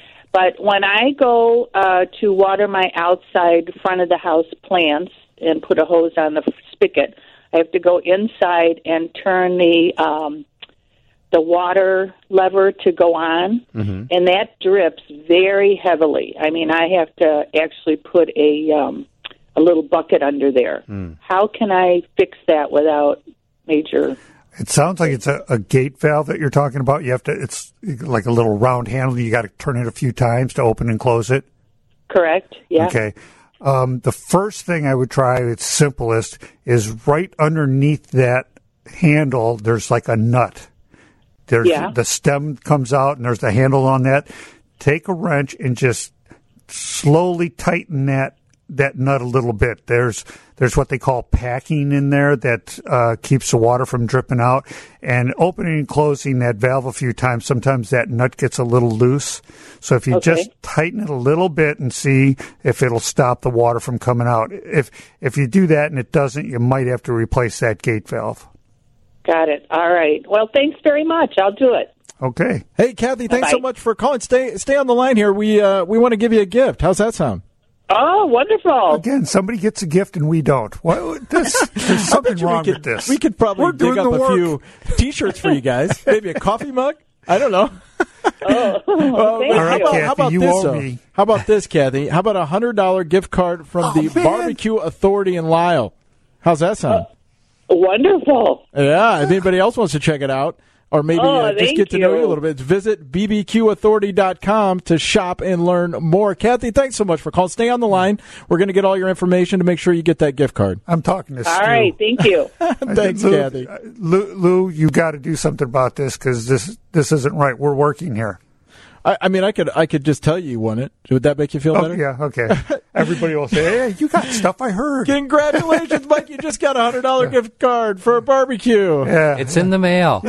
But when I go uh, to water my outside front of the house plants and put a hose on the spigot, I have to go inside and turn the um, the water lever to go on, Mm-hmm. and that drips very heavily. I mean, I have to actually put a um, a little bucket under there. Mm. How can I fix that without major? It sounds like it's a, a gate valve that you're talking about. You have to, it's like a little round handle. You got to turn it a few times to open and close it. Correct. Yeah. Okay. Um, the first thing I would try, it's simplest, is right underneath that handle, there's like a nut. There's Yeah. the stem comes out and there's the handle on that. Take a wrench and just slowly tighten that that nut a little bit. There's there's what they call packing in there that uh, keeps the water from dripping out. And opening and closing that valve a few times, sometimes that nut gets a little loose. So if you Okay. just tighten it a little bit and see if it'll stop the water from coming out. If if you do that and it doesn't, you might have to replace that gate valve. Got it. All right. Well, thanks very much. I'll do it. Okay. Hey, Kathy, thanks so Bye-bye. much for calling. Stay stay on the line here. We uh, we want to give you a gift. How's that sound? Oh, wonderful. Again, somebody gets a gift and we don't. What, this, there's something bet you we wrong could- with this. We could probably We're dig doing up the a work. few T-shirts for you guys. Maybe a coffee mug. I don't know. Oh, Well, thank how, right, about, Kathy, how about you this? owe though? me. How about this, Kathy? How about a hundred dollar gift card from Oh, the man. Barbecue Authority in Lisle? How's that sound? Wonderful. Yeah. If anybody else wants to check it out, or maybe Oh, uh, just thank get to know you a you. little bit, visit b b q authority dot com to shop and learn more. Kathy, thanks so much for calling. Stay on the line. We're going to get all your information to make sure you get that gift card. I'm talking to All Stu. right. Thank you. Thanks, Lou, Kathy. uh, Lou, Lou, you got to do something about this because this this isn't right. We're working here. I, I mean, I could I could just tell you you won it. Would that make you feel Oh, better? yeah, okay. Everybody will say, hey, you got stuff I heard. Congratulations, Mike! You just got a hundred dollar gift card for a barbecue. Yeah. It's in the mail.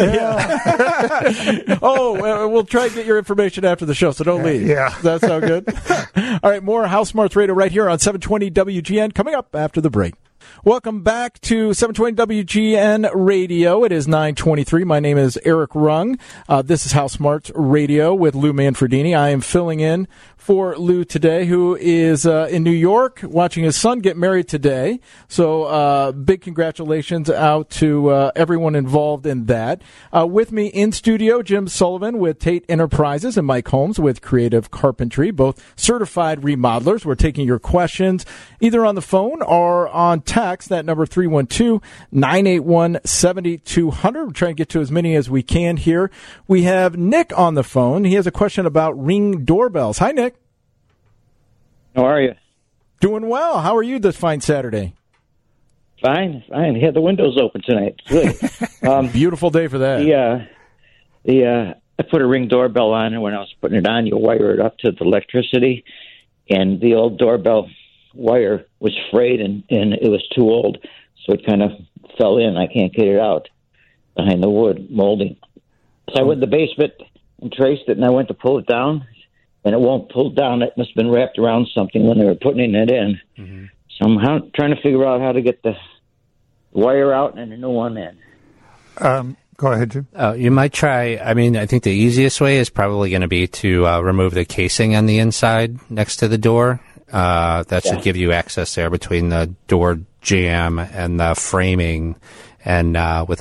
Oh, well, we'll try and get your information after the show, so don't leave. Yeah. Does that sound good? All right, more House Smarts Radio right here on seven twenty W G N coming up after the break. Welcome back to seven twenty W G N Radio. It is nine twenty-three. My name is Eric Rung. Uh, this is House Smarts Radio with Lou Manfredini. I am filling in for Lou today, who is uh, in New York watching his son get married today. So uh, big congratulations out to uh, everyone involved in that. Uh, with me in studio, Jim Sullivan with Tate Enterprises and Mike Holmes with Creative Carpentry, both certified remodelers. We're taking your questions either on the phone or on text. That number three one two, nine eight one, seven two zero zero. We're trying to get to as many as we can here. We have Nick on the phone. He has a question about Ring doorbells. Hi, Nick. How are you? Doing well. How are you this fine Saturday? Fine, fine. He had the windows open tonight. Good. Um, Beautiful day for that. the, uh, the, uh, I put a Ring doorbell on, and when I was putting it on, you wire it up to the electricity, and the old doorbell wire was frayed, and, and it was too old, so it kind of fell in. I can't get it out behind the wood molding. So I went to the basement and traced it, and I went to pull it down, and it won't pull down. It must have been wrapped around something when they were putting it in. Mm-hmm. So I'm how, trying to figure out how to get the wire out and a new one in. Um, go ahead, Jim. Uh, you might try, I mean, I think the easiest way is probably going to be to uh, remove the casing on the inside next to the door. Uh, that should Yeah. give you access there between the door jamb and the framing. And uh, with a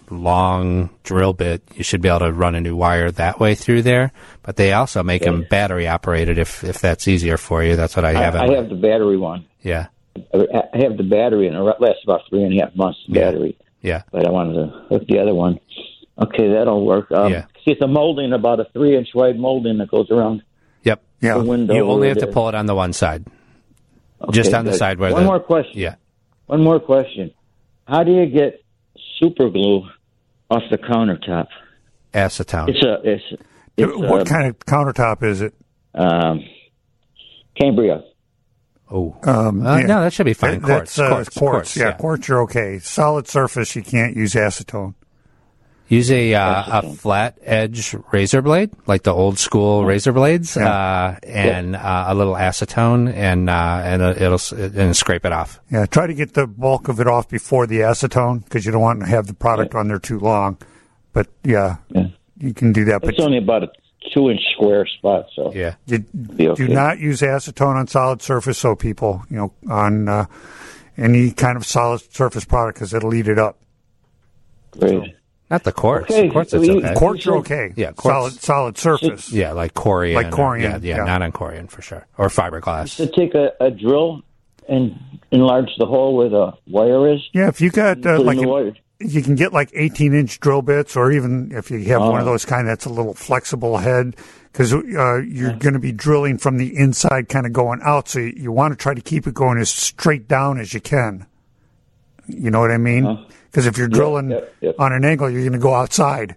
long drill bit, you should be able to run a new wire that way through there. But they also make Okay. them battery operated if if that's easier for you. That's what I have. I, in I my- have the battery one. Yeah. I I have the battery, and it lasts about three and a half months. The battery. Yeah. But I wanted to hook the other one. Okay, that'll work. Um, Yeah. See, it's a molding, about a three-inch wide molding that goes around. Yep. The window. You only have to there. pull it on the one side. Okay, Just on the good. side where One the more question. Yeah. One more question. How do you get super glue off the countertop? Acetone. It's a. It's, it's what a, kind of countertop is it? Um, Cambria. Oh, Um, Uh, yeah. no, that should be fine. That- Quartz, That's, uh, quartz, quartz. quartz, Yeah, yeah. quartz. You're okay. Solid surface, you can't use acetone. Use a uh, a flat edge razor blade, like the old school razor blades, uh, and uh, a little acetone, and uh, and uh, it'll s- and scrape it off. Yeah, try to get the bulk of it off before the acetone because you don't want to have the product on there too long. But yeah, you can do that. But It's only about a two-inch square spot, so yeah, you be okay. do not use acetone on solid surface. So people, you know, on uh, any kind of solid surface product because it'll eat it up. Great. Not the quartz. Okay, Quartz, so it's you- okay. quartz are okay. Yeah, Solid- solid surface. Yeah, like corian. Like or- corian, Yeah, yeah, yeah. not on corian for sure, or fiberglass. To take a, a drill and enlarge the hole where the wire is. Yeah, if you got uh, Put in like the an- wire. you can get like eighteen inch drill bits, or even if you have one of Oh. those kind that's a little flexible head, because uh, you're going to be drilling from the inside, kind of going out. So you, you want to try to keep it going as straight down as you can. You know what I mean? Because if you're Yeah, drilling yeah, yeah. on an angle, you're going to go outside.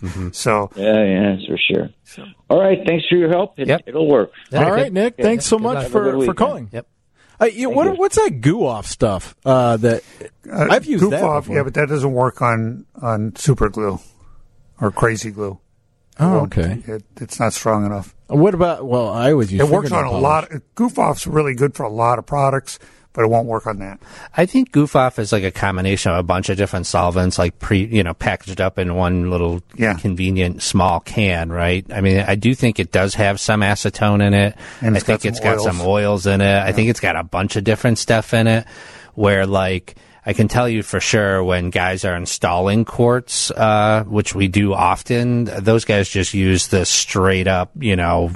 So Yeah, yeah, that's for sure. All right, thanks for your help. It, It'll work. All right, Nick. Okay. Thanks so Good much luck. Have a for, good for weekend. calling. Yep. Uh, you, what, what's that goo off stuff? Uh, that Uh, I've used goof that off, before. yeah, but that doesn't work on on super glue or crazy glue. It Oh, won't- okay. It, it's not strong enough. What about? Well, I always use. It works on fingernail a polish. lot. Goof off's really good for a lot of products, but it won't work on that. I think Goof Off is like a combination of a bunch of different solvents, like pre, you know, packaged up in one little convenient small can, right? I mean, I do think it does have some acetone in it. And I it's think got it's some got oils. some oils in it. I think it's got a bunch of different stuff in it. Where like I can tell you for sure when guys are installing quartz, uh, which we do often, those guys just use the straight up, you know,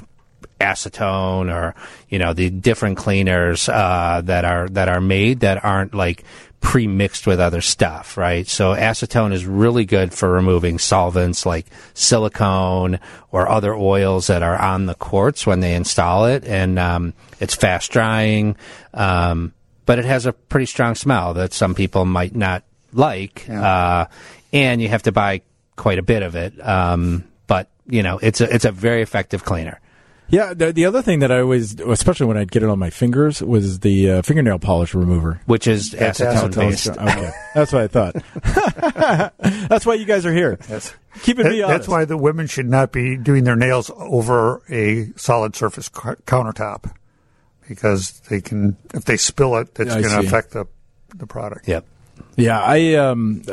acetone or you know the different cleaners uh, that are that are made that aren't like pre-mixed with other stuff, right? So acetone is really good for removing solvents like silicone or other oils that are on the quartz when they install it, and um, it's fast drying, um, but it has a pretty strong smell that some people might not like, uh, and you have to buy quite a bit of it. Um, but you know, it's a it's a very effective cleaner. Yeah, the, the other thing that I always, especially when I'd get it on my fingers, was the uh, fingernail polish remover, which is That's acetone acetone. based. Okay, that's what I thought. That's why you guys are here. That's, Keeping me that- honest. That's why the women should not be doing their nails over a solid surface cu- countertop, because they can, if they spill it, that's I going to see. affect the the product. Yep. Yeah, I um,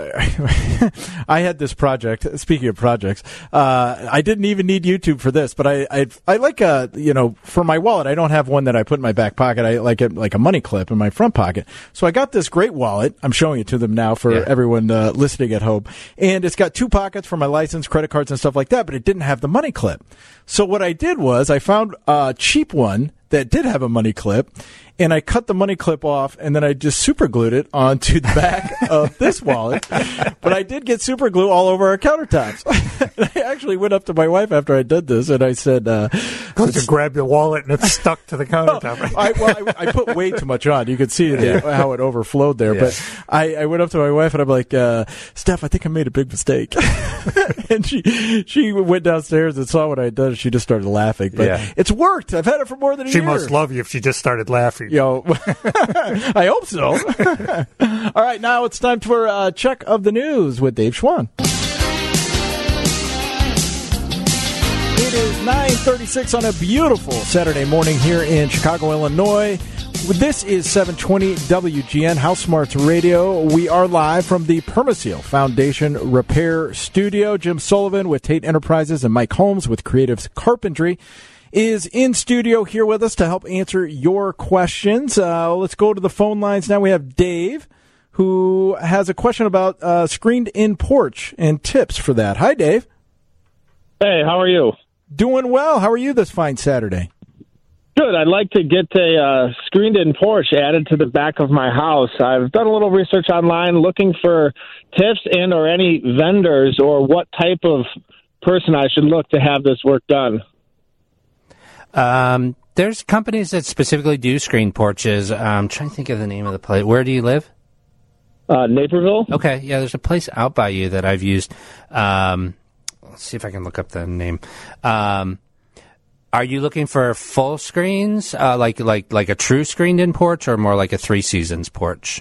I had this project. Speaking of projects, uh, I didn't even need YouTube for this, but I I, I like a you know for my wallet. I don't have one that I put in my back pocket. I like it like a money clip in my front pocket. So I got this great wallet. I'm showing it to them now for Yeah. everyone uh, listening at home, and it's got two pockets for my license, credit cards, and stuff like that. But it didn't have the money clip. So what I did was I found a cheap one that did have a money clip, and I cut the money clip off, and then I just super glued it onto the back of this wallet. But I did get super glue all over our countertops. And I actually went up to my wife after I did this, and I said, uh, Because you grab the wallet and it's stuck to the countertop. I, well, I, I put way too much on. You could see the, Yeah. how it overflowed there. Yeah. But I, I went up to my wife and I'm like, uh, Steph, I think I made a big mistake. And she she went downstairs and saw what I had done. And she just started laughing. But Yeah. it's worked. I've had it for more than a She year. must love you if she just started laughing. Yo, I hope so. All right, now it's time for a check of the news with Dave Schwann. It is nine thirty-six on a beautiful Saturday morning here in Chicago, Illinois. This is seven twenty W G N House Smarts Radio. We are live from the Permaseal Foundation Repair Studio. Jim Sullivan with Tate Enterprises and Mike Holmes with Creative Carpentry is in studio here with us to help answer your questions. Uh, let's go to the phone lines now. We have Dave, who has a question about uh, screened-in porch and tips for that. Hi, Dave. Hey, how are you? Doing well. How are you this fine Saturday? Good. I'd like to get a uh, screened-in porch added to the back of my house. I've done a little research online looking for tips and or any vendors or what type of person I should look to have this work done. Um, there's companies that specifically do screen porches. I'm trying to think of the name of the place. Where do you live? Uh, Naperville. Okay, yeah, there's a place out by you that I've used. Um, let's see if I can look up the name. Um, are you looking for full screens, uh, like like like a true screened-in porch, or more like a Three Seasons porch?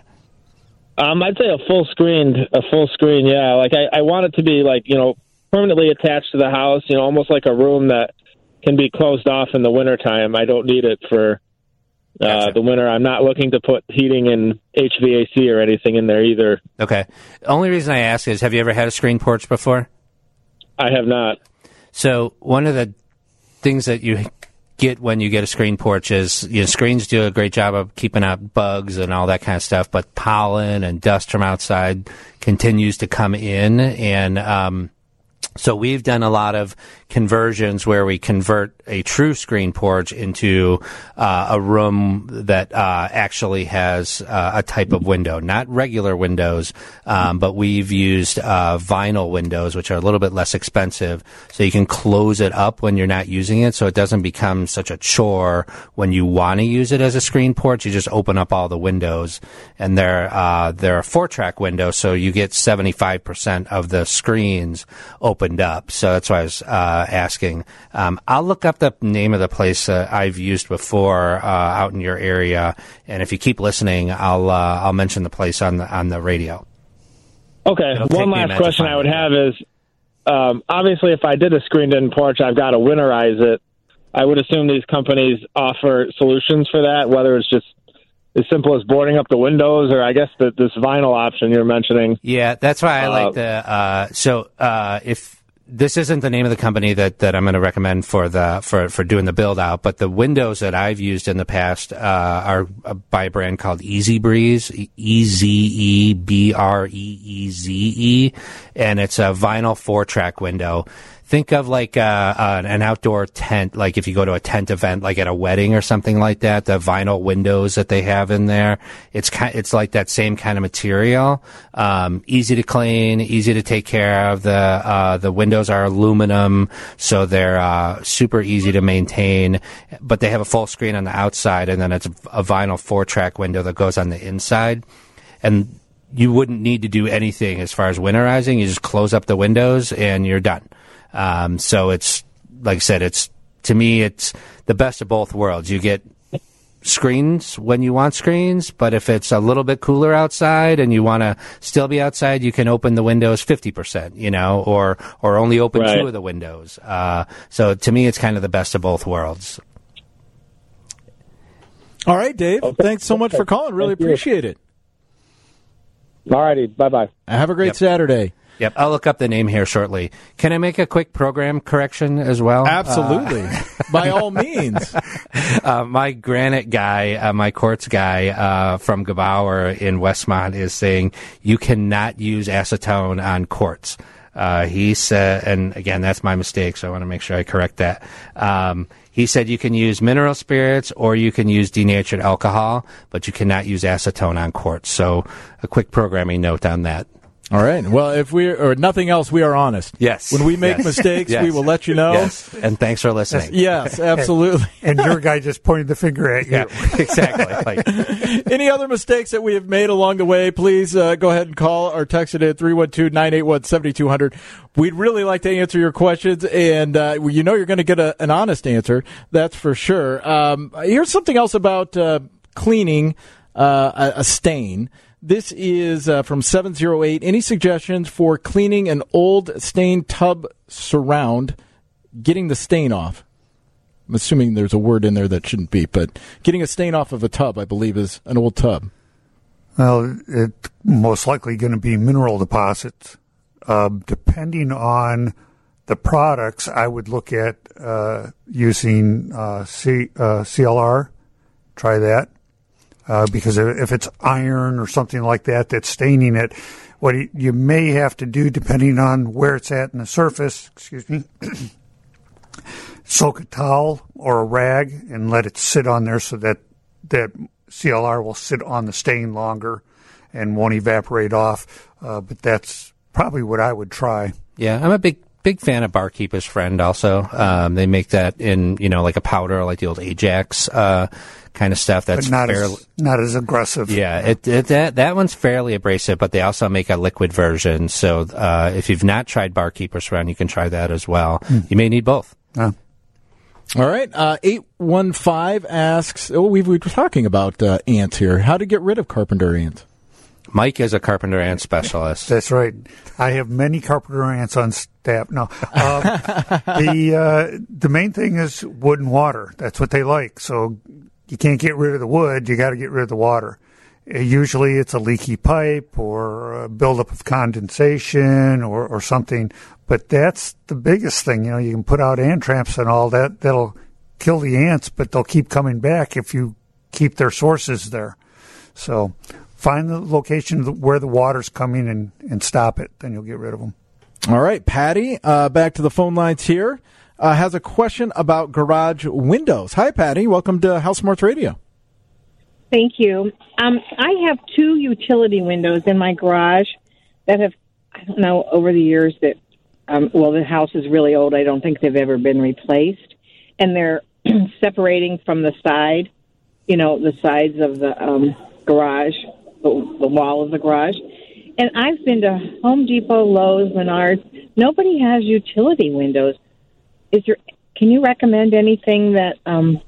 Um, I'd say a full screened, a full screen. Yeah, like I, I want it to be like you know permanently attached to the house. You know, almost like a room that can be closed off in the wintertime. I don't need it for uh, gotcha. the winter. I'm not looking to put heating and H V A C or anything in there either. Okay. The only reason I ask is, have you ever had a screen porch before? I have not. So one of the things that you get when you get a screen porch is, you know, screens do a great job of keeping out bugs and all that kind of stuff, but pollen and dust from outside continues to come in. And um, so we've done a lot of conversions where we convert a true screen porch into uh, a room that uh, actually has uh, a type of window, not regular windows, um, but we've used uh, vinyl windows, which are a little bit less expensive, so you can close it up when you're not using it, so it doesn't become such a chore when you want to use it as a screen porch. You just open up all the windows, and they're uh, they're a four-track window, so you get seventy-five percent of the screens opened up. So that's why I was uh, asking. Um, I'll look up the name of the place uh, I've used before uh, out in your area, and if you keep listening, I'll uh, I'll mention the place on the on the radio. Okay. It'll One last question I would have is, um, obviously, if I did a screened-in porch, I've got to winterize it. I would assume these companies offer solutions for that, whether it's just as simple as boarding up the windows, or I guess the, this vinyl option you're mentioning. Yeah, that's why I uh, like the. Uh, so uh, if this isn't the name of the company that, that I'm going to recommend for the for, for doing the build out, but the windows that I've used in the past uh, are by a brand called Easy Breeze, E Z E B R E E Z E, and it's a vinyl four track window. Think of like uh, uh, an outdoor tent, like if you go to a tent event, like at a wedding or something like that. The vinyl windows that they have in there, it's kind, it's like that same kind of material. Um, easy to clean, easy to take care of. The uh, the windows are aluminum, so they're uh, super easy to maintain. But they have a full screen on the outside, and then it's a vinyl four track window that goes on the inside, and you wouldn't need to do anything as far as winterizing. You just close up the windows and you're done. Um, so it's, like I said, it's, to me, it's the best of both worlds. You get screens when you want screens, but if it's a little bit cooler outside and you want to still be outside, you can open the windows fifty percent, you know, or, or only open right. two of the windows. Uh, so to me, it's kind of the best of both worlds. All right, Dave. Okay. Thanks so much for calling. Really Thank you. appreciate it. All righty. Bye-bye. Have a great Yep. Saturday. Yep, I'll look up the name here shortly. Can I make a quick program correction as well? Absolutely. Uh, By all means. Uh, my granite guy, uh, my quartz guy uh, from Gebauer in Westmont is saying you cannot use acetone on quartz. Uh, he said, and again, that's my mistake, so I want to make sure I correct that. Um, he said you can use mineral spirits or you can use denatured alcohol, but you cannot use acetone on quartz. So a quick programming note on that. All right. Well, if we or nothing else, we are honest. Yes. When we make yes. mistakes, yes. we will let you know. Yes. And thanks for listening. Yes, absolutely. And your guy just pointed the finger at you. Yeah, exactly. Like, any other mistakes that we have made along the way, please uh, go ahead and call or text it at three one two, nine eight one, seven two zero zero. We'd really like to answer your questions, and uh, you know you're going to get a, an honest answer. That's for sure. Um, here's something else about uh, cleaning uh, a, a stain. This is uh, from seven oh eight. Any suggestions for cleaning an old stained tub surround, getting the stain off? I'm assuming there's a word in there that shouldn't be, but getting a stain off of a tub, I believe, is an old tub. Well, it's most likely going to be mineral deposits. Uh, depending on the products, I would look at uh, using uh, C, uh, C L R. Try that. uh, because if it's iron or something like that that's staining it, what you may have to do, depending on where it's at in the surface, excuse me, soak a towel or a rag and let it sit on there so that that C L R will sit on the stain longer and won't evaporate off. Uh, but that's probably what I would try. Yeah, I'm a big big fan of Barkeeper's Friend also. Um, they make that in, you know, like a powder, like the old Ajax uh, kind of stuff. That's but not fairly, as not as aggressive. Yeah, it, it, that that one's fairly abrasive, but they also make a liquid version. So uh, if you've not tried Barkeeper's Friend, you can try that as well. Hmm. You may need both. Yeah. All right. Uh, eight one five asks, oh, we, we were talking about uh, ants here. How to get rid of carpenter ants? Mike is a carpenter ant specialist. That's right. I have many carpenter ants on staff. No, um, the uh, the main thing is wood and water. That's what they like. So you can't get rid of the wood. You got to get rid of the water. Uh, usually it's a leaky pipe or a buildup of condensation or, or something. But that's the biggest thing. You know, you can put out ant traps and all that. That'll kill the ants, but they'll keep coming back if you keep their sources there. So find the location where the water's coming and, and stop it. Then you'll get rid of them. All right. Patty, uh, back to the phone lines here, uh, has a question about garage windows. Hi, Patty. Welcome to House Smarts Radio. Thank you. Um, I have two utility windows in my garage that have, I don't know, over the years that, um, well, the house is really old. I don't think they've ever been replaced. And they're separating from the side, you know, the sides of the um, garage, the, the wall of the garage. And I've been to Home Depot, Lowe's, Menards. Nobody has utility windows. Is there? Can you recommend anything that um,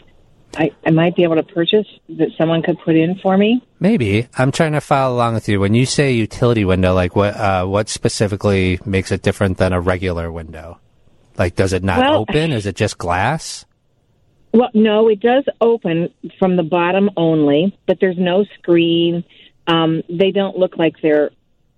I, I might be able to purchase that someone could put in for me? Maybe. I'm trying to follow along with you. When you say utility window, like what uh, what specifically makes it different than a regular window? Like, does it not Well, open? Is it just glass? Well, no, it does open from the bottom only, but there's no screen. Um, they don't look like they're.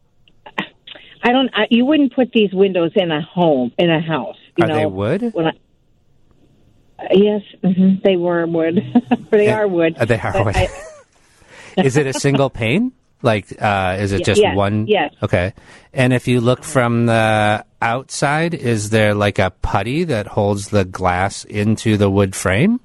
I don't. I, you wouldn't put these windows in a home, in a house. You Are know, they wood? When I, uh, yes, hmm they were wood. they are wood. Uh, they are but wood. I- Is it a single pane? Like, uh, is it Ye- just yes, one? yes. Okay. And if you look from the outside, is there like a putty that holds the glass into the wood frame?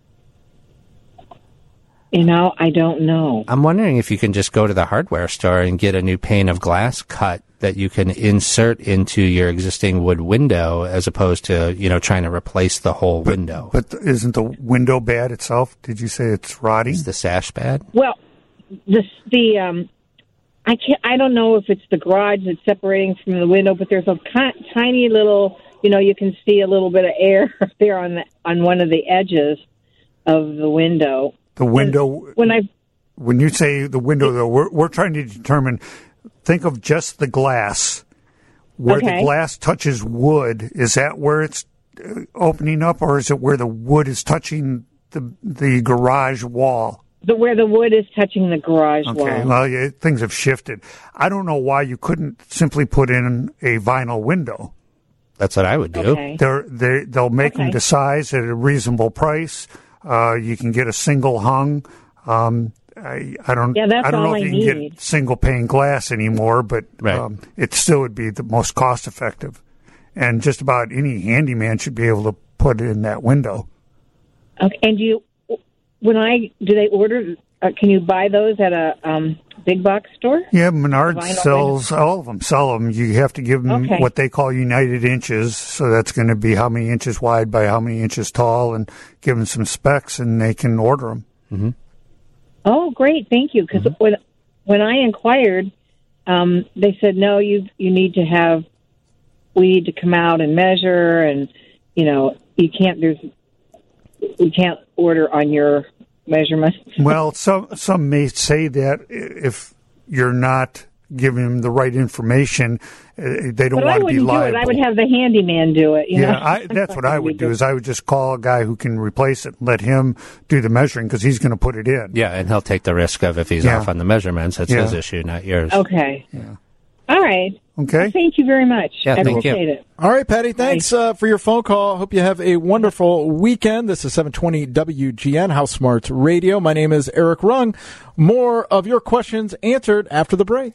You know, I don't know. I'm wondering if you can just go to the hardware store and get a new pane of glass cut that you can insert into your existing wood window, as opposed to, you know, trying to replace the whole window. But isn't the window bad itself? Did you say it's rotting? Is the sash bad? Well, the the um, I can't. I don't know if it's the garage that's separating from the window, but there's a ki- tiny little. You know, you can see a little bit of air there on the on one of the edges of the window. The window. When I when you say the window, though, we're we're trying to determine. Think of just the glass. Where Okay. the glass touches wood, is that where it's uh, opening up, or is it where the wood is touching the the garage wall? the where the wood is touching the garage Okay, wall. well, yeah, things have shifted. I don't know why you couldn't simply put in a vinyl window. That's what I would do. Okay. They're, they they'll make them Okay. to size at a reasonable price. Uh, you can get a single hung. Um, I, I don't. Yeah, that's I don't know all if I you can need. get single pane glass anymore, but Right. um, it still would be the most cost effective. And just about any handyman should be able to put it in that window. Okay, and you, when I do they order? Uh, can you buy those at a um, big box store? Yeah, Menards Vinyl sells all of them. Sell them. You have to give them Okay. what they call United Inches. So that's going to be how many inches wide by how many inches tall, and give them some specs, and they can order them. Mm-hmm. Oh, great! Thank you. Because when when I inquired, um, they said no. You you need to have. We need to come out and measure, and you know you can't. There's we can't order on your measurement. Well, some some may say that if you're not giving them the right information, uh, they don't But I want to be wouldn't do it. liable. I would have the handyman do it. You yeah, know? I, that's what I would do. Is I would just call a guy who can replace it, and let him do the measuring because he's going to put it in. Yeah, and he'll take the risk of if he's Yeah. off on the measurements. It's Yeah. his issue, not yours. Okay. Yeah. All right. Okay. Well, thank you very much. Yeah, I thank appreciate you. it. All right, Patty, thanks uh, for your phone call. Hope you have a wonderful weekend. This is seven twenty W G N, House Smarts Radio. My name is Eric Rung. More of your questions answered after the break.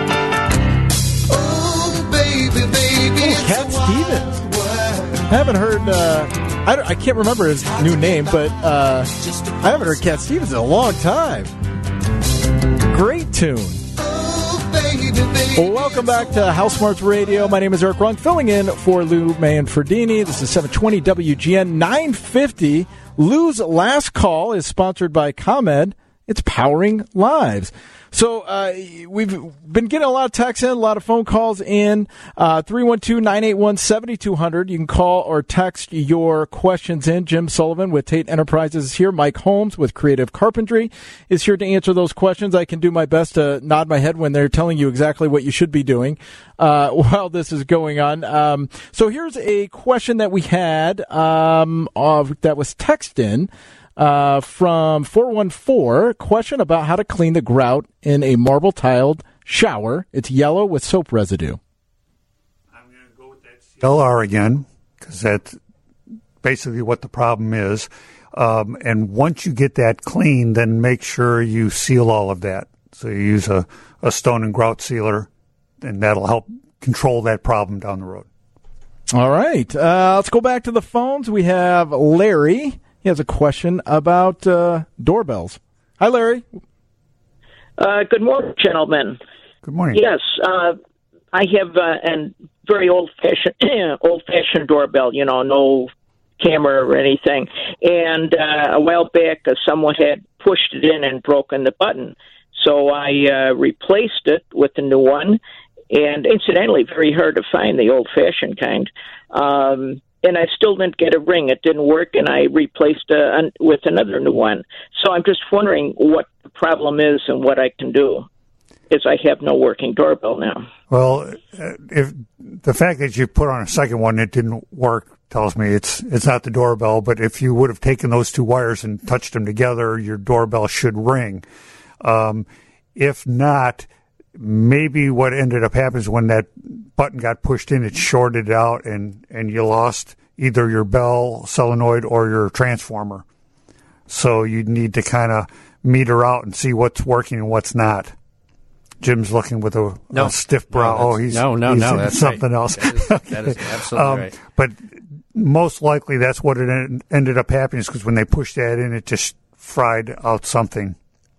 Oh, baby, baby. Oh, Cat Stevens. I haven't heard, uh, I, don't- I can't remember his new name, but uh, I haven't heard Cat Stevens in a long time. Great tune. Well, welcome back to House Smarts Radio. My name is Eric Rung, filling in for Lou Manfredini. This is seven twenty W G N, nine fifty. Lou's last call is sponsored by ComEd. It's powering lives. So uh, we've been getting a lot of texts in, a lot of phone calls in. Uh, three one two, nine eight one, seven two zero zero. You can call or text your questions in. Jim Sullivan with Tate Enterprises is here. Mike Holmes with Creative Carpentry is here to answer those questions. I can do my best to nod my head when they're telling you exactly what you should be doing uh, while this is going on. Um, so here's a question that we had um, of, that was texted in. Uh, from four one four, question about how to clean the grout in a marble-tiled shower. It's yellow with soap residue. L R again, because that's basically what the problem is. Um, and once you get that clean, then make sure you seal all of that. So you use a, a stone and grout sealer, and that'll help control that problem down the road. All right. Uh, let's go back to the phones. We have Larry. He has a question about uh, doorbells. Hi, Larry. Uh, good morning, gentlemen. Good morning. Yes, uh, I have uh, a very old-fashioned old-fashioned doorbell. You know, no camera or anything. And uh, a while back, uh, someone had pushed it in and broken the button, so I uh, replaced it with a new one. And incidentally, very hard to find the old-fashioned kind. Um, And I still didn't get a ring. It didn't work, and I replaced it uh, with another new one. So I'm just wondering what the problem is and what I can do, as I have no working doorbell now. Well, uh, if the fact that you put on a second one that didn't work tells me it's it's not the doorbell. But if you would have taken those two wires and touched them together, your doorbell should ring. Um, if not, maybe what ended up happening is when that button got pushed in, it shorted out, and, and you lost either your bell solenoid or your transformer. So you need to kind of meter out and see what's working and what's not. Jim's looking with a, No. a stiff brow. No, oh, he's no, no, he's no, in that's something right. else. That is- that is absolutely Um, right. But most likely that's what it en- ended up happening, is because when they pushed that in, it just fried out something.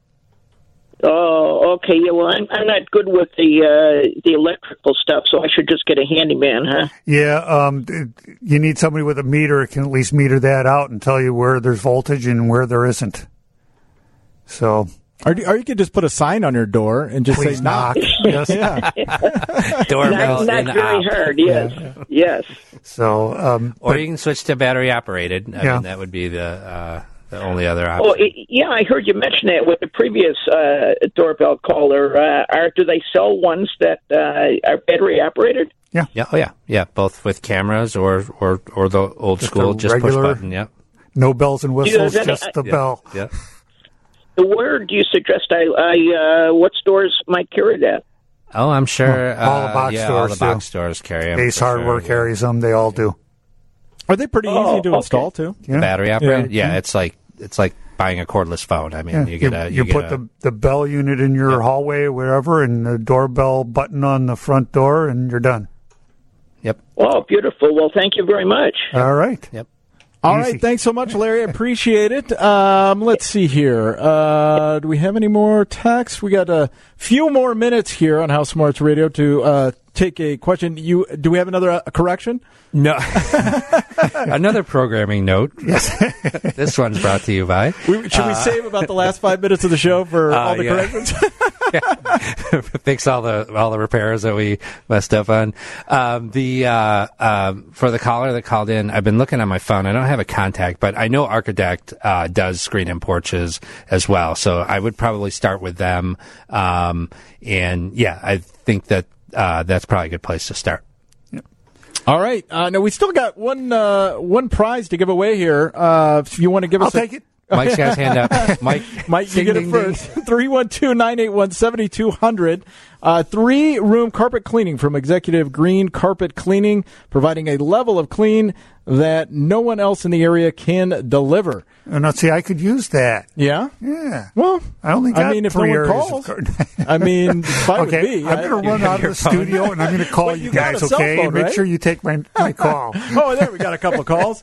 Oh, okay. Yeah, well, I'm, I'm not good with the uh, the electrical stuff, so I should just get a handyman, huh? Yeah, um, it- you need somebody with a meter who can at least meter that out and tell you where there's voltage and where there isn't. So, Or, or you could just put a sign on your door and just Please say knock. knock. Yes. Yeah. Doorbell not in not very op. hard, yes. Yes. So, um, Or but- you can switch to battery operated. I Yeah. mean, that would be the uh, the only other option. Oh, it, yeah, I heard you mention that with the previous uh, doorbell caller. Uh, are do they sell ones that uh, are battery operated? Yeah. Yeah. Oh, yeah. Yeah. Both with cameras or or, or the old Just school, a just push regular- button. Yeah. no bells and whistles, Yeah, just the yeah. bell. Yeah. Where do you suggest I? I uh, what stores might carry that? Oh, I'm sure. All the uh, box yeah, stores all the do. box stores carry them. Ace for Hardware sure, carries them. They all do. Are they pretty Oh, easy to okay. install, too? yeah. Battery operated. Yeah. Yeah. It's like it's like buying a cordless phone. I mean, Yeah. you get a you you, put get a, the, the bell unit in your Yep. hallway or wherever, and the doorbell button on the front door, and you're done. Yep. Oh, beautiful. Well, thank you very much. All right. Yep. All Easy. right, thanks so much, Larry. I appreciate it. Um, let's see here. Uh, do we have any more texts? We got a few more minutes here on House Smarts Radio to uh, take a question. You do we have another uh, correction? No. Another programming note. Yes. This one's brought to you by. We, should we Uh, save about the last five minutes of the show for Uh, all the yeah. corrections? Fix all the all the repairs that we messed up on. Um, the uh, um, for the caller that called in, I've been looking on my phone. I don't have a contact, but I know Architect uh, does screen in porches as well. So I would probably start with them. Um, and yeah, I think that uh, that's probably a good place to start. All right. Uh, now we still got one uh, one prize to give away here. Uh, if you want to give I'll us, a, take it. Mike's got his hand up. Mike, Mike, you ding, get it ding, first. three one two, nine eight one, seven two zero zero. Uh, three-room carpet cleaning from Executive Green Carpet Cleaning, providing a level of clean that no one else in the area can deliver. And now, see, I could use that. Yeah? Yeah. Well, I only got I mean, if three no one areas calls, of I mean, it's fine okay, with me. I'm going to run out of the studio and I'm going to call Well, you, you got guys, a cell okay? phone, And make right? sure you take my, my call. Oh, there we got a couple of calls.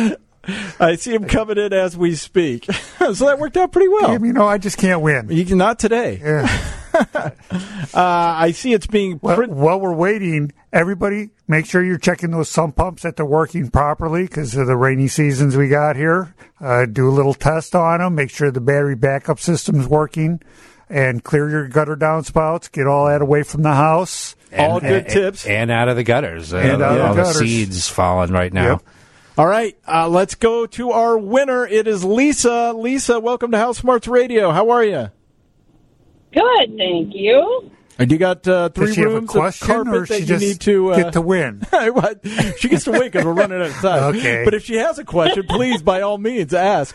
I see him coming in as we speak. So that worked out pretty well. Yeah, you know, I just can't win. You can, not today. Yeah. uh, I see it's being... Well, Print- while we're waiting, everybody make sure you're checking those sump pumps that they're working properly because of the rainy seasons we got here. Uh, do a little test on them. Make sure the battery backup system's working. And clear your gutter downspouts. Get all that away from the house. all and, good and, tips. And out of the gutters. And uh, out of all the the gutters. seeds falling right now. Yep. All right, uh, let's go to our winner. It is Lisa. Lisa, welcome to House Smarts Radio. How are you? Good, thank you. And you got uh, three Does she have a rooms question, of or carpet she that you just need to uh, get to win? What? She gets to win because we're running out of time. Okay. But if she has a question, please, by all means, ask.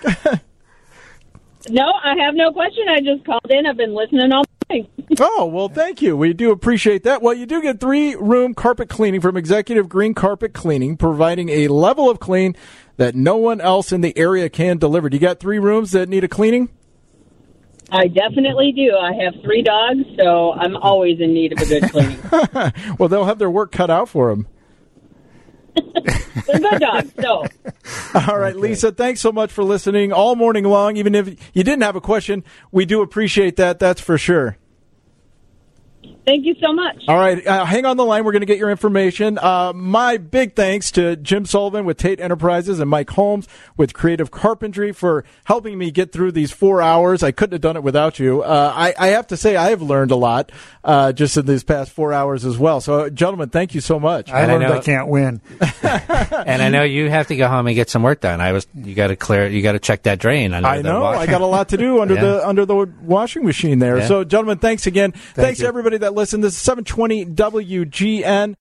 No, I have no question. I just called in. I've been listening all morning. Oh, well, thank you. We do appreciate that. Well, you do get three-room carpet cleaning from Executive Green Carpet Cleaning, providing a level of clean that no one else in the area can deliver. Do you got three rooms that need a cleaning? I definitely do. I have three dogs, so I'm always in need of a good cleaning. Well, they'll have their work cut out for them. They're good dogs, so. All right, Lisa, thanks so much for listening all morning long. Even if you didn't have a question, we do appreciate that. That's for sure. Thank you so much. All right, uh, hang on the line. We're going to get your information. Uh, my big thanks to Jim Sullivan with Tate Enterprises and Mike Holmes with Creative Carpentry for helping me get through these four hours. I couldn't have done it without you. Uh, I, I have to say I have learned a lot uh, just in these past four hours as well. So, gentlemen, thank you so much. I And I learned I, know- can't win. And I know you have to go home and get some work done. I was you got to clear you got to check that drain. Under I the know. wash- I got a lot to do under Yeah. the under the washing machine there. Yeah. So, gentlemen, thanks again. Thanks to you. everybody that listened. This is seven twenty W G N.